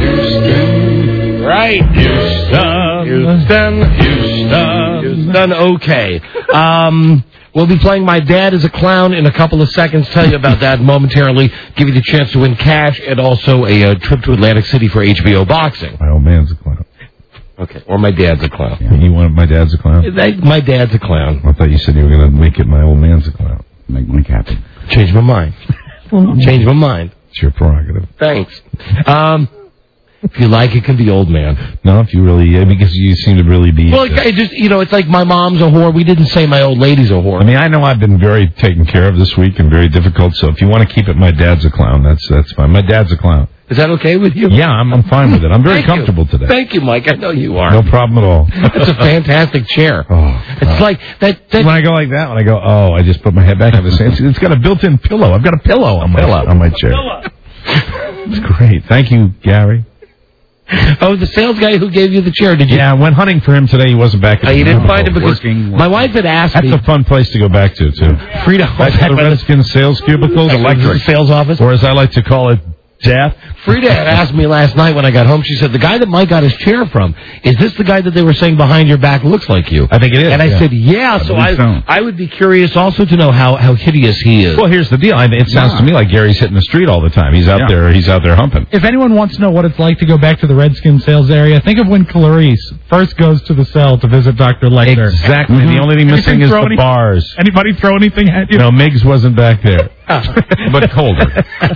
day. Right. Houston. Houston. Houston. Houston. Okay. Um, we'll be playing My Dad is a Clown in a couple of seconds. Tell you about that momentarily. Give you the chance to win cash and also a uh, trip to Atlantic City for H B O boxing. My old man's a clown. Okay. Or My Dad's a Clown. Yeah, you wanted My Dad's a Clown? They- My Dad's a Clown. I thought you said you were going to make it My Old Man's a Clown. Make Mike happy. Change my mind. Change my mind. It's your prerogative. Thanks. Um, if you like, it can be old man. No, if you really, yeah, because you seem to really be. Well, it just, you know, it's like my mom's a whore. We didn't say my old lady's a whore. I mean, I know I've been very taken care of this week and very difficult, so if you want to keep it My Dad's a Clown, that's that's fine. My Dad's a Clown. Is that okay with you? Yeah, I'm, I'm fine with it. I'm very Thank comfortable you. today. Thank you, Mike. I know you are. No problem at all. It's a fantastic chair. Oh, it's like that, that. When I go like that, when I go, oh, I just put my head back on the sand. It's got a built-in pillow. I've got a pillow on my Pillow. on my chair. It's great. Thank you, Gary. Oh, the sales guy who gave you the chair, did you? Yeah, I went hunting for him today. He wasn't back. At Oh, you the didn't moment. find him because Working, my wife had asked That's me. a fun place to go back to, too. Frida, Back to the Redskins sales cubicles. Electric. Sales office. Or as I like to call it, death. Frida had asked me last night when I got home, she said, the guy that Mike got his chair from, is this the guy that they were saying behind your back looks like you? I think it is. And I yeah. said, yeah, I so I, so. I would be curious also to know how, how hideous he is. Well, here's the deal. I mean, it sounds Yeah. to me like Gary's hitting the street all the time. He's out Yeah. there. He's out there humping. If anyone wants to know what it's like to go back to the Redskin sales area, think of when Clarice first goes to the cell to visit Doctor Lecter. Exactly. Mhm. The only thing missing Anything is throw the any- bars. Anybody throw anything at you? No, Miggs wasn't back there. But colder.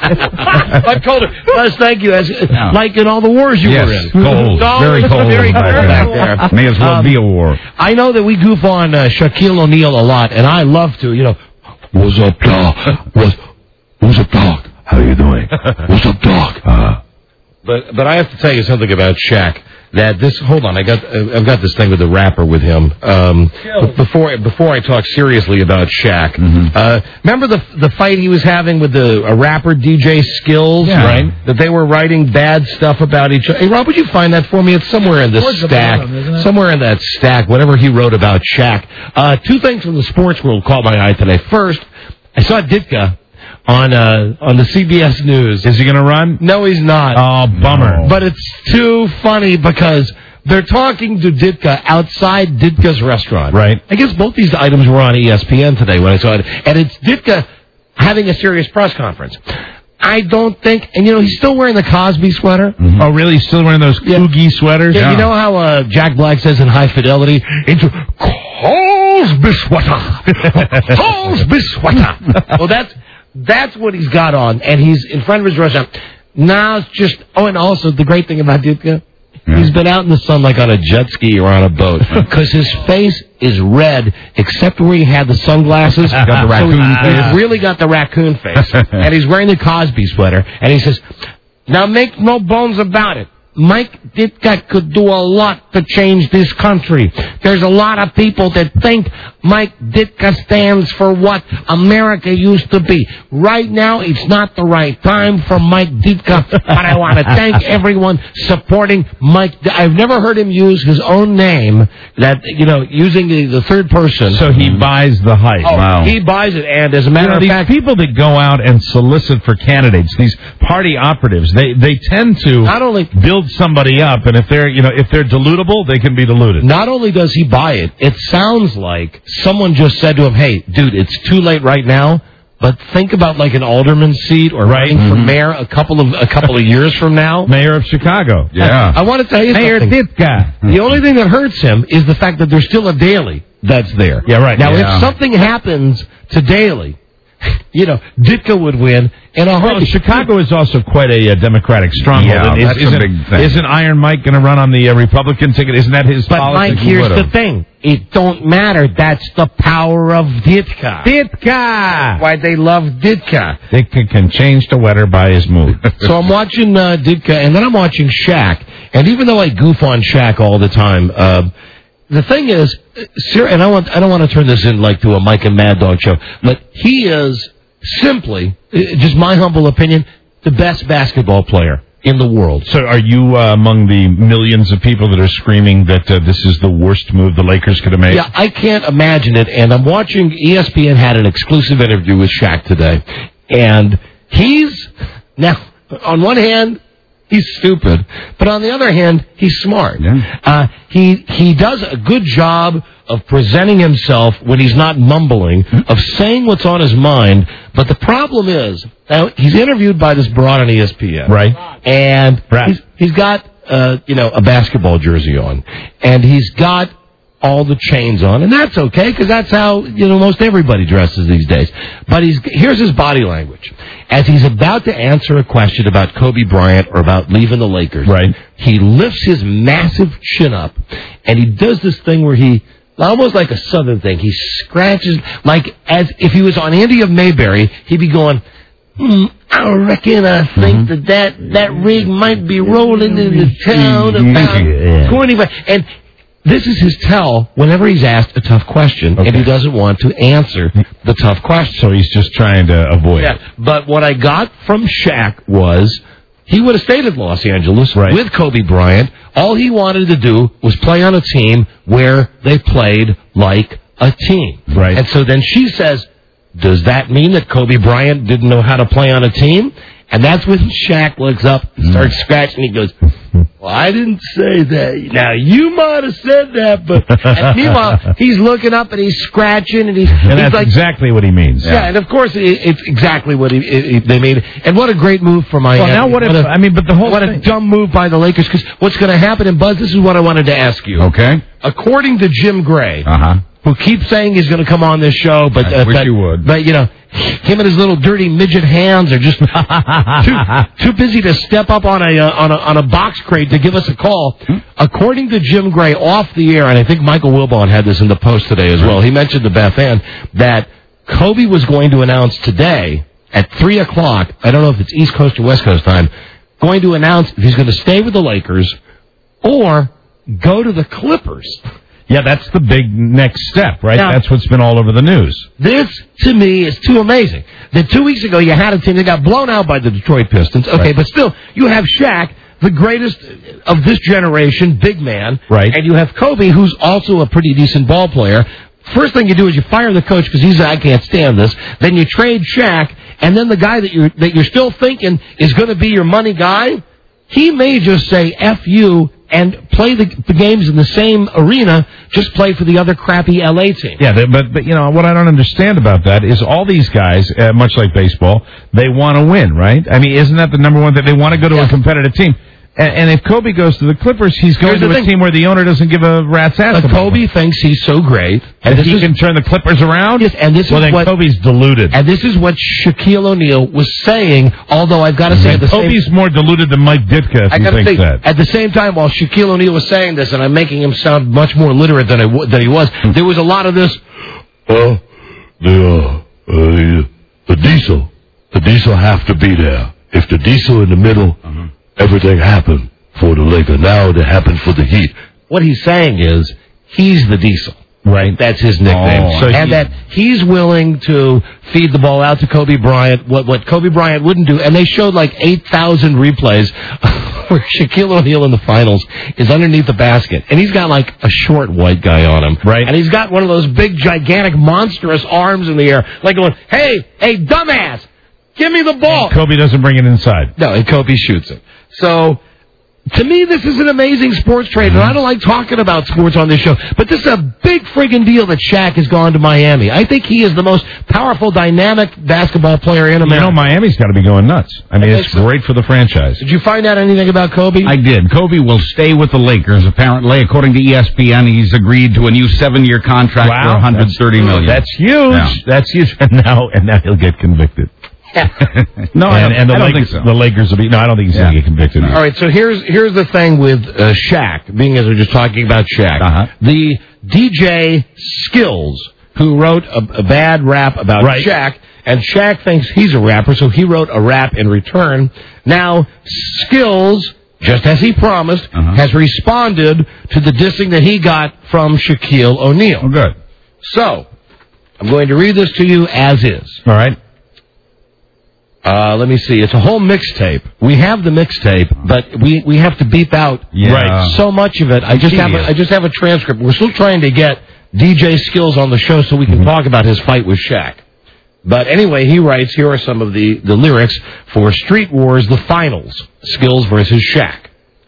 But colder. Les, thank you. As, Like in all the wars you Yes, were in. cold. Oh, Very it's cold Very cold back back there. May as well Um, be a war. I know that we goof on uh, Shaquille O'Neal a lot, and I love to, you know, what's up, dog? What's, what's up, dog? How you doing? What's up, dog? Uh, but but I have to tell you something about Shaq. That this hold on, I got uh, I've got this thing with the rapper with him. Um, but before before I talk seriously about Shaq, Mm-hmm. uh, remember the the fight he was having with the a rapper D J Skills, Yeah. right? That they were writing bad stuff about each other. Hey Rob, would you find that for me? It's somewhere in this Towards the stack, bottom, isn't it? somewhere in that stack. Whatever he wrote about Shaq. Uh, two things from the sports world caught my eye today. First, I saw Ditka on uh, on the C B S News. Is he going to run? No, he's not. Oh, bummer. But it's too funny because they're talking to Ditka outside Ditka's restaurant. Right. I guess both these items were on E S P N today when I saw it. And it's Ditka having a serious press conference. I don't think, and you know, he's still wearing the Cosby sweater. Mm-hmm. Oh, really? He's still wearing those Coogie sweaters? Yeah, you know how uh, Jack Black says in High Fidelity, it's Cosby sweater. Cosby sweater. Well, that's, that's what he's got on, and he's in front of his restaurant. Now it's just, oh, and also the great thing about Ditka, Yeah. he's been out in the sun like on a jet ski or on a boat because his face is red except where he had the sunglasses. Got the raccoon so he, face. He's really got the raccoon face. And he's wearing the Cosby sweater. And he says, now make no bones about it. Mike Ditka could do a lot to change this country. There's a lot of people that think Mike Ditka stands for what America used to be. Right now, it's not the right time for Mike Ditka, but I want to thank everyone supporting Mike. I've never heard him use his own name, that, you know, using the, the third person. So he buys the hype. Oh, wow. he buys it, and as a matter You know, of these fact, people that go out and solicit for candidates, these party operatives, they they tend to not only build somebody up, and if they're you know if they're deludable, they can be deluded. Not only does he buy it, it sounds like someone just said to him, hey, dude, it's too late right now, but think about like an alderman seat or running for mayor a couple of a couple of years from now. Mayor of Chicago. Yeah. I want to tell you Mayor something. Ditka. The only thing that hurts him is the fact that there's still a Daily that's there. Yeah, right. Now, Yeah. if something happens to Daily, you know, Ditka would win in a Well, heartbeat. Chicago is also quite a uh, Democratic stronghold. Yeah, and is, that's a isn't, big thing. Isn't Iron Mike going to run on the uh, Republican ticket? Isn't that his But policy? Mike, He here's would've. the thing. It don't matter. That's the power of Ditka. Ditka! Why they love Ditka. Ditka can change the weather by his mood. So I'm watching uh, Ditka, and then I'm watching Shaq. And even though I goof on Shaq all the time, uh, the thing is, uh, ser- and I want I don't want to turn this in like to a Mike and Mad Dog show, but he is simply, uh, just my humble opinion, the best basketball player in the world. So are you uh, among the millions of people that are screaming that uh, this is the worst move the Lakers could have made? Yeah, I can't imagine it. And I'm watching, E S P N had an exclusive interview with Shaq today. And he's, now, on one hand, he's stupid. But on the other hand, he's smart. Yeah. Uh, he, he does a good job of presenting himself when he's not mumbling, of saying what's on his mind. But the problem is, now, he's interviewed by this broad on E S P N. Right. And he's, he's got, uh, you know, a basketball jersey on. And he's got all the chains on. And that's okay, because that's how, you know, most everybody dresses these days. But he's here's his body language. As he's about to answer a question about Kobe Bryant or about leaving the Lakers, right, he lifts his massive chin up, and he does this thing where he, almost like a southern thing, he scratches, like as if he was on Andy of Mayberry, he'd be going, Hmm, I reckon I think that, that that rig might be rolling in the town about twenty-five. And this is his tell whenever he's asked a tough question, Okay. and he doesn't want to answer the tough question. So he's just trying to avoid it. Yeah, but what I got from Shaq was he would have stayed in Los Angeles Right. with Kobe Bryant. All he wanted to do was play on a team where they played like a team. Right. And so then she says, does that mean that Kobe Bryant didn't know how to play on a team? And that's when Shaq looks up and starts scratching. He goes, well, I didn't say that. Now, you might have said that, but and meanwhile, he's looking up and he's scratching, and he's, and he's that's like, exactly what he means. Yeah, yeah and of course, it, it's exactly what he, it, it, they mean. And what a great move for Miami. Well, now what if, what a, I mean, but the whole What thing. a dumb move by the Lakers, because what's going to happen, and Buzz, this is what I wanted to ask you. Okay. According to Jim Gray, Uh-huh. who keeps saying he's going to come on this show, but I uh, wish but, you would. But you know, him and his little dirty midget hands are just too, too busy to step up on a, uh, on a on a box crate to give us a call. Hmm? According to Jim Gray, off the air, and I think Michael Wilbon had this in the Post today as well. He mentioned to Beth Ann that Kobe was going to announce today at three o'clock. I don't know if it's East Coast or West Coast time. Going to announce if he's going to stay with the Lakers or go to the Clippers. Yeah, that's the big next step, right? Now, that's what's been all over the news. This, to me, is too amazing. That two weeks ago you had a team that got blown out by the Detroit Pistons. Okay, right. but still, you have Shaq, the greatest of this generation, big man. Right. And you have Kobe, who's also a pretty decent ball player. First thing you do is you fire the coach because he's, I can't stand this. Then you trade Shaq, and then the guy that you're, that you're still thinking is going to be your money guy, he may just say F you and play the, the games in the same arena, just play for the other crappy L A team. Yeah, they, but, but, you know, what I don't understand about that is all these guys, uh, much like baseball, they want to win, right? I mean, isn't that the number one thing? They want to go to yeah. a competitive team. And, and if Kobe goes to the Clippers, he's going to a thing. team where the owner doesn't give a rat's ass but about Kobe him. thinks he's so great. And, and he is, can turn the Clippers around? Yes, and this well, is then what, Kobe's deluded. And this is what Shaquille O'Neal was saying, although I've got to say... And the Kobe's same, more deluded than Mike Ditka if I he thinks say, that. At the same time, while Shaquille O'Neal was saying this, and I'm making him sound much more literate than, I w- than he was, there was a lot of this... Well, the, uh, uh, the, the diesel, the diesel have to be there. If the diesel in the middle, uh-huh. everything happened. For the Lakers. Now it happened for the Heat. What he's saying is he's the diesel. Right. That's his nickname. Oh, so and he, that he's willing to feed the ball out to Kobe Bryant, what, what Kobe Bryant wouldn't do. And they showed like eight thousand replays where Shaquille O'Neal in the finals is underneath the basket. And he's got like a short white guy on him. Right. And he's got one of those big, gigantic, monstrous arms in the air. Like going, hey, hey, dumbass, give me the ball. And Kobe doesn't bring it inside. No, and Kobe shoots it. So... To me, this is an amazing sports trade, and I don't like talking about sports on this show, but this is a big friggin' deal that Shaq has gone to Miami. I think he is the most powerful, dynamic basketball player in America. You know, Miami's got to be going nuts. I mean, I it's so. great for the franchise. Did you find out anything about Kobe? I did. Kobe will stay with the Lakers, apparently. According to E S P N, he's agreed to a new seven-year contract wow, for one hundred thirty million dollars. That's huge. Yeah. That's huge. And now, and now he'll get convicted. no, I and, don't, and the, I don't Lakers, think so. the Lakers will be. No, I don't think he's yeah. going to get convicted. All right, so here's here's the thing with uh, Shaq, being as we're just talking about Shaq. Uh-huh. The D J Skills, who wrote a, a bad rap about right. Shaq, and Shaq thinks he's a rapper, so he wrote a rap in return. Now, Skills, just as he promised, uh-huh. has responded to the dissing that he got from Shaquille O'Neal. Oh, good. So, I'm going to read this to you as is. All right. Uh, let me see. It's a whole mixtape. We have the mixtape, but we, we have to beep out yeah. right. so much of it. I just have a, I just have a transcript. We're still trying to get D J Skills on the show so we can mm-hmm. talk about his fight with Shaq. But anyway, he writes, here are some of the, the lyrics for Street Wars, the finals. Skills versus Shaq.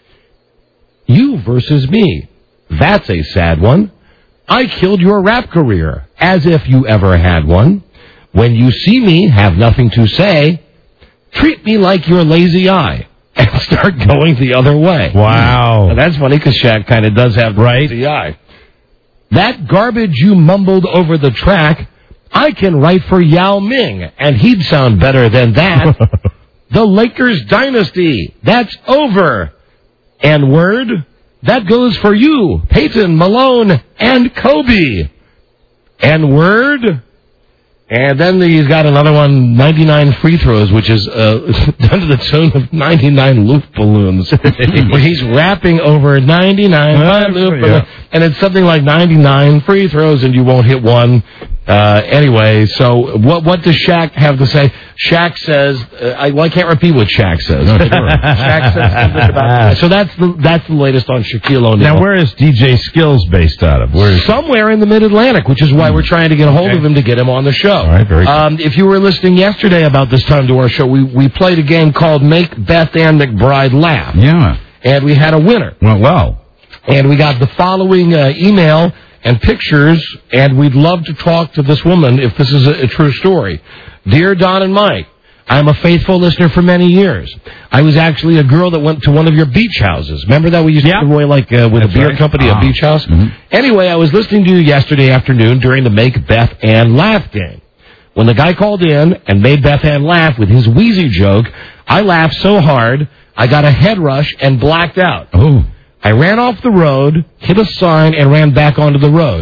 You versus me. That's a sad one. I killed your rap career, as if you ever had one. When you see me, have nothing to say, treat me like your lazy eye and start going the other way. Wow. Now, that's funny because Shaq kind of does have the right. lazy eye. That garbage you mumbled over the track, I can write for Yao Ming, and he'd sound better than that. The Lakers dynasty, that's over. And word, that goes for you, Peyton, Malone, and Kobe. And word... And then he's got another one, ninety-nine free throws, which is uh, done to the tune of ninety-nine loop balloons. Where he's rapping over ninety-nine uh, loop balloons. And it's something like ninety-nine free throws, and you won't hit one. Uh, anyway, so what what does Shaq have to say? Shaq says, uh, I, well, I can't repeat what Shaq says. No, sure. Shaq says something about So that's the that's the latest on Shaquille O'Neal. Now, where is D J Skills based out of? Where is Somewhere in the Mid-Atlantic, which is why we're trying to get a hold Okay. of him to get him on the show. All right, very good. Um, if you were listening yesterday about this time to our show, we, we played a game called Make Beth Ann McBride Laugh. Yeah. And we had a winner. Went well. And we got the following uh, email and pictures, and we'd love to talk to this woman if this is a, a true story. Dear Don and Mike, I'm a faithful listener for many years. I was actually a girl that went to one of your beach houses. Remember that we used to give away, like, uh, with That's a beer right. company, Ah. a beach house? Mhm. Anyway, I was listening to you yesterday afternoon during the Make Beth Ann Laugh game. When the guy called in and made Beth Ann laugh with his wheezy joke, I laughed so hard, I got a head rush and blacked out. Oh. I ran off the road, hit a sign, and ran back onto the road.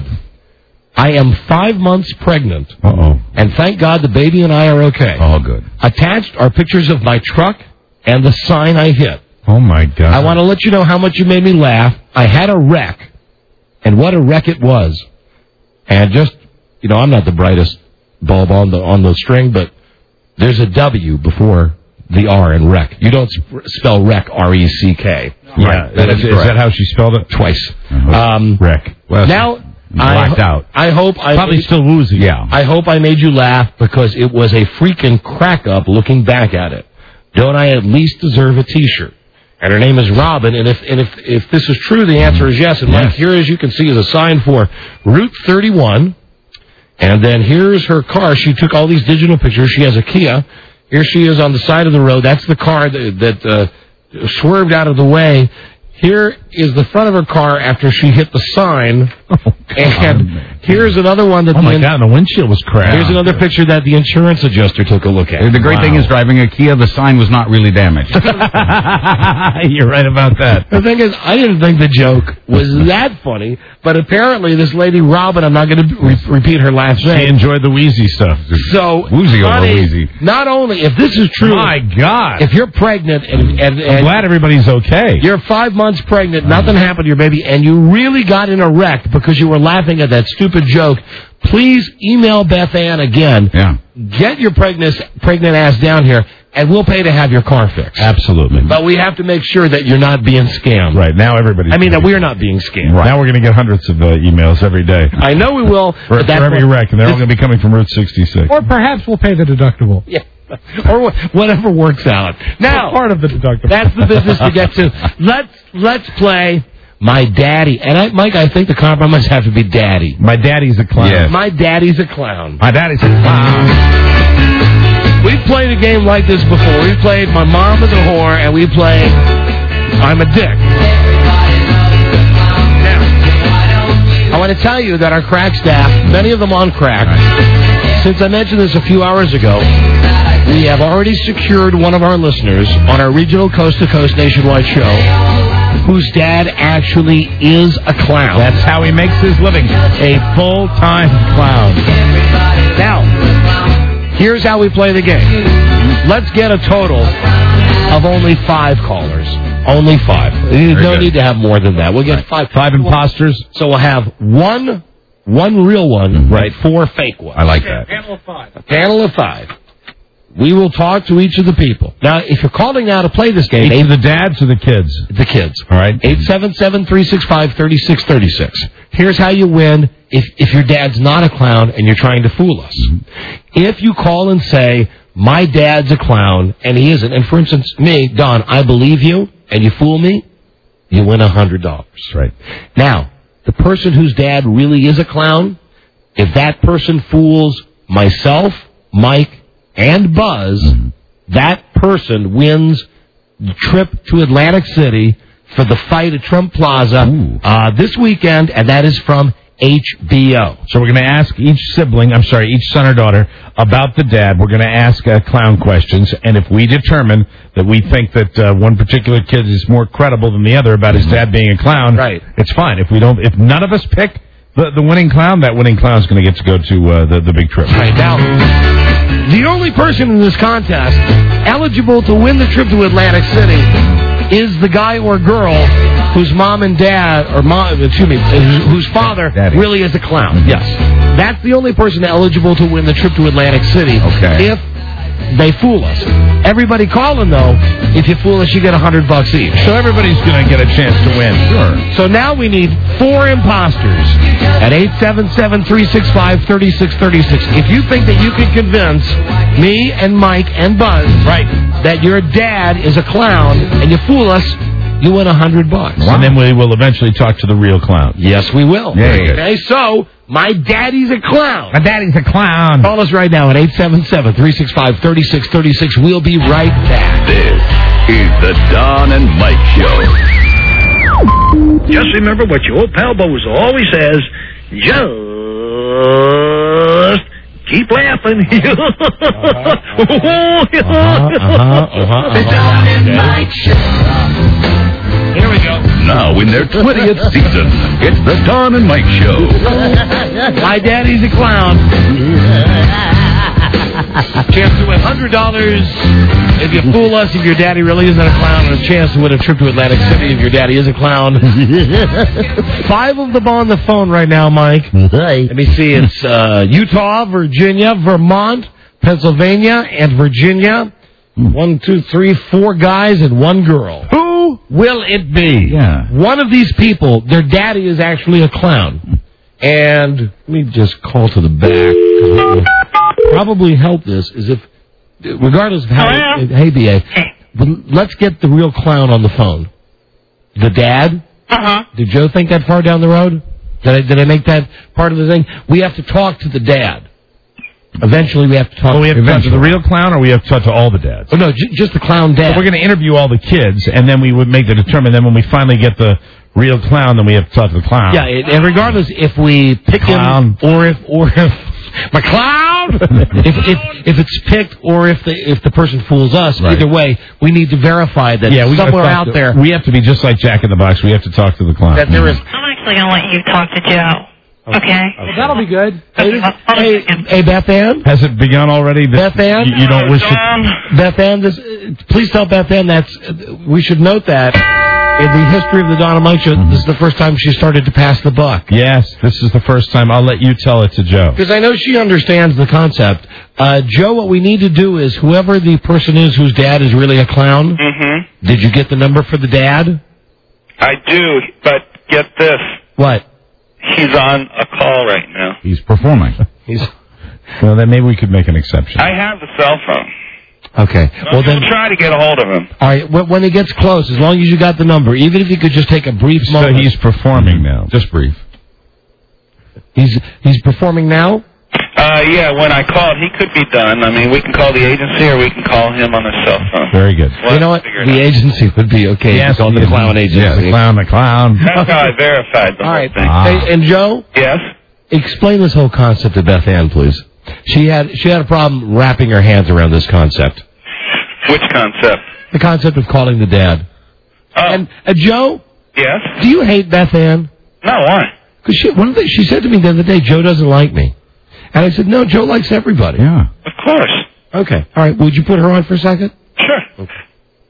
I am five months pregnant. Uh-oh. And thank God the baby and I are okay. All good. Attached are pictures of my truck and the sign I hit. Oh, my God. I want to let you know how much you made me laugh. I had a wreck, and what a wreck it was. And just, you know, I'm not the brightest bulb on the on the string, but there's a W before the R in wreck. You don't sp- spell wreck R E C K. Yeah, Right. That is, is is correct. that how she spelled it? Twice. Um, Wreck. Well, Now, I, blacked ho- out. I hope I Probably made, still woozy. Yeah. I hope I made you laugh because it was a freaking crack up looking back at it. Don't I at least deserve a T-shirt? And her name is Robin. And if and if if this is true, the answer is yes. And Yes. Mike, here, as you can see, is a sign for Route thirty-one. And then here's her car. She took all these digital pictures. She has a Kia. Here she is on the side of the road. That's the car that, that uh, swerved out of the way. Here is the front of her car after she hit the sign. Oh, And here's another one that Oh, the my in- God, and the windshield was cracked. Here's another picture that the insurance adjuster took a look at. The great thing Wow. is driving a Kia, the sign was not really damaged. You're right about that. The thing is, I didn't think the joke was that funny, but apparently this lady Robin, I'm not going to re- repeat her last She name. enjoyed the wheezy stuff. So, Woozy over honey, wheezy. not only, if this is true, My God. if you're pregnant and, and, I'm and glad everybody's okay. you're five months pregnant, nothing happened to your baby, and you really got in a wreck because you were laughing at that stupid joke, please email Beth Ann again. Yeah. Get your pregnant, pregnant ass down here, and we'll pay to have your car fixed. Absolutely. But we have to make sure that you're not being scammed. Right, now everybody's... I mean, that we're not being scammed. Right. Now we're going to get hundreds of uh, emails every day. I know we will. For, but for that's every what- wreck, and they're all going to be coming from Route sixty-six. Or perhaps we'll pay the deductible. Yeah. Or wh- whatever works out. Now, Part of the deductible. that's the business to get to. Let's let's play My Daddy. And I, Mike, I think the compromise has to be Daddy. My daddy's a clown. Yes. My Daddy's a clown. My daddy's a clown. We've played a game like this before. We played My Mom is a Whore, and we played I'm a Dick. Now, I want to tell you that our crack staff, many of them on crack, since I mentioned this a few hours ago, we have already secured one of our listeners on our regional coast-to-coast nationwide show whose dad actually is a clown. That's how he makes his living. A full-time clown. Now, here's how we play the game. Let's get a total of only five callers. Only five. There's no good. need to have more than that. We'll get five. Five imposters. So we'll have one, one real one, right? Four fake ones. I like that. Panel of five. A panel of five. We will talk to each of the people. Now, if you're calling now to play this game, Each of the dads or the kids? the kids. All right. eight seven seven, three six five, three six three six. Here's how you win if, if your dad's not a clown and you're trying to fool us. If you call and say, my dad's a clown, and he isn't, and for instance, me, Don, I believe you, and you fool me, you win one hundred dollars. Right. Now, the person whose dad really is a clown, if that person fools myself, Mike, and Buzz, that person wins the trip to Atlantic City for the fight at Trump Plaza uh, this weekend, and that is from H B O. So we're going to ask each sibling, I'm sorry, each son or daughter about the dad. We're going to ask uh, clown questions, and if we determine that we think that uh, one particular kid is more credible than the other about his dad being a clown, Right. it's fine. If we don't, if none of us pick the, the winning clown, that winning clown is going to get to go to uh, the, the big trip. Right now, the only person in this contest eligible to win the trip to Atlantic City is the guy or girl whose mom and dad, or mom, excuse me, whose father Daddy. really is a clown. Mm-hmm. Yes. That's the only person eligible to win the trip to Atlantic City. Okay. If they fool us. Everybody calling, though, if you fool us, you get a hundred bucks each. So everybody's going to get a chance to win. Sure. So now we need four imposters at eight seven seven, three six five, three six three six. If you think that you can convince me and Mike and Buzz right. that your dad is a clown and you fool us, you win a hundred bucks. And then we will eventually talk to the real clown. Yes, we will. Yeah, okay, so my daddy's a clown. My daddy's a clown. Call us right now at eight seven seven, three six five, three six three six. We'll be right back. This is the Don and Mike Show. Just remember what your old pal Bose always says. Just keep laughing. The Don and Mike Show. Here we go. Now in their twentieth season, it's the Don and Mike Show. My daddy's a clown. Chance to win one hundred dollars if you fool us, if your daddy really isn't a clown, and a chance to win a trip to Atlantic City if your daddy is a clown. Five of them on the phone right now, Mike. Let me see. It's uh, Utah, Virginia, Vermont, Pennsylvania, and Virginia. One, two, three, four guys and one girl. Who will it be? Yeah. One of these people, their daddy is actually a clown. And let me just call to the back, because what will probably help this is if, regardless of how, Hello? it, hey, B A, but let's get the real clown on the phone. The dad? Uh-huh. Did Joe think that far down the road? Did I, did I make that part of the thing? We have to talk to the dad. Eventually, we have to talk. Well, we have to talk to the eventually. real clown, or we have to talk to all the dads? Oh, no, j- just the clown dad. So we're going to interview all the kids, and then we would make the determine. Then when we finally get the real clown, then we have to talk to the clown. Yeah, it, and regardless if we pick Clown. him or if or if my clown, if, if if it's picked or if the if the person fools us, Right. either way, we need to verify that Yeah, we gotta somewhere talk out to- there We have to be just like Jack in the Box. We have to talk to the clown. that there is. I'm actually going to let you talk to Joe. Okay? Well, that'll be good. Hey, hey, hey, Beth Ann. Has it begun already? This, Beth Ann, you, you don't wish to. Beth Ann, this, uh, please tell Beth Ann that's. Uh, we should note that in the history of the Don and Mike Show, this is the first time she started to pass the buck. Yes, this is the first time. I'll let you tell it to Joe. Because I know she understands the concept. Uh, Joe, what we need to do is whoever the person is whose dad is really a clown. Mm-hmm. Did you get the number for the dad? I do, but get this. What? He's on a call right now. He's performing. He's. Well, then maybe we could make an exception. I have the cell phone. Okay. Well, then. I'll try to get a hold of him. All right. When when he gets close, as long as you got the number, even if you could just take a brief So moment. he's performing now. Just brief. He's he's performing now. Uh, yeah, when I called, he could be done. I mean, we can call the agency or we can call him on his cell phone. Very good. We'll you know what? figure it The out. agency would be okay. Yes, on the yeah, clown agency. Yeah, the clown, the clown. That's how I verified the All whole right. thing. Hey, and Joe, Yes? explain this whole concept to Beth Ann, please. She had she had a problem wrapping her hands around this concept. Which concept? The concept of calling the dad. Oh, And uh, Joe, yes? do you hate Beth Ann? No, why? Because she one of the, she said to me the other day, Joe doesn't like me, and I said, no, Joe likes everybody. Yeah. Of course. Okay. All right. Would you put her on for a second? Sure. Okay.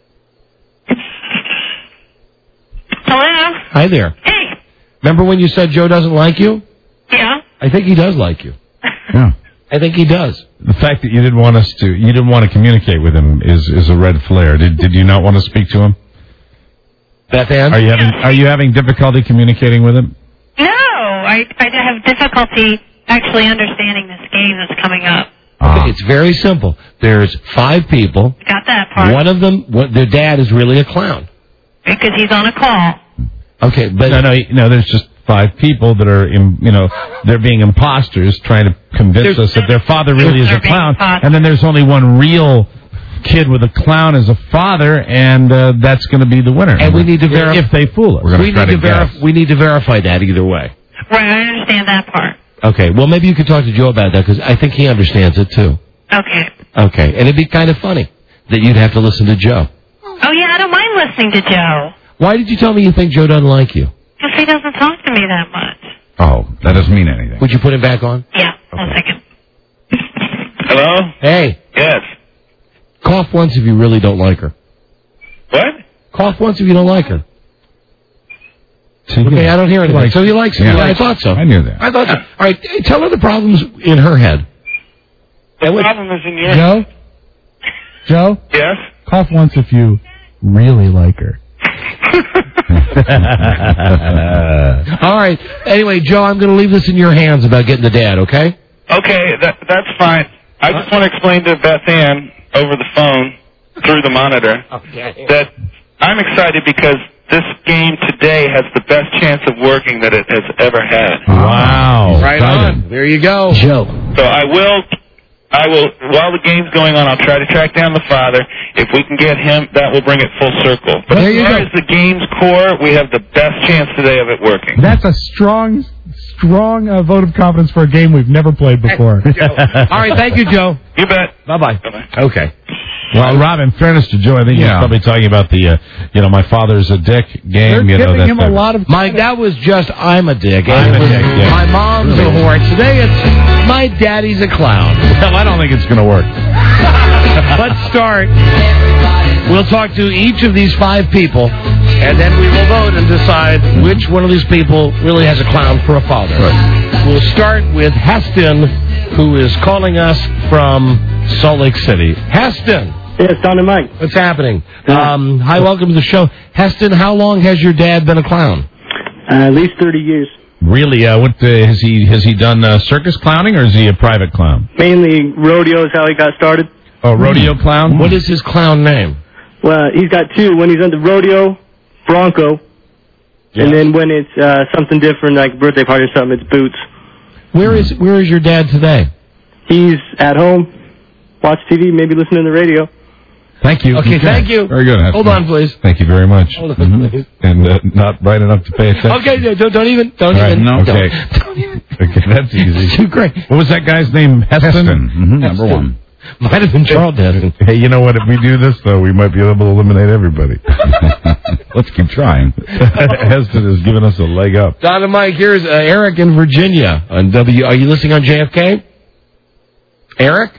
Hello? Hi there. Hey. Remember when you said Joe doesn't like you? Yeah? I think he does like you. Yeah. I think he does. The fact that you didn't want us to, you didn't want to communicate with him is is a red flare. Did did you not want to speak to him? Beth Ann? Are you having Are you having difficulty communicating with him? No, I, I have difficulty actually understanding this game that's coming up. Okay, it's very simple. There's five people. Got that part. One of them, what, their dad is really a clown. Because he's on a call. Okay, but No, no, no. There's just five people that are, im- you know, they're being imposters, trying to convince There's- us that their father really is They're a being clown, imposters. and then there's only one real kid with a clown as a father, and uh, that's going to be the winner. And we need to verify if they fool us. We're gonna we try need to, to verif- guess. we need to verify that either way. Right, I understand that part. Okay, well maybe you could talk to Joe about that because I think he understands it too. Okay. Okay, and it'd be kind of funny that you'd have to listen to Joe. Oh, yeah, I don't mind listening to Joe. Why did you tell me you think Joe doesn't like you? Because he doesn't talk to me that much. Oh, that doesn't mean anything. Would you put him back on? Yeah, one second. Hello? Hey, Yes. cough once if you really don't like her. What? Cough once if you don't like her. Okay, I don't hear anything. Like- So he likes it. Yeah. Yeah, I thought so. I knew that. I thought so. All right, hey, tell her the problems in her head. The problem is in your... Joe? Joe? Yes? Cough once if you really like her. All right. Anyway, Joe, I'm going to leave this in your hands about getting the dad, okay? Okay, that, that's fine. I just want to explain to Beth Ann over the phone, through the monitor, Okay. that I'm excited because this game today has the best chance of working that it has ever had. Wow. Right on. There you go. Joe. So I will, I will, while the game's going on, I'll try to track down the father. If we can get him, that will bring it full circle. But There as you far go. as the game's core, we have the best chance today of it working. That's a strong, strong uh, vote of confidence for a game we've never played before. All right, thank you, Joe. You bet. Bye-bye. Bye-bye. Okay. Well, Rob, in fairness to Joe, I think he's Yeah. probably talking about the, uh, you know, my father's a dick game. They're you know, giving that him a type of- lot of... Mike, that was just I'm a dick. I'm And a it was dick, yeah. My mom's a whore. Today it's my daddy's a clown. Well, I don't think it's going to work. Let's start. We'll talk to each of these five people, and then we will vote and decide which one of these people really has a clown for a father. We'll start with Heston, who is calling us from Salt Lake City. Heston. Yes, Don and Mike. What's happening? Um, hi, welcome to the show. Heston, how long has your dad been a clown? Uh, at least thirty years. Really, uh, what uh, has he has he done uh, circus clowning, or is he a private clown? Mainly rodeo is how he got started. Oh, rodeo clown. What is his clown name? Well, he's got two. When he's under rodeo, Bronco. And then when it's uh, something different, like birthday party or something, it's Boots. Where is Where is your dad today? He's at home, watch T V, maybe listening to the radio. Thank you. Okay, thank you. Very good. Hold on, please. Thank you very much. Hold on, Mhm. please. And uh, not bright enough to pay attention. Okay, no, don't, don't even, don't All right, even. no. don't- Okay. Don't even. Okay, that's easy. Too great. What was that guy's name? Heston? Heston. Mhm, number one. Might have been Charles Heston. Hey, you know what? If we do this, though, we might be able to eliminate everybody. Let's keep trying. Heston has given us a leg up. Don and Mike, here's uh, Eric in Virginia on W. Are you listening on J F K? Eric?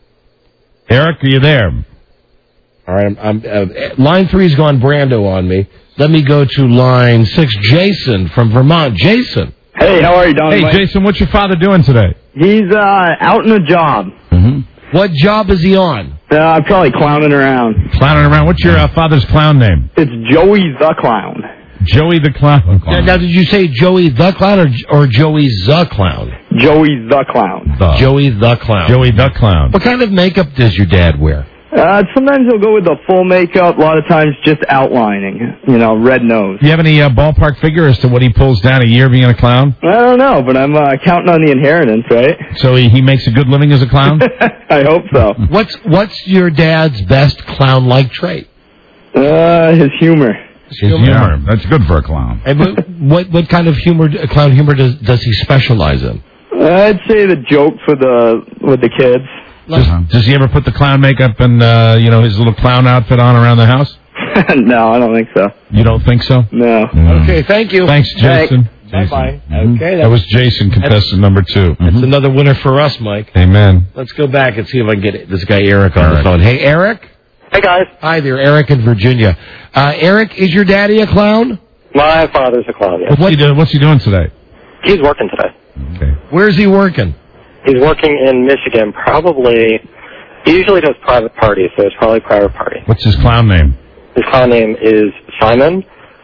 Eric, are you there? All right, I'm, I'm, uh, line three's gone Brando on me. Let me go to line six, Jason from Vermont. Jason. Hey, how are you, Don? Hey, Mike? Jason, what's your father doing today? He's uh, out in a job. What job is he on? Uh, probably clowning around. Clowning around. What's your uh, father's clown name? It's Joey the Clown. Joey the Clown. Now, now, did you say Joey the Clown or, or Joey the Clown? Joey the Clown. The. Joey the Clown. Joey the Clown. What kind of makeup does your dad wear? Uh, sometimes he'll go with the full makeup. A lot of times just outlining. You know, red nose. Do you have any uh, ballpark figure as to what he pulls down a year being a clown? I don't know, but I'm uh, counting on the inheritance, right? So he, he makes a good living as a clown? I hope so. What's What's your dad's best clown-like trait? Uh, his humor. His humor. Yeah, that's good for a clown. And what, what what kind of humor, uh, clown humor, does does he specialize in? I'd say the joke for the with the kids. Does, does he ever put the clown makeup and, uh, you know, his little clown outfit on around the house? No, I don't think so. You don't think so? No. Okay, thank you. Thanks, Jason. Bye-bye. Mhm. Okay, That was Jason, contestant number two. That's another winner for us, Mike. Amen. Let's go back and see if I can get this guy Eric on the phone. Hey, Eric? Hey, guys. Hi there, Eric in Virginia. Uh, Eric, is your daddy a clown? My father's a clown, yes. What's he doing, what's he doing today? He's working today. Okay. Where's he working? He's working in Michigan, probably... He usually does private parties, so it's probably private party. What's his clown name? His clown name is Simon.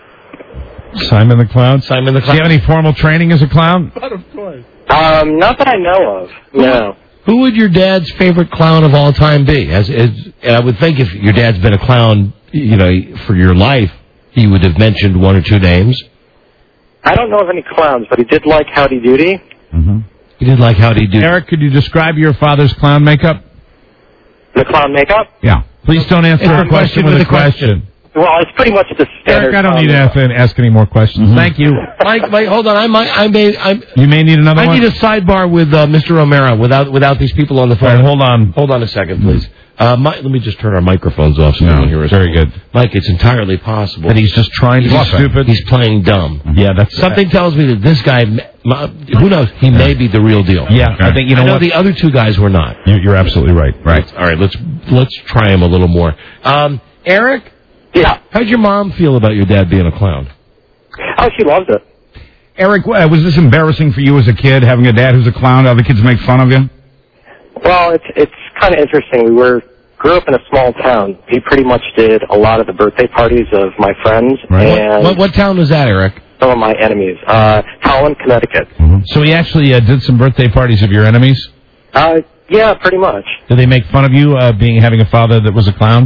Simon the Clown? Simon the Does he Clown. have any formal training as a clown? Um, not that I know of. No. Who would your dad's favorite clown of all time be? As, as and I would think if your dad's been a clown, you know, for your life, he would have mentioned one or two names. I don't know of any clowns, but he did like Howdy Doody. Mm-hmm. He did like Howdy Doody. Eric, could you describe your father's clown makeup? The clown makeup? Yeah. Please don't answer It's a a question question with with a a question. question. Well, it's pretty much the standard. Eric, I don't clown need to makeup. ask, ask any more questions. Mm-hmm. Thank you. Mike, Mike, hold on. I might, I may, I, You may need another I one. need a sidebar with uh, Mister O'Mara without without these people on the All phone. right, hold on. Hold on a second, please. Uh, Mike, let me just turn our microphones off so no, one hear us. Very good. Mike, it's entirely possible And he's just trying to be He's stupid. He's playing dumb. Yeah, that's Something tells me that this guy, who knows, he may be the real deal. Yeah, I think you know I know what? the other two guys were not. You- You're absolutely right. Right. All right. Let's let's try him a little more. Um, Eric. Yeah. How'd your mom feel about your dad being a clown? Oh, she loves it. Eric, uh, was this embarrassing for you as a kid, having a dad who's a clown? Other kids make fun of you? Well, it's it's kind of interesting. We were grew up in a small town. He pretty much did a lot of the birthday parties of my friends and What, what town was that, Eric? some of my enemies. Uh, Holland, Connecticut. So he actually uh, did some birthday parties of your enemies? Uh, yeah, pretty much. Did they make fun of you uh, being having a father that was a clown?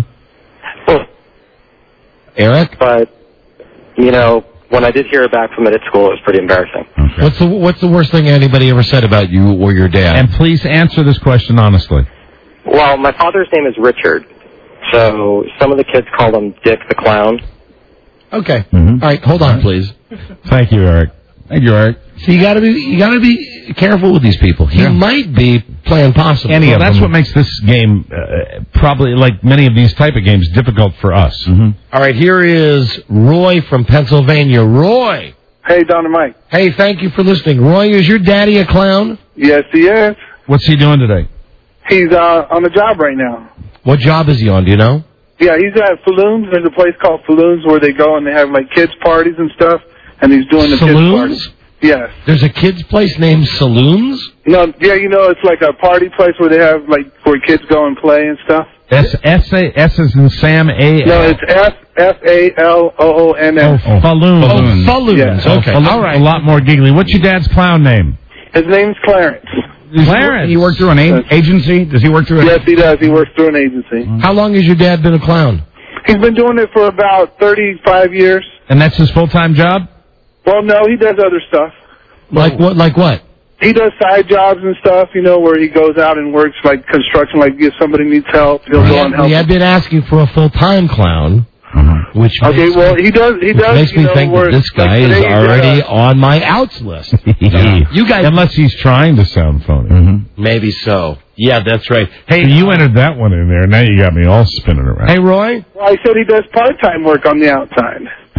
Eric? But, you know, when I did hear it back from it at school, it was pretty embarrassing. What's the What's the worst thing anybody ever said about you or your dad? And please answer this question honestly. Well, my father's name is Richard, so some of the kids called him Dick the Clown. Okay. All right, hold on, please. Thank you, Eric. Thank you, Eric. So you got to be you got to be careful with these people. He Yeah. might be playing possum. Any well, that's what makes this game uh, probably, like many of these type of games, difficult for us. All right, here is Roy from Pennsylvania. Roy. Hey, Don and Mike. Hey, thank you for listening. Roy, is your daddy a clown? Yes, he is. What's he doing today? He's uh, on the job right now. What job is he on? Do you know? Yeah, he's at Falloons. There's a place called Falloons where they go and they have like kids parties and stuff, and he's doing the kids Saloons? parties. Yes. There's a kids' place named Saloons? No, yeah, you know, it's like a party place where they have like where kids go and play and stuff. S S A S is in Sam A. No, it's F F A L O O N S. Oh, Falloons. Falloons. Oh, Falloons. Yeah. Okay. All right. A lot more giggly. What's your dad's clown name? His name's Clarence. Clarence. He work through an a- agency? Does he work through an Yes, he does. He works through an agency. How long has your dad been a clown? He's been doing it for about thirty-five years. And that's his full-time job? Well, no, he does other stuff. Like what? Like what? He does side jobs and stuff, you know, where he goes out and works like construction, like if somebody needs help, he'll go and help. We have been asking for a full-time clown, which Okay, makes, well, he does, he which does, makes you me know, think that work- this guy like is today, already uh, on my outs list. You guys, Unless he's trying to sound phony. maybe so. Yeah, that's right. Hey, so you entered that one in there. Now you got me all spinning around. Hey, Roy. Well, I said he does part-time work on the outside.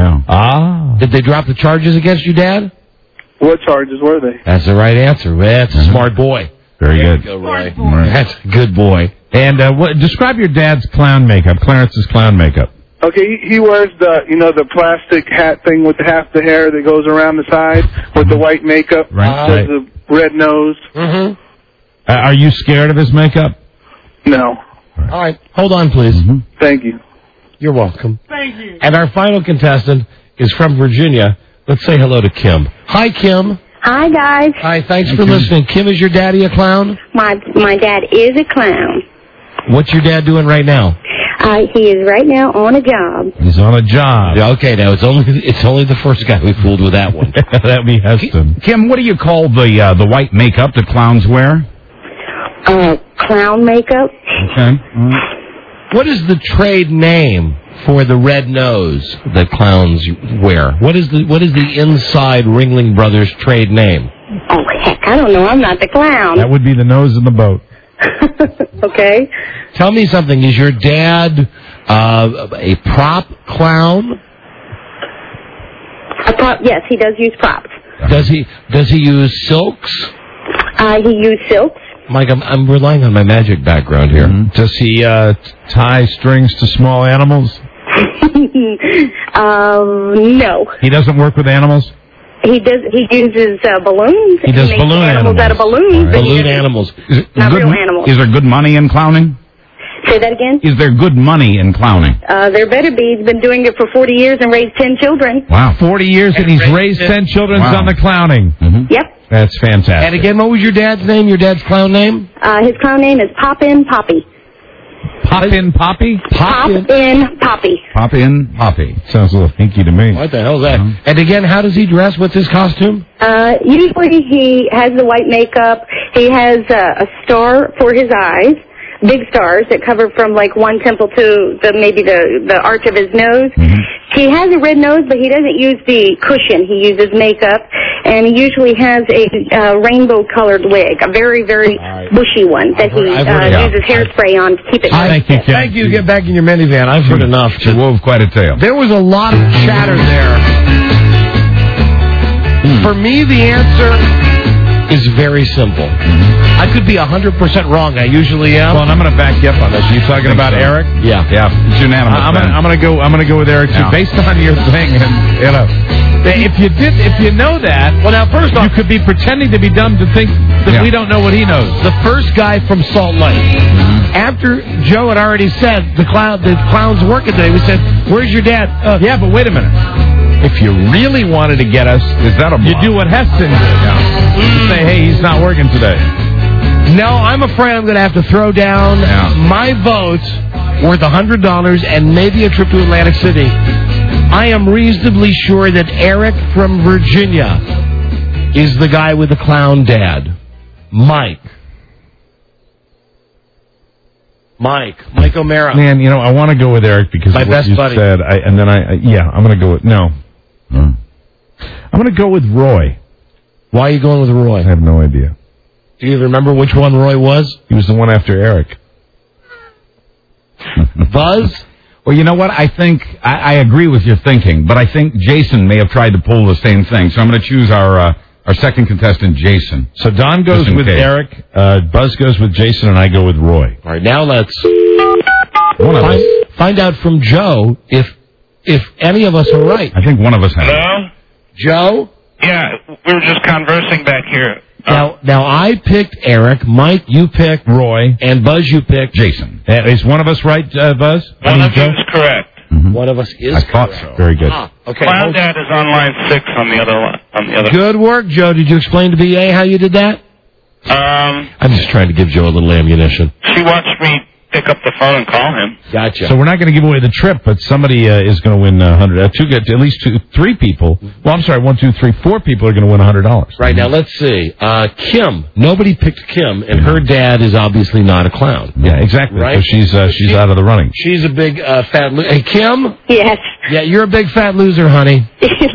Ah. Did they drop the charges against you, Dad? What charges were they? That's the right answer. That's a smart boy. Very good. Go, Roy. Right. That's a good boy. And uh, what, describe your dad's clown makeup, Clarence's clown makeup. Okay, he, he wears the, you know, the plastic hat thing with half the hair that goes around the side with the white makeup. Right. Does the red nose. Mm-hmm. Uh, are you scared of his makeup? No. All right. Hold on, please. Thank you. You're welcome. Thank you. And our final contestant is from Virginia. Let's say hello to Kim. Hi, Kim. Hi, guys. Hi, thanks for listening. Kim, is your daddy a clown? My my dad is a clown. What's your dad doing right now? Uh, he is right now on a job. He's on a job. Yeah, okay, now it's only it's only the first guy we fooled with that one. That'd be Heston. Kim, what do you call the uh, the white makeup that clowns wear? Uh, clown makeup. Okay. What is the trade name for the red nose that clowns wear? What is the what is the inside Ringling Brothers trade name? Oh, heck, I don't know. I'm not the clown. That would be the nose in the boat. Okay. Tell me something. Is your dad uh, a prop clown? A prop, yes, he does use props. Does he does he use silks? Uh, he used silks. Mike, I'm, I'm relying on my magic background here. Does he uh, t- tie strings to small animals? um, no. He doesn't work with animals? He does. He uses uh, balloons. He does makes balloon animals out of balloons. All right. but he Balloon doesn't- animals. Is it Not good, real animals. Is there good money in clowning? Say that again. Is there good money in clowning? Uh, there better be. He's been doing it for forty years and raised ten children. Wow. forty years and he's raised ten children Wow. on the clowning. Yep. That's fantastic. And again, what was your dad's name? Your dad's clown name? Uh, his clown name is Pop-In Poppy. Pop-In Poppy? Pop-In Poppy. Pop-In Poppy. Sounds a little hinky to me. What the hell is that? And again, how does he dress? What's his costume? Uh, usually he has the white makeup. He has uh, a star for his eyes, big stars that cover from like one temple to the maybe the, the arch of his nose. He has a red nose, but he doesn't use the cushion. He uses makeup, and he usually has a uh, rainbow-colored wig, a very, very bushy one that he I've heard uh, it. uses hairspray on to keep it nice. Thank you, Kim. Thank you. Get back in your minivan. I've heard enough. She wove quite a tale. There was a lot of chatter there. For me, the answer is very simple. Mm-hmm. I could be one hundred percent wrong. I usually am. Well, and I'm going to back you up on this. Are you talking about so. Eric? Yeah. Yeah. It's unanimous. I'm going I'm to go I'm going to go with Eric too, yeah. based on your thing. And, you know, if you did, if you know that, well, now first off, you could be pretending to be dumb to think that yeah. we don't know what he knows. The first guy from Salt Lake, mm-hmm. after Joe had already said the clown, the clown's working today, we said, "Where's your dad?" Uh, yeah, but wait a minute. If you really wanted to get us, is that a you do what Heston did. Yeah. You say, "Hey, he's not working today." No, I'm afraid I'm going to have to throw down yeah. my vote worth one hundred dollars and maybe a trip to Atlantic City. I am reasonably sure that Eric from Virginia is the guy with the clown dad. Mike. Mike. Mike O'Mara. Man, you know, I want to go with Eric because my of what best you buddy. said. I, and then I, I, yeah, I'm going to go with, no. Hmm. I'm going to go with Roy. Why are you going with Roy? I have no idea. Do you remember which one Roy was? He was the one after Eric. Buzz? Well, you know what? I think, I, I agree with your thinking, but I think Jason may have tried to pull the same thing. So I'm going to choose our uh, our second contestant, Jason. So Don goes with case. Eric, uh, Buzz goes with Jason, and I go with Roy. All right, now let's one of find, us. find out from Joe if if any of us are right. I think one of us has. Hello? Joe? Yeah, we were just conversing back here. Now, now I picked Eric, Mike, you picked Roy, and Buzz, you picked Jason. Uh, is one of us right, uh, Buzz? One of you is correct. Mm-hmm. One of us is I correct. thought so. Very good. Ah, okay. Clown Dad is on line six on the other line. On the other. Good work, Joe. Did you explain to B A how you did that? Um, I'm just trying to give Joe a little ammunition. She watched me pick up the phone and call him. Gotcha. So we're not going to give away the trip, but somebody uh, is going to win uh, one hundred. Uh, two, at least two, three people. Well, I'm sorry, one, two, three, four people are going to win one hundred dollars. Right, now let's see. Uh, Kim. Nobody picked Kim, and her dad is obviously not a clown. Yeah, exactly. Right? So she's uh, she's out of the running. She's a big uh, fat loser. Hey, Kim? Yes. Yeah, you're a big fat loser, honey.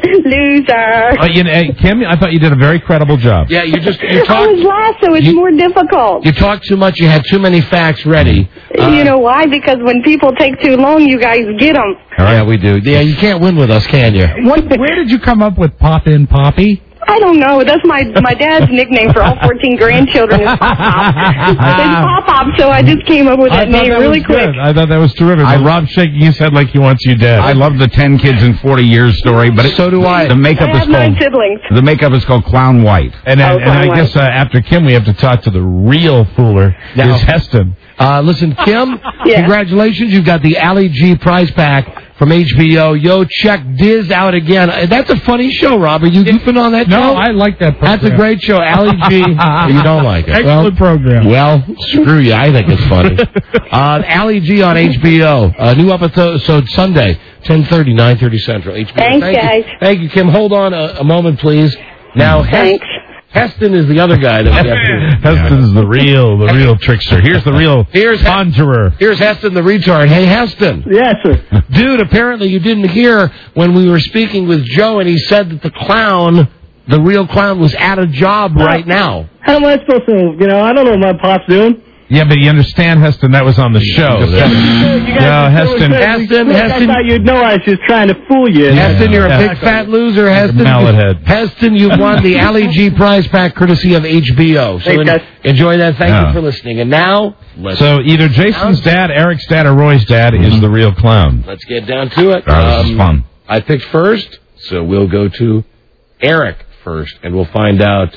Loser. Uh, you know, hey, Kim, I thought you did a very credible job. Yeah, you just... You I talk, was last, so it's you, more difficult. You talked too much. You had too many facts ready. Uh, you know why? Because when people take too long, you guys get them. Yeah, we do. Yeah, you can't win with us, can you? What, where did you come up with Pop In Poppy? I don't know. That's my my dad's nickname for all fourteen grandchildren is Pop Pop. It's Pop Pop, so I just came up with that name that really was quick. Good. I thought that was terrific. I, Rob's shaking his head like he wants you dead. I love the ten kids in forty years story, but it, so do I. The makeup I is have nine called siblings. the makeup is called Clown White. And, Oh, and, and I Clown guess uh, after Kim, we have to talk to the real fooler, Now- is Heston. Uh, listen, Kim, Yeah. congratulations. You've got the Ali G prize pack from H B O. Yo, check Diz out again. Uh, That's a funny show, Rob. Are you goofing on that No, show? I like that program. That's a great show. Ali G. You don't like it. Excellent well, program. Well, screw you. I think it's funny. uh, Ali G on H B O. Uh, new episode Sunday, ten thirty, nine thirty Central. H B O. Thanks, Thank guys. You. Thank you, Kim. Hold on a, a moment, please. Now, Hest- Thanks. Heston is the other guy that we have to... Heston's the real, the real trickster. Here's the real Here's conjurer. Here's Heston the retard. Hey, Heston. Yes, sir. Dude, apparently you didn't hear when we were speaking with Joe and he said that the clown, the real clown, was at a job right now. How am I supposed to, you know, I don't know what my pop's doing. Yeah, but you understand, Heston, that was on the show. You guys No, are so Heston. excited. Heston, I Heston. thought you'd know I was just trying to fool you. Heston, you're a Yeah. big fat loser, Heston. mallet head. Heston, you won the Ali G prize pack courtesy of H B O. So Thanks, en- guys. enjoy that. Thank Yeah. you for listening. And now, let's, So either Jason's dad, Eric's dad, or Roy's dad is the real clown. let's get down to it. Oh, this is Um, fun. I picked first, so we'll go to Eric first, and we'll find out.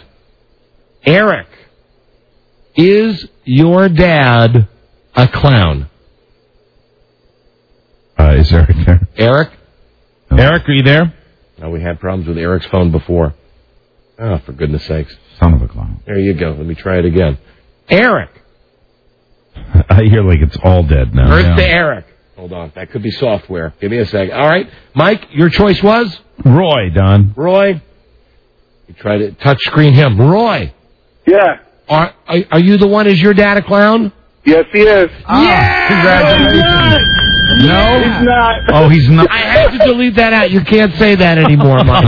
Eric, is your dad a clown? Uh, is Eric there? Eric? Eric, are you there? No, we had problems with Eric's phone before. Oh, for goodness sakes. Son of a clown. There you go. Let me try it again. Eric. I hear like it's all dead now. Earth Yeah. to Eric. Hold on. That could be software. Give me a second. All right. Mike, your choice was? Roy, Don. Roy. You try to touch screen him. Roy. Yeah. Are, are, are you the one? Is your dad a clown? Yes, he is. Yeah! Congratulations. No, he's not. Oh, he's not. I had to delete that out. You can't say that anymore, Mike.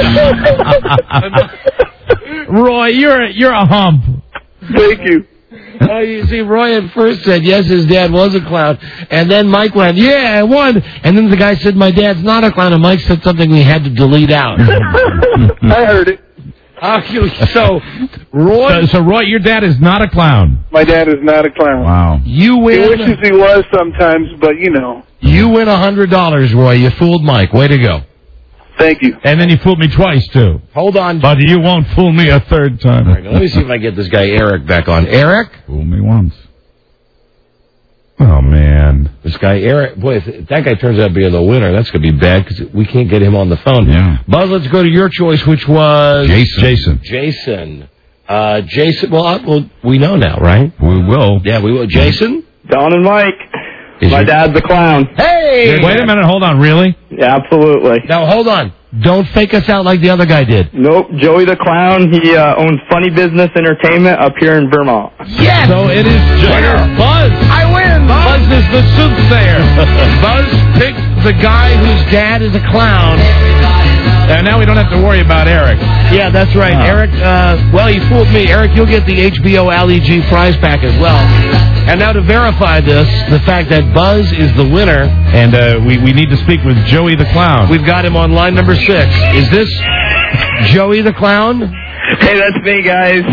Roy, you're a, you're a hump. Thank you. Oh, you see, Roy at first said, yes, his dad was a clown. And then Mike went, yeah, I won. And then the guy said, my dad's not a clown. And Mike said something we had to delete out. I heard it. Uh, so, Roy... So, so, Roy, your dad is not a clown. My dad is not a clown. Wow. You win... He wishes he was sometimes, but, you know. You win one hundred dollars, Roy. You fooled Mike. Way to go. Thank you. And then you fooled me twice, too. Hold on. But you won't fool me a third time. All right, let me see if I get this guy Eric back on. Eric? Fool me once. Oh, man. This guy Eric, boy, if, if that guy turns out to be the winner, that's going to be bad because we can't get him on the phone. Yeah. Buzz, let's go to your choice, which was... Jason. Jason. Jason. Uh, Jason, well, uh, well, we know now, right? We will. Yeah, we will. Jason? Don and Mike. Is My your- dad's a clown. Hey! Wait a minute, hold on, really? Yeah, absolutely. Now, hold on. Don't fake us out like the other guy did. Nope, Joey the Clown. He uh, owns Funny Business Entertainment up here in Vermont. Yes! So it is just Buzz. I win! Buzz is the soothsayer. Buzz picked the guy whose dad is a clown. And now we don't have to worry about Eric. Yeah, that's right. Oh. Eric, uh, well, you fooled me. Eric, you'll get the H B O Ali G prize pack as well. And now to verify this, the fact that Buzz is the winner. And uh, we, we need to speak with Joey the Clown. We've got him on line number six. Is this Joey the Clown? Hey, that's me, guys.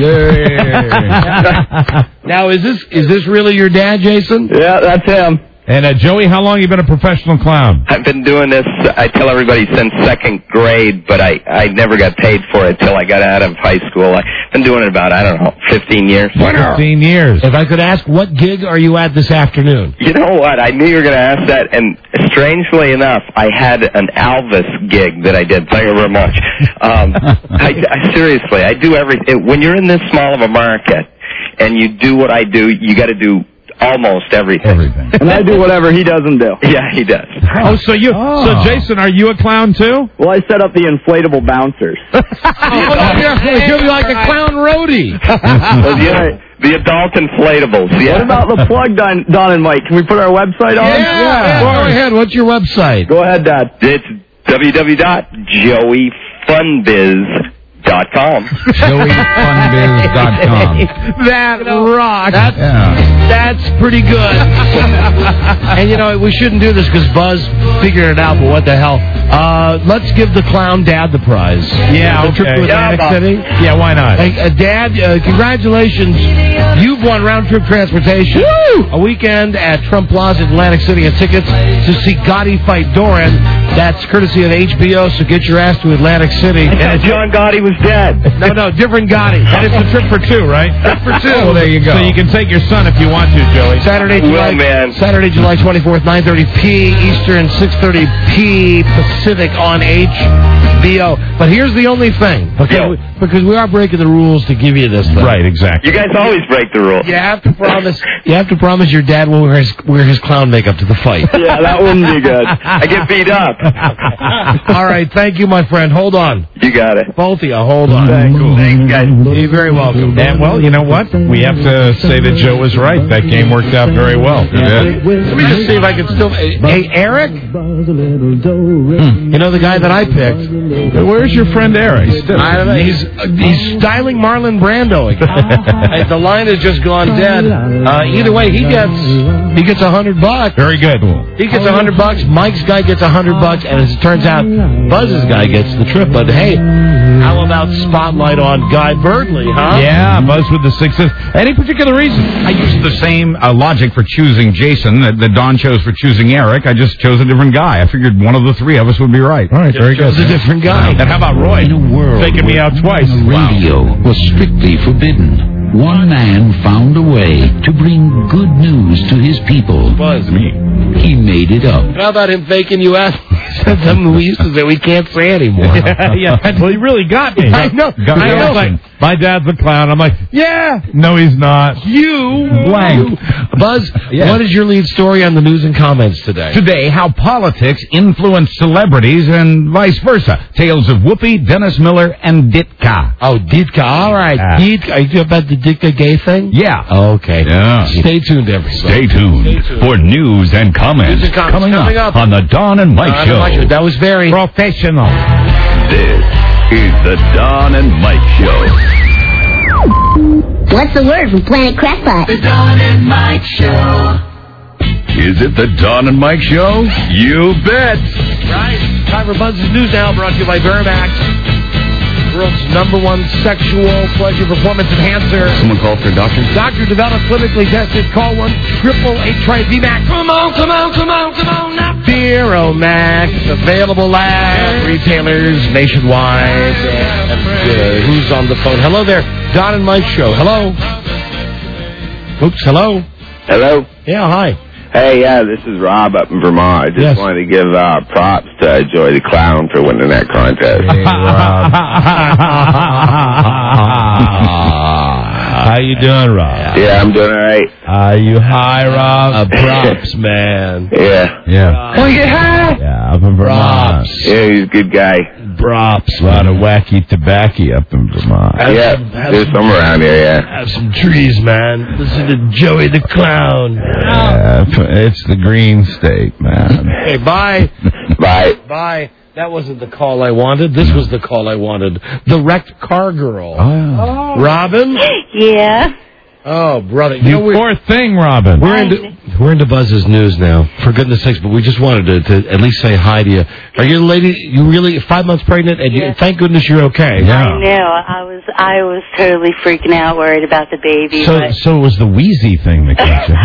Now, is this is this really your dad, Jason? Yeah, that's him. And uh, Joey, how long have you been a professional clown? I've been doing this, I tell everybody, since second grade, but I, I never got paid for it till I got out of high school. I've been doing it about, I don't know, fifteen years. fifteen years. If I could ask, what gig are you at this afternoon? You know what? I knew you were going to ask that, and strangely enough, I had an Elvis gig that I did. Thank you very much. Um, I, I, seriously, I do everything. When you're in this small of a market and you do what I do, you got to do almost everything. Everything. And I do whatever he doesn't do. Yeah, he does. Oh, so you, Oh. so Jason, are you a clown too? Well, I set up the inflatable bouncers. You're, you're like a clown roadie. Well, the, the adult inflatables, yeah. What about the plug, Don, Don and Mike? Can we put our website on? Yeah, go ahead. What's your website? Go ahead, Dad. It's w w w dot joey fun biz dot com. joey fun biz dot com. That rocks. That's, Yeah. that's pretty good. And, you know, we shouldn't do this because Buzz figured it out, but what the hell. Uh, let's give the clown dad the prize. Yeah, The trip okay. to Atlantic Yeah, City. Yeah, why not? Hey, uh, Dad, uh, congratulations. You've won round-trip transportation. Woo! A weekend at Trump Plaza, Atlantic City, and tickets to see Gotti fight Doran. That's courtesy of H B O, so get your ass to Atlantic City. And John Gotti was dead. No, no, different Gotti. And it's a trip for two, right? Trip for two. Well, there you go. So you can take your son if you want to, Joey. Saturday, Well, July, man. Saturday, July twenty-fourth, nine thirty p. Eastern, six thirty p. Pacific on H B O. But here's the only thing, because, Yeah. we, because we are breaking the rules to give you this thing. Right, exactly. You guys always break the rules. You have to promise. You have to promise your dad will wear his wear his clown makeup to the fight. Yeah, that wouldn't be good. I get beat up. All right, thank you, my friend. Hold on, You got it. both of you. Hold on. Cool. Thanks, guys. You're very welcome. And, well, you know what? We have to say that Joe was right. That game worked out very well. Let me just see if I can still. Hey, Eric. Hmm. You know the guy that I picked. Where's your friend Eric? I don't know. He's uh, he's styling Marlon Brando again. Hey, the line has just gone dead. Uh, either way, he gets he gets a hundred bucks. Very good. He gets a hundred bucks. Mike's guy gets a hundred bucks, and as it turns out, Buzz's guy gets the trip. But hey, how about spotlight on Guy Birdley, huh? Yeah, Buzz with the sixes. Any particular reason? I used the same uh, logic for choosing Jason that, that Don chose for choosing Eric. I just chose a different guy. I figured one of the three of us would be right. All right, very good. It's a different guy. And how about Roy? In a world Taking me where out twice. radio was strictly forbidden, one man found a way to bring good news to his people. Buzz. Me. He made it up. How about him faking you out? He said something we used to say we can't say anymore. yeah, yeah. Well, he really got me. I know. Got me I know. like, my dad's a clown. I'm like, yeah. No, he's not. You Blank. Buzz, Yes. what is your lead story on the news and comments today? Today, how politics influence celebrities and vice versa. Tales of Whoopi, Dennis Miller, and Ditka. Oh, Ditka. All right. Yeah. Ditka. Are you talking about the Ditka gay thing? Yeah. Okay. Yeah. Stay tuned, everybody. Stay tuned, Stay tuned. for news and comments, News and comments coming, coming up, up. on the Don and Mike Don Show. and Mike Show. That was very Professional. This is the Don and Mike Show. What's the word from Planet Crackpot? The Don and Mike Show. Is it the Don and Mike Show? You bet. right. Time for Buzz's News now, brought to you by Duramax. world's number one sexual pleasure performance enhancer. Someone call for a doctor? Doctor developed, clinically tested. Call one triple eight try V Max. Come on, come on, come on, come on now. Vero Max, available at retailers nationwide. And, uh, who's on the phone? Hello there, Don and Mike Show. Hello. Oops, hello. Hello? Yeah, hi. Hey, yeah, this is Rob up in Vermont. I just Yes. wanted to give uh, props to Joy the Clown for winning that contest. Hey, Rob. How you doing, Rob? Yeah, I'm doing all right. Are you high, Rob? Uh, props, man. Yeah. Yeah. Oh, yeah. Yeah, up in Vermont. Yeah, he's a good guy. Props. A lot of wacky tobacco up in Vermont. Yeah, there's some around here, yeah. Have some trees, man. Listen to Joey the Clown. Yeah, it's the Green State, man. Hey, bye. Bye. Bye. That wasn't the call I wanted. This was the call I wanted. The wrecked car girl. Oh. Robin? Yeah. Oh, brother. You, You know, we're, poor thing, Robin. we're into we're into Buzz's news now. For goodness sakes, but we just wanted to, to at least say hi to you. Are you the lady? You really five months pregnant? And you, Yes. thank goodness you're okay. I know. I was I was totally freaking out, worried about the baby. So, but so it was the wheezy thing that got you.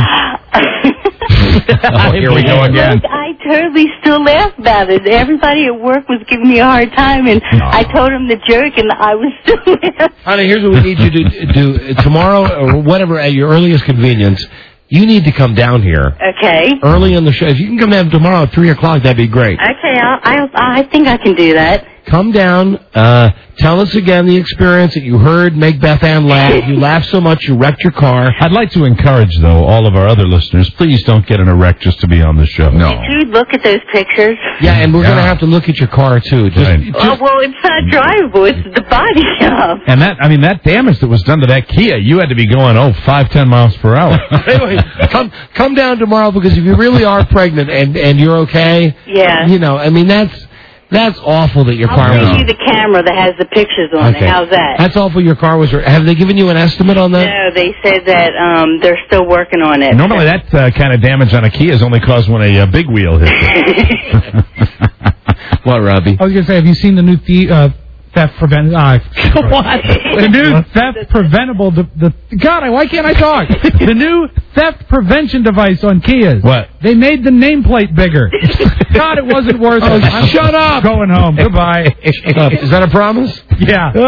Oh, here we go again. Look, I totally still laugh about it. Everybody at work was giving me a hard time, and I told him the joke, and I was still laughing. Honey, here's what we need you to do tomorrow or whatever at your earliest convenience. You need to come down here Okay. early in the show. If you can come down tomorrow at three o'clock, that'd be great. Okay, I'll, I'll, I think I can do that. Come down. Uh, tell us again the experience that you heard. Make Beth Ann laugh. You laughed so much you wrecked your car. I'd like to encourage, though, all of our other listeners, please don't get in a wreck just to be on the show. No. Did you look at those pictures? Yeah, and we're going to have to look at your car, too. Just, Right. Oh, well, it's not drivable. It's the body shop. And that, I mean, that damage that was done to that Kia, you had to be going, oh, five, ten miles per hour. Anyway, come come down tomorrow because if you really are pregnant and, and you're okay, Yeah. you know, I mean, that's that's awful that your car I'll was... send you the camera that has the pictures on Okay. it. How's that? That's awful your car was... Have they given you an estimate on that? No, they said that um, they're still working on it. Normally that uh, kind of damage on a Kia is only caused when a uh, big wheel hits it. What, Robbie? I was going to say, have you seen the new the, uh, theft prevent? Uh, what? The new theft preventable. The, the God, why can't I talk? The new theft prevention device on Kias. What? They made the nameplate bigger. God, it wasn't worth Oh, it. I'm shut up. Going home. Goodbye. Shut up. Is that a promise? Yeah. Oh,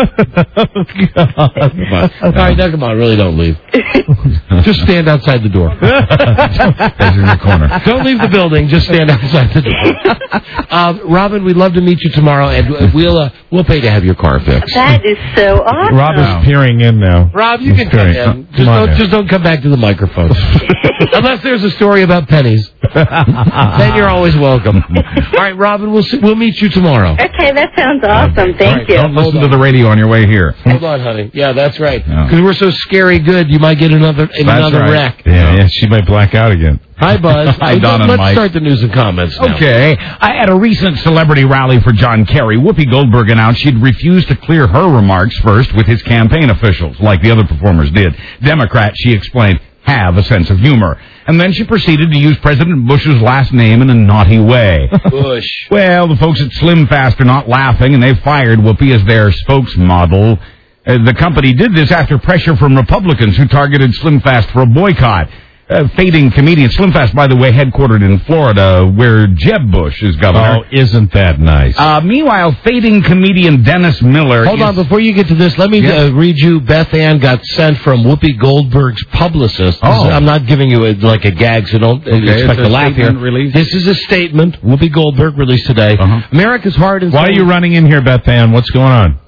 God. All right, now come on. Really don't leave. Just stand outside the door. That's in the corner. Don't leave the building. Just stand outside the door. Uh, Robin, we'd love to meet you tomorrow, and we'll uh, we'll pay to have your car fixed. That is so awesome. Rob is peering in now. Rob, you He's can come peering. in. Come Just on don't, in. just don't come back to the microphone. Unless there's a story about pennies. Then you're always welcome. All right, Robin, we'll see, we'll meet you tomorrow. Okay, that sounds awesome. Thank All right, you. Don't listen to the radio on your way here. Hold on, honey. Yeah, that's right. No. Because we're so scary good, you might get another in That's another right. wreck. Yeah, yeah, she might black out again. Hi, Buzz. Hi, Don and Let's Mike. start the news and comments now. Okay. I, at a recent celebrity rally for John Kerry, Whoopi Goldberg announced she'd refuse to clear her remarks first with his campaign officials, like the other performers did. Democrats, she explained, have a sense of humor. And then she proceeded to use President Bush's last name in a naughty way. Bush. Well, the folks at Slim Fast are not laughing, and they've fired Whoopi as their spokesmodel. Uh, the company did this after pressure from Republicans who targeted Slim Fast for a boycott. Uh, fading comedian Slim Fast, by the way, headquartered in Florida, where Jeb Bush is governor. Oh, isn't that nice? Uh, meanwhile, fading comedian Dennis Miller. Hold is- on, before you get to this, let me Yeah. uh, read you. Beth Ann got sent from Whoopi Goldberg's publicist. This Oh. is- I'm not giving you a, like a gag, so don't uh, expect it's to a laugh here. statement released? This is a statement Whoopi Goldberg released today. Uh-huh. America's heart and Why are soul- you running in here, Beth Ann? What's going on?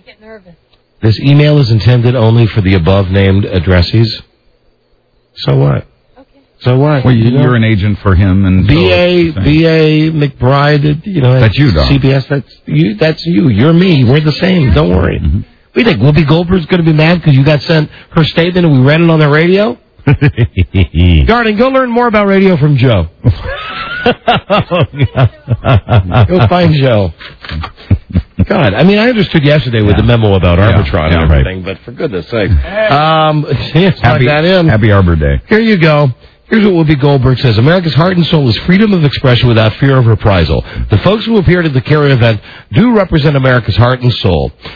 This email is intended only for the above-named addressees. So what? So what? Well, You know? you're an agent for him, and so B A it's the same. B A McBride, you know. That's you, Don. C B S, that's you. That's you. You're me. We're the same. Don't worry. Mm-hmm. We think Whoopi Goldberg's going to be mad because you got sent her statement and we read it on the radio? Garden, go learn more about radio from Joe. Go find Joe. God, I mean, I understood yesterday with Yeah. the memo about Yeah, Arbitron yeah, and everything, but for goodness sake. Um, let's Happy, plug that in. Happy Arbor Day. Here you go. Here's what Whoopi Goldberg says. America's heart and soul is freedom of expression without fear of reprisal. The folks who appeared at the Kerry event do represent America's heart and soul.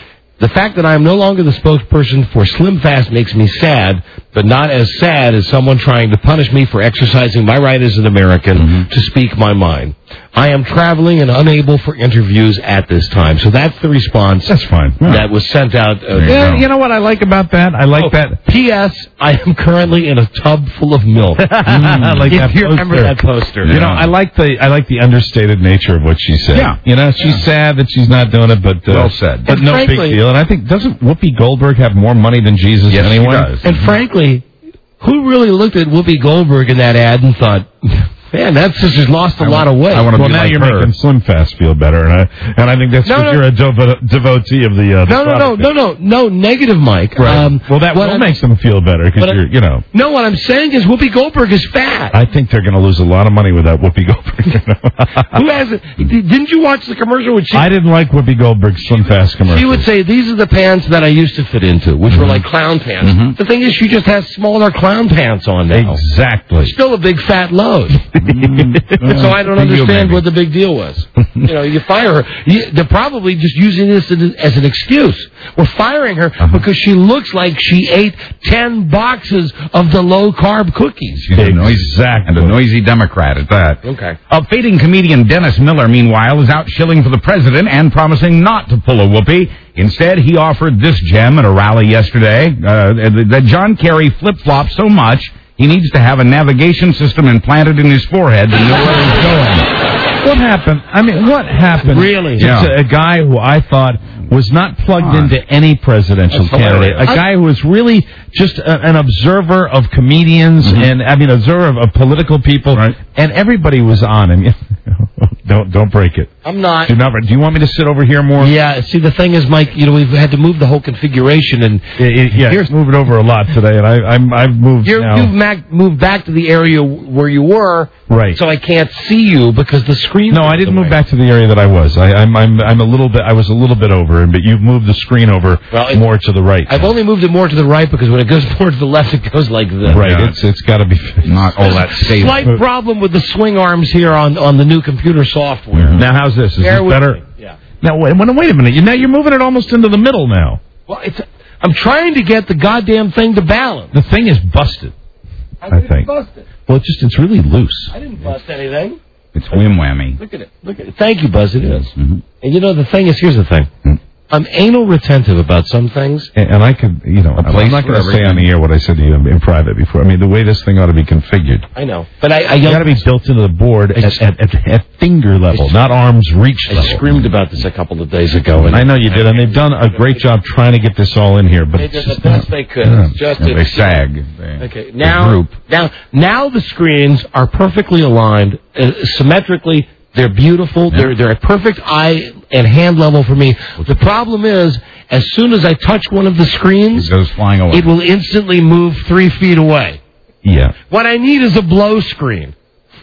The fact that I am no longer the spokesperson for Slim Fast makes me sad, but not as sad as someone trying to punish me for exercising my right as an American mm-hmm. to speak my mind. I am traveling and unable for interviews at this time. So that's the response. That's fine. Yeah. That was sent out. Uh, yeah, you know what I like about that? I like oh, that. P S. I am currently in a tub full of milk. mm, I like if that you poster. remember that poster. You know, I like the I like the understated nature of what she said. Yeah. You know, she's yeah. sad that she's not doing it, but uh, well said. But and no frankly, big deal. And I think doesn't Whoopi Goldberg have more money than Jesus yes, anyway? She does. And mm-hmm. frankly, who really looked at Whoopi Goldberg in that ad and thought, man, that sister's lost a I lot want, of weight. I want to well, be now like you're her. making Slim Fast feel better, and I and I think that's no, because no. you're a devo- devotee of the. Uh, the no, no, no, no, no, no, negative, Mike. Right. Um, well, that will make them feel better because you're, you know. No, what I'm saying is Whoopi Goldberg is fat. I think they're going to lose a lot of money without Whoopi Goldberg. Who has it? Didn't you watch the commercial with she? I didn't like Whoopi Goldberg's Slim Fast commercial. She would say, "These are the pants that I used to fit into, which mm-hmm. were like clown pants." Mm-hmm. The thing is, she just has smaller clown pants on now. Exactly. Still a big fat load. mm-hmm. So I don't understand what the big deal was. You know, you fire her. You, they're probably just using this as an excuse. We're firing her uh-huh. because she looks like she ate ten boxes of the low-carb cookies. She's a noisy, exactly. And a noisy Democrat at that. Okay. A fading comedian Dennis Miller, meanwhile, is out shilling for the president and promising not to pull a whoopee. Instead, he offered this gem at a rally yesterday, uh, that John Kerry flip-flops so much he needs to have a navigation system implanted in his forehead to know where he's going. What happened? I mean, what happened? Really? To Yeah. a guy who I thought was not plugged into any presidential That's candidate. hilarious. A guy who was really just a, an observer of comedians mm-hmm. and, I mean, observer of, of political people. Right. And everybody was on him. Don't don't break it. I'm not. Do not. Do you want me to sit over here more? Yeah. See, the thing is, Mike. You know, we've had to move the whole configuration, and it, it, yeah, here's moving over a lot today, and I, I'm I've moved. You're, now. You've mac- moved back to the area where you were, right? So I can't see you because the screen. No, I didn't move back to the area that I was. I, I'm I'm I'm a little bit. I was a little bit over, but you've moved the screen over well, more to the right. I've only moved it more to the right because when it goes more to the left, it goes like this. Right. Yeah. It's it's got to be not all that stable. Slight problem with the swing arms here on on the new computer software. Mm-hmm. Now, how's this? Is Bear this better? Me. Yeah. Now, wait, wait a minute. You, now you're moving it almost into the middle now. Well, it's. I'm trying to get the goddamn thing to balance. The thing is busted. I, I didn't think. Bust it. Well, it's just it's really loose. I didn't bust anything. It's whim whammy. Look at it. Look at it. Thank you, Buzz. It is. Mm-hmm. And you know the thing is, here's the thing. Mm-hmm. I'm anal retentive about some things. And, and I could, you know, I'm not going to say on the air what I said to you in private before. I mean, the way this thing ought to be configured. I know. But I, I It's got to be built into the board at, at, at, at finger level, not arm's reach I level. screamed about this a couple of days ago. And I know you did, and they've done a great job trying to get this all in here. But they did it's the best they could. Yeah. It's just Yeah, they it's, sag. They, okay, now, group. now, now the screens are perfectly aligned, uh, symmetrically. They're beautiful. Yeah. They're they're a perfect eye and hand level for me. The problem is, as soon as I touch one of the screens, it goes flying away. It will instantly move three feet away. Yeah. What I need is a blow screen,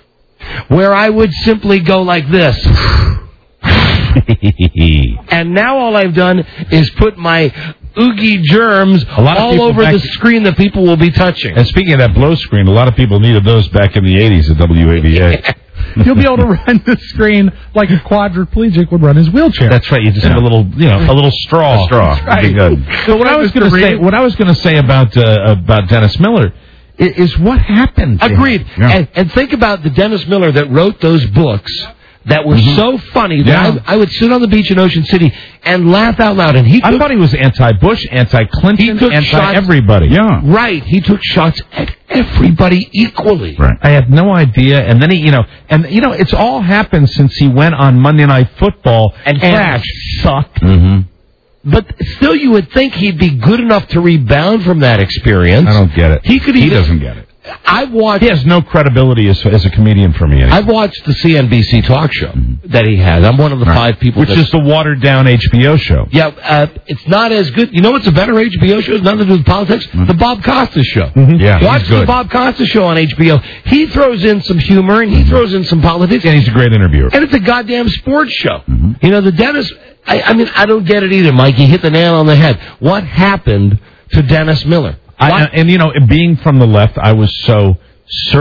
where I would simply go like this. And now all I've done is put my oogie germs all over the screen that people will be touching. And speaking of that blow screen, a lot of people needed those back in the eighties at W A V A. You'll be able to run the screen like a quadriplegic would run his wheelchair. That's right. You just yeah. have a little, you know, a little straw. A straw. Right. Be good. So what I was going to say, what I was going to say about uh, about Dennis Miller is, is what happened. Agreed. Yeah. And, and think about the Dennis Miller that wrote those books that were mm-hmm. so funny that yeah. I, I would sit on the beach in Ocean City and laugh out loud. And he took, I thought he was anti-Bush, anti-Clinton, anti-everybody. Yeah, right. He took shots at everybody equally. Right. I had no idea. And then he, you know, and you know, it's all happened since he went on Monday Night Football and crashed, sucked. Mm-hmm. But still, you would think he'd be good enough to rebound from that experience. I don't get it. He could. He even, doesn't get it. I've watched. He has no credibility as, as a comedian for me. Anyway. I've watched the C N B C talk show mm-hmm. that he has. I'm one of the right. five people. Which is the watered down H B O show. Yeah, uh, it's not as good. You know what's a better H B O show? It's nothing to do with politics. Mm-hmm. The Bob Costas show. Mm-hmm. Yeah, watch the Bob Costas show on H B O. He throws in some humor and he throws in some politics. And he's a great interviewer. And it's a goddamn sports show. Mm-hmm. You know, the Dennis. I, I mean, I don't get it either, Mike. You hit the nail on the head. What happened to Dennis Miller? I, and you know, being from the left, I was so certain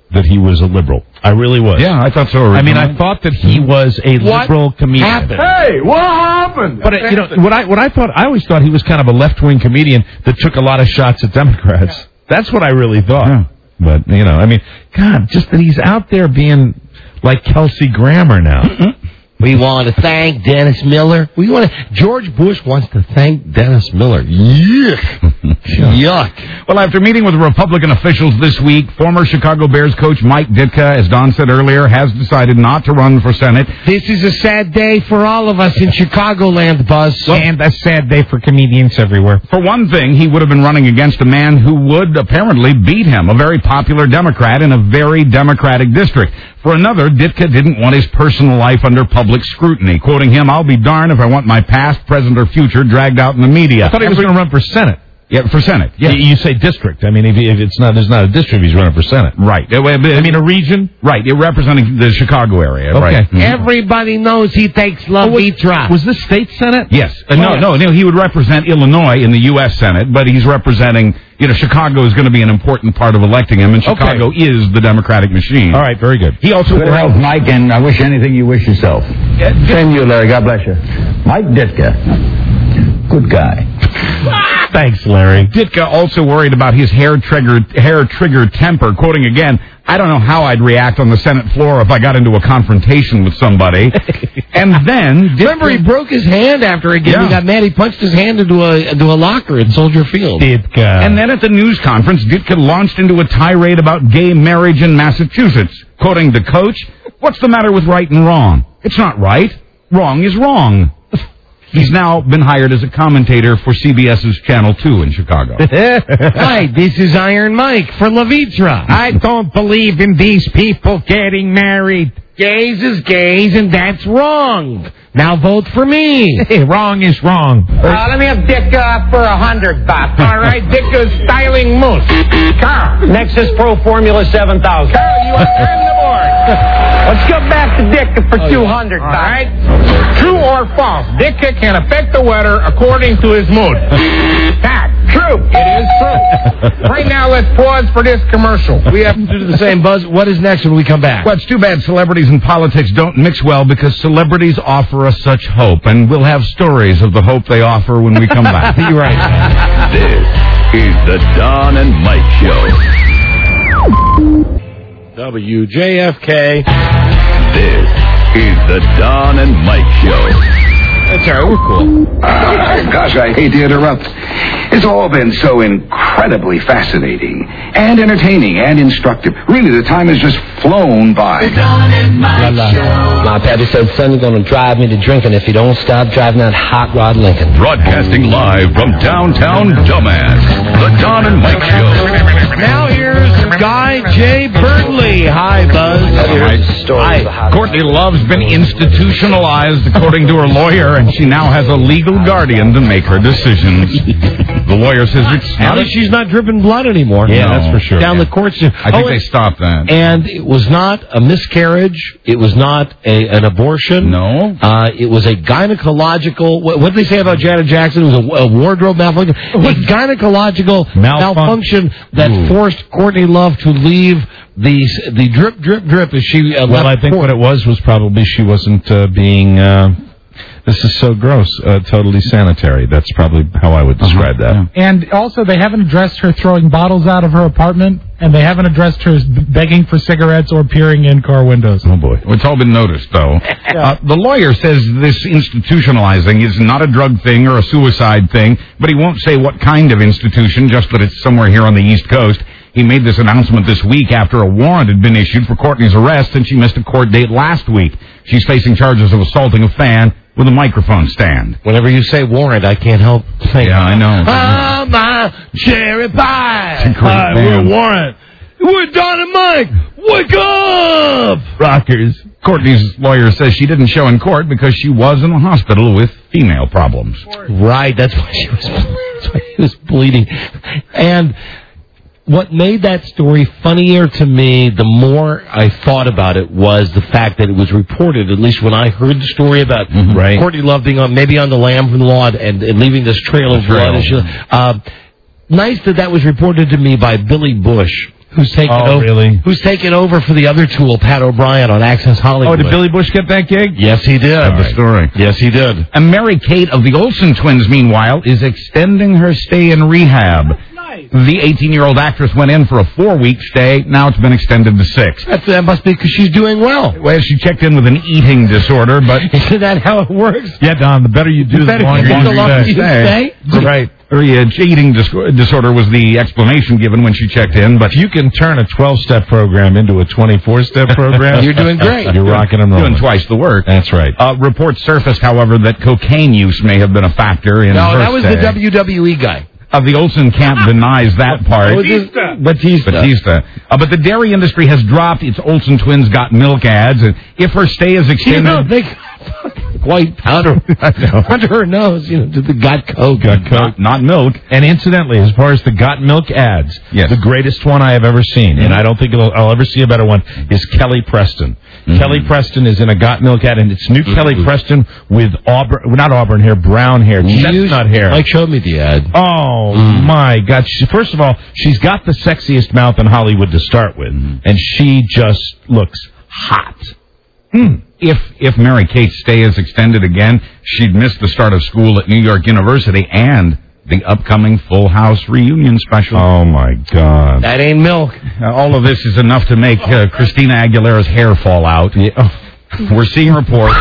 that he was a liberal. I really was. Yeah, I thought so originally. I mean, I thought that he was a What liberal comedian. happened? Hey, what happened? But uh, you know what I what I thought I always thought he was kind of a left wing comedian that took a lot of shots at Democrats. Yeah. That's what I really thought. Yeah. But you know, I mean, God, just that he's out there being like Kelsey Grammer now. We want to thank Dennis Miller. We want to. George Bush wants to thank Dennis Miller. Yuck. Yuck. Well, after meeting with Republican officials this week, former Chicago Bears coach Mike Ditka, as Don said earlier, has decided not to run for Senate. This is a sad day for all of us in Chicagoland, Buzz. And a sad day for comedians everywhere. For one thing, he would have been running against a man who would apparently beat him, a very popular Democrat in a very Democratic district. For another, Ditka didn't want his personal life under public scrutiny. Quoting him, "I'll be darned if I want my past, present, or future dragged out in the media." I thought he was going to run for Senate. Yeah, for Senate. Yeah. You say district. I mean, if, if it's not, there's not a district, he's running for Senate. Right. I mean, a region? Right. You're representing the Chicago area. Okay. Right. Mm-hmm. Everybody knows he takes La Vitra. Was this state Senate? Yes. Uh, no, no, no. He would represent Illinois in the U S Senate, but he's representing, you know, Chicago is going to be an important part of electing him, and Chicago okay. is the Democratic machine. All right. Very good. He also good health, Mike, and I wish anything you wish yourself. Yeah, Same you, Larry. God bless you. Mike Ditka. Good guy. Thanks, Larry. Ditka also worried about his hair-triggered hair-triggered temper. Quoting again, "I don't know how I'd react on the Senate floor if I got into a confrontation with somebody." And then... Ditka, remember, he broke his hand after a game. Yeah. He got mad. He punched his hand into a, into a locker at Soldier Field. Ditka. And then at the news conference, Ditka launched into a tirade about gay marriage in Massachusetts. Quoting the coach, "What's the matter with right and wrong? It's not right. Wrong is wrong." He's now been hired as a commentator for C B S's Channel two in Chicago. Hi, this is Iron Mike for La Vitra. I don't believe in these people getting married. Gays is gays, and that's wrong. Now vote for me. Hey, wrong is wrong. Uh, let me have Dick uh, for a hundred bucks. All right, Dick is styling moose. Carl. Nexus Pro Formula seven thousand. Carl, you are on the board. Let's get back to Dick for oh, two hundred. All right. True or false? Dick can affect the weather according to his mood. Pat. True. It is true. Right now, let's pause for this commercial. We have to do the same, Buzz. What is next when we come back? Well, it's too bad celebrities and politics don't mix well because celebrities offer us such hope, and we'll have stories of the hope they offer when we come back. You're right. This is the Don and Mike Show. W J F K. This is the Don and Mike Show. That's all right, we're cool. Uh, gosh, I hate to interrupt. It's all been so incredibly fascinating and entertaining and instructive. Really, the time has just flown by. The Don and Mike Show. My pappy said, son, you're going to drive me to drinking if you don't stop driving that hot rod Lincoln. Broadcasting live from downtown Dumbass, the Don and Mike Show. Now here's Guy J. Birdley. Hi, Buzz. Hi. Courtney Love's been institutionalized, according to her lawyer, and she now has a legal guardian to make her decisions. The lawyer says it's At least she's not dripping blood anymore. Yeah, no. That's for sure. Down yeah. the courts. I think oh, they stopped that. And it was not a miscarriage. It was not a, an abortion. No. Uh, it was a gynecological. What did they say about Janet Jackson? It was a, a wardrobe malfunction. A gynecological Malfun- malfunction that Ooh. forced Courtney Love to leave the the drip, drip, drip as she uh, well, left I think court. what it was was probably she wasn't uh, being. Uh, This is so gross, uh, totally sanitary. That's probably how I would describe uh-huh. that. And also, they haven't addressed her throwing bottles out of her apartment, and they haven't addressed her begging for cigarettes or peering in car windows. Oh, boy. Well, it's all been noticed, though. yeah. uh, the lawyer says this institutionalizing is not a drug thing or a suicide thing, but he won't say what kind of institution, just that it's somewhere here on the East Coast. He made this announcement this week after a warrant had been issued for Courtney's arrest, and she missed a court date last week. She's facing charges of assaulting a fan with a microphone stand. Whenever you say warrant, I can't help thinking. Yeah, I know. Ah, my cherry pie. Hi, we're Warrant. We're Don and Mike. Wake up! Rockers. Courtney's lawyer says she didn't show in court because she was in the hospital with female problems. Right, that's why she was, that's why she was bleeding. And what made that story funnier to me, the more I thought about it, was the fact that it was reported, at least when I heard the story about mm-hmm, right. Courtney Love being on, maybe on the lam from the law and, and leaving this trail of blood. And she, uh, nice that that was reported to me by Billy Bush, Who's taking Oh, over? really? Who's taking over for the other tool, Pat O'Brien, on Access Hollywood? Oh, did Billy Bush get that gig? Yes, he did. Of the story. Yes, he did. And Mary Kate of the Olsen twins, meanwhile, is extending her stay in rehab. The eighteen-year-old actress went in for a four-week stay. Now it's been extended to six. That's, that must be because she's doing well. Well, she checked in with an eating disorder, but... Isn't that how it works? Yeah, Don, the better you do, The the, better longer you do, the you longer stay. you stay. Right. Her uh, eating dis- disorder was the explanation given when she checked in, but... If you can turn a twelve-step program into a twenty-four-step program... You're doing great. You're rocking and rolling. Doing twice the work. That's right. Uh, reports surfaced, however, that cocaine use may have been a factor in No, her that was stay. the W W E guy. Uh, the Olsen camp denies that part. Batista. Batista. Batista. Uh, but the dairy industry has dropped its Olsen Twins Got Milk ads, and if her stay is You extended... know, they white powder under her nose, you know, to the Got Coke. Got Coke. Not, not milk. And incidentally, as far as the Got Milk ads, Yes. the greatest one I have ever seen, and I don't think it'll, I'll ever see a better one, is Kelly Preston. Mm-hmm. Kelly Preston is in a Got Milk ad, and it's new Kelly Preston with auburn, well, not auburn hair, brown hair, chestnut hair. Mike showed me the ad. Oh, my God. She, first of all, she's got the sexiest mouth in Hollywood to start with, and she just looks hot. Hmm. If if Mary Kate's stay is extended again, she'd miss the start of school at New York University and the upcoming Full House reunion special. Oh, my God. That ain't milk. Uh, all of this is enough to make uh, Christina Aguilera's hair fall out. We're seeing reports...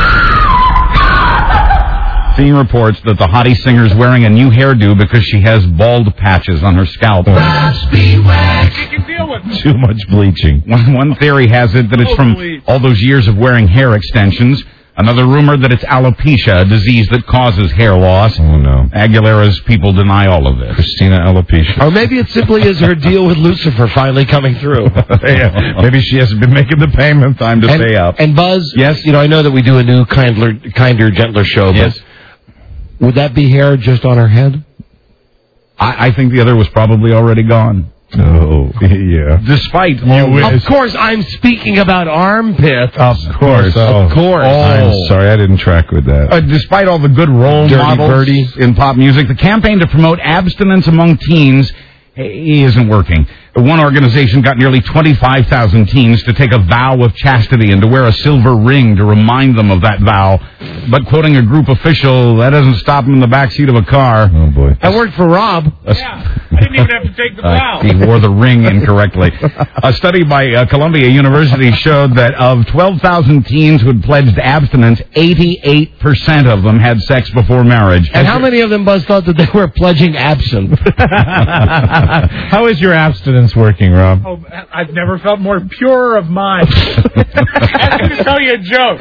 Seeing reports that the hottie singer's wearing a new hairdo because she has bald patches on her scalp. You can deal with it. Too much bleaching. One, one theory has it that it's from all those years of wearing hair extensions. Another rumor that it's alopecia, a disease that causes hair loss. Oh, no. Aguilera's people deny all of this. Christina alopecia. Or maybe it simply is her deal with Lucifer finally coming through. Yeah, maybe she hasn't been making the payment. Time to and, stay up. And Buzz, Yes? you know, I know that we do a new kindler, kinder, gentler show, Yes. but would that be hair just on her head? I, I think the other was probably already gone. Oh, yeah. Despite You all wish. Of course, I'm speaking about armpits. Of course. Of course. I'm Oh. sorry, I didn't track with that. Uh, despite all the good role Dirty models birdie. in pop music, the campaign to promote abstinence among teens eh, isn't working. One organization got nearly twenty-five thousand teens to take a vow of chastity and to wear a silver ring to remind them of that vow. But quoting a group official, that doesn't stop them in the backseat of a car. Oh, boy. I worked for Rob. Yeah, I didn't even have to take the Uh, vow. he wore the ring incorrectly. A study by uh, Columbia University showed that of twelve thousand teens who had pledged abstinence, eighty-eight percent of them had sex before marriage. And how many of them, Buzz, thought that they were pledging absinthe? How is your abstinence working, Rob? Oh, I've never felt more pure of mind. I'm going to tell you a joke.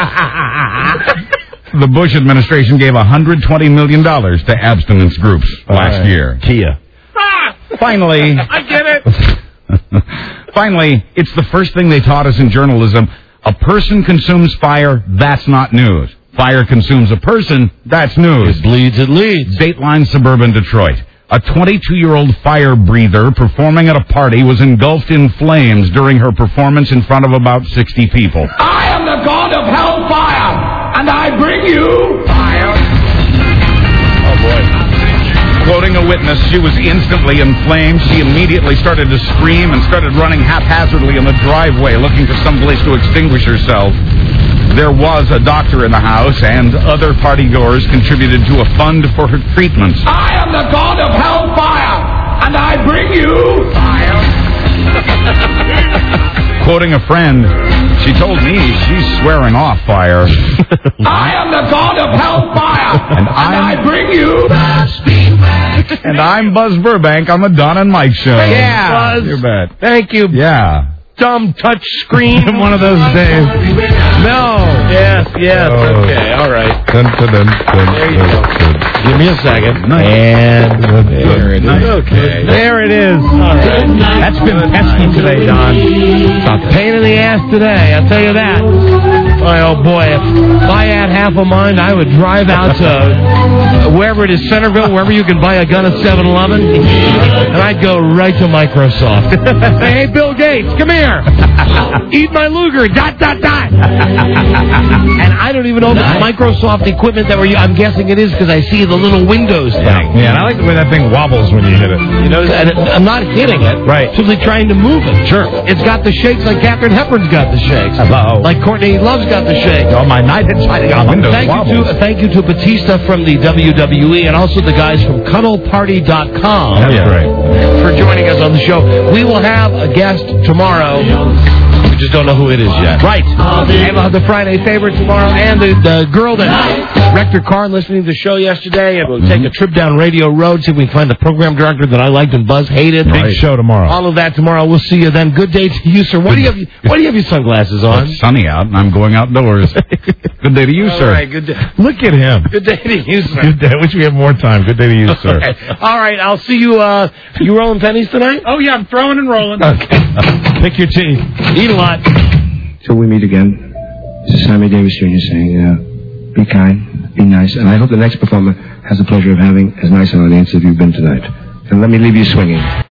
The Bush administration gave one hundred twenty million dollars to abstinence groups last right. year. Kia. Ah, Finally, I get it. finally, it's the first thing they taught us in journalism. A person consumes fire, that's not news. Fire consumes a person, that's news. It bleeds, it leads. Dateline Suburban Detroit. A twenty-two-year-old fire breather performing at a party was engulfed in flames during her performance in front of about sixty people. I am the god of hellfire, and I bring you fire. Oh, boy. Quoting a witness, she was instantly in flames. She immediately started to scream and started running haphazardly in the driveway looking for some place to extinguish herself. There was a doctor in the house, and other partygoers contributed to a fund for her treatments. I am the god of hellfire, and I bring you fire. Quoting a friend, she told me she's swearing off fire. I am the god of hellfire, And and I'm- I bring you And I'm Buzz Burbank on the Don and Mike Show. Yeah. You bet. Thank you, Yeah. dumb touch screen. One of those days. No. Yes, yes. Oh. Okay, all right. Dun, dun, dun, dun, There you go. dun, dun. Give me a second. Nice. And there it is. Nice. Okay. There it is. That's been pesky today, Don. It's a pain in the ass today, I'll tell you that. Boy, oh boy, if I had half a mind, I would drive out to wherever it is, Centerville, wherever you can buy a gun at seven eleven, and I'd go right to Microsoft. Hey, hey, Bill Gates, come here. Eat my Luger, dot, dot, dot. And I'd don't even know if it's Microsoft equipment that we're. I'm guessing it is because I see the little Windows thing. Yeah, and I like the way that thing wobbles when you hit it. You know, and it, I'm not hitting it. Right. Simply trying to move it. Sure. It's got the shakes like Catherine Hepburn's got the shakes. Hello. Like Courtney Love's got the shakes. Oh, my night head's hiding on Windows thank wobbles. you to thank you to Batista from the W W E and also the guys from Cuddle Party dot com. That's yeah. right. For joining us on the show. We will have a guest tomorrow. We just don't know who it is yet. Right. And we'll have the Friday favorite tomorrow and the, the girl that wrecked her car listening to the show yesterday. And we'll take a trip down Radio Road, see if we can find the program director that I liked and Buzz hated. Big right. show tomorrow. All of that tomorrow. We'll see you then. Good day to you, sir. Why do you have, why do you have your sunglasses on? It's sunny out, and I'm going outdoors. Good day to you, All sir. right, good day. Look at him. Good day to you, sir. Good day. I wish we had more time. Good day to you, sir. Okay. All right, I'll see you. Uh, you rolling pennies tonight? Oh, yeah, I'm throwing and rolling. Okay. Pick your teeth. Eat a lot. Till we meet again, this is Sammy Davis Junior saying, uh, be kind, be nice, and I hope the next performer has the pleasure of having as nice an audience as you've been tonight. And let me leave you swinging.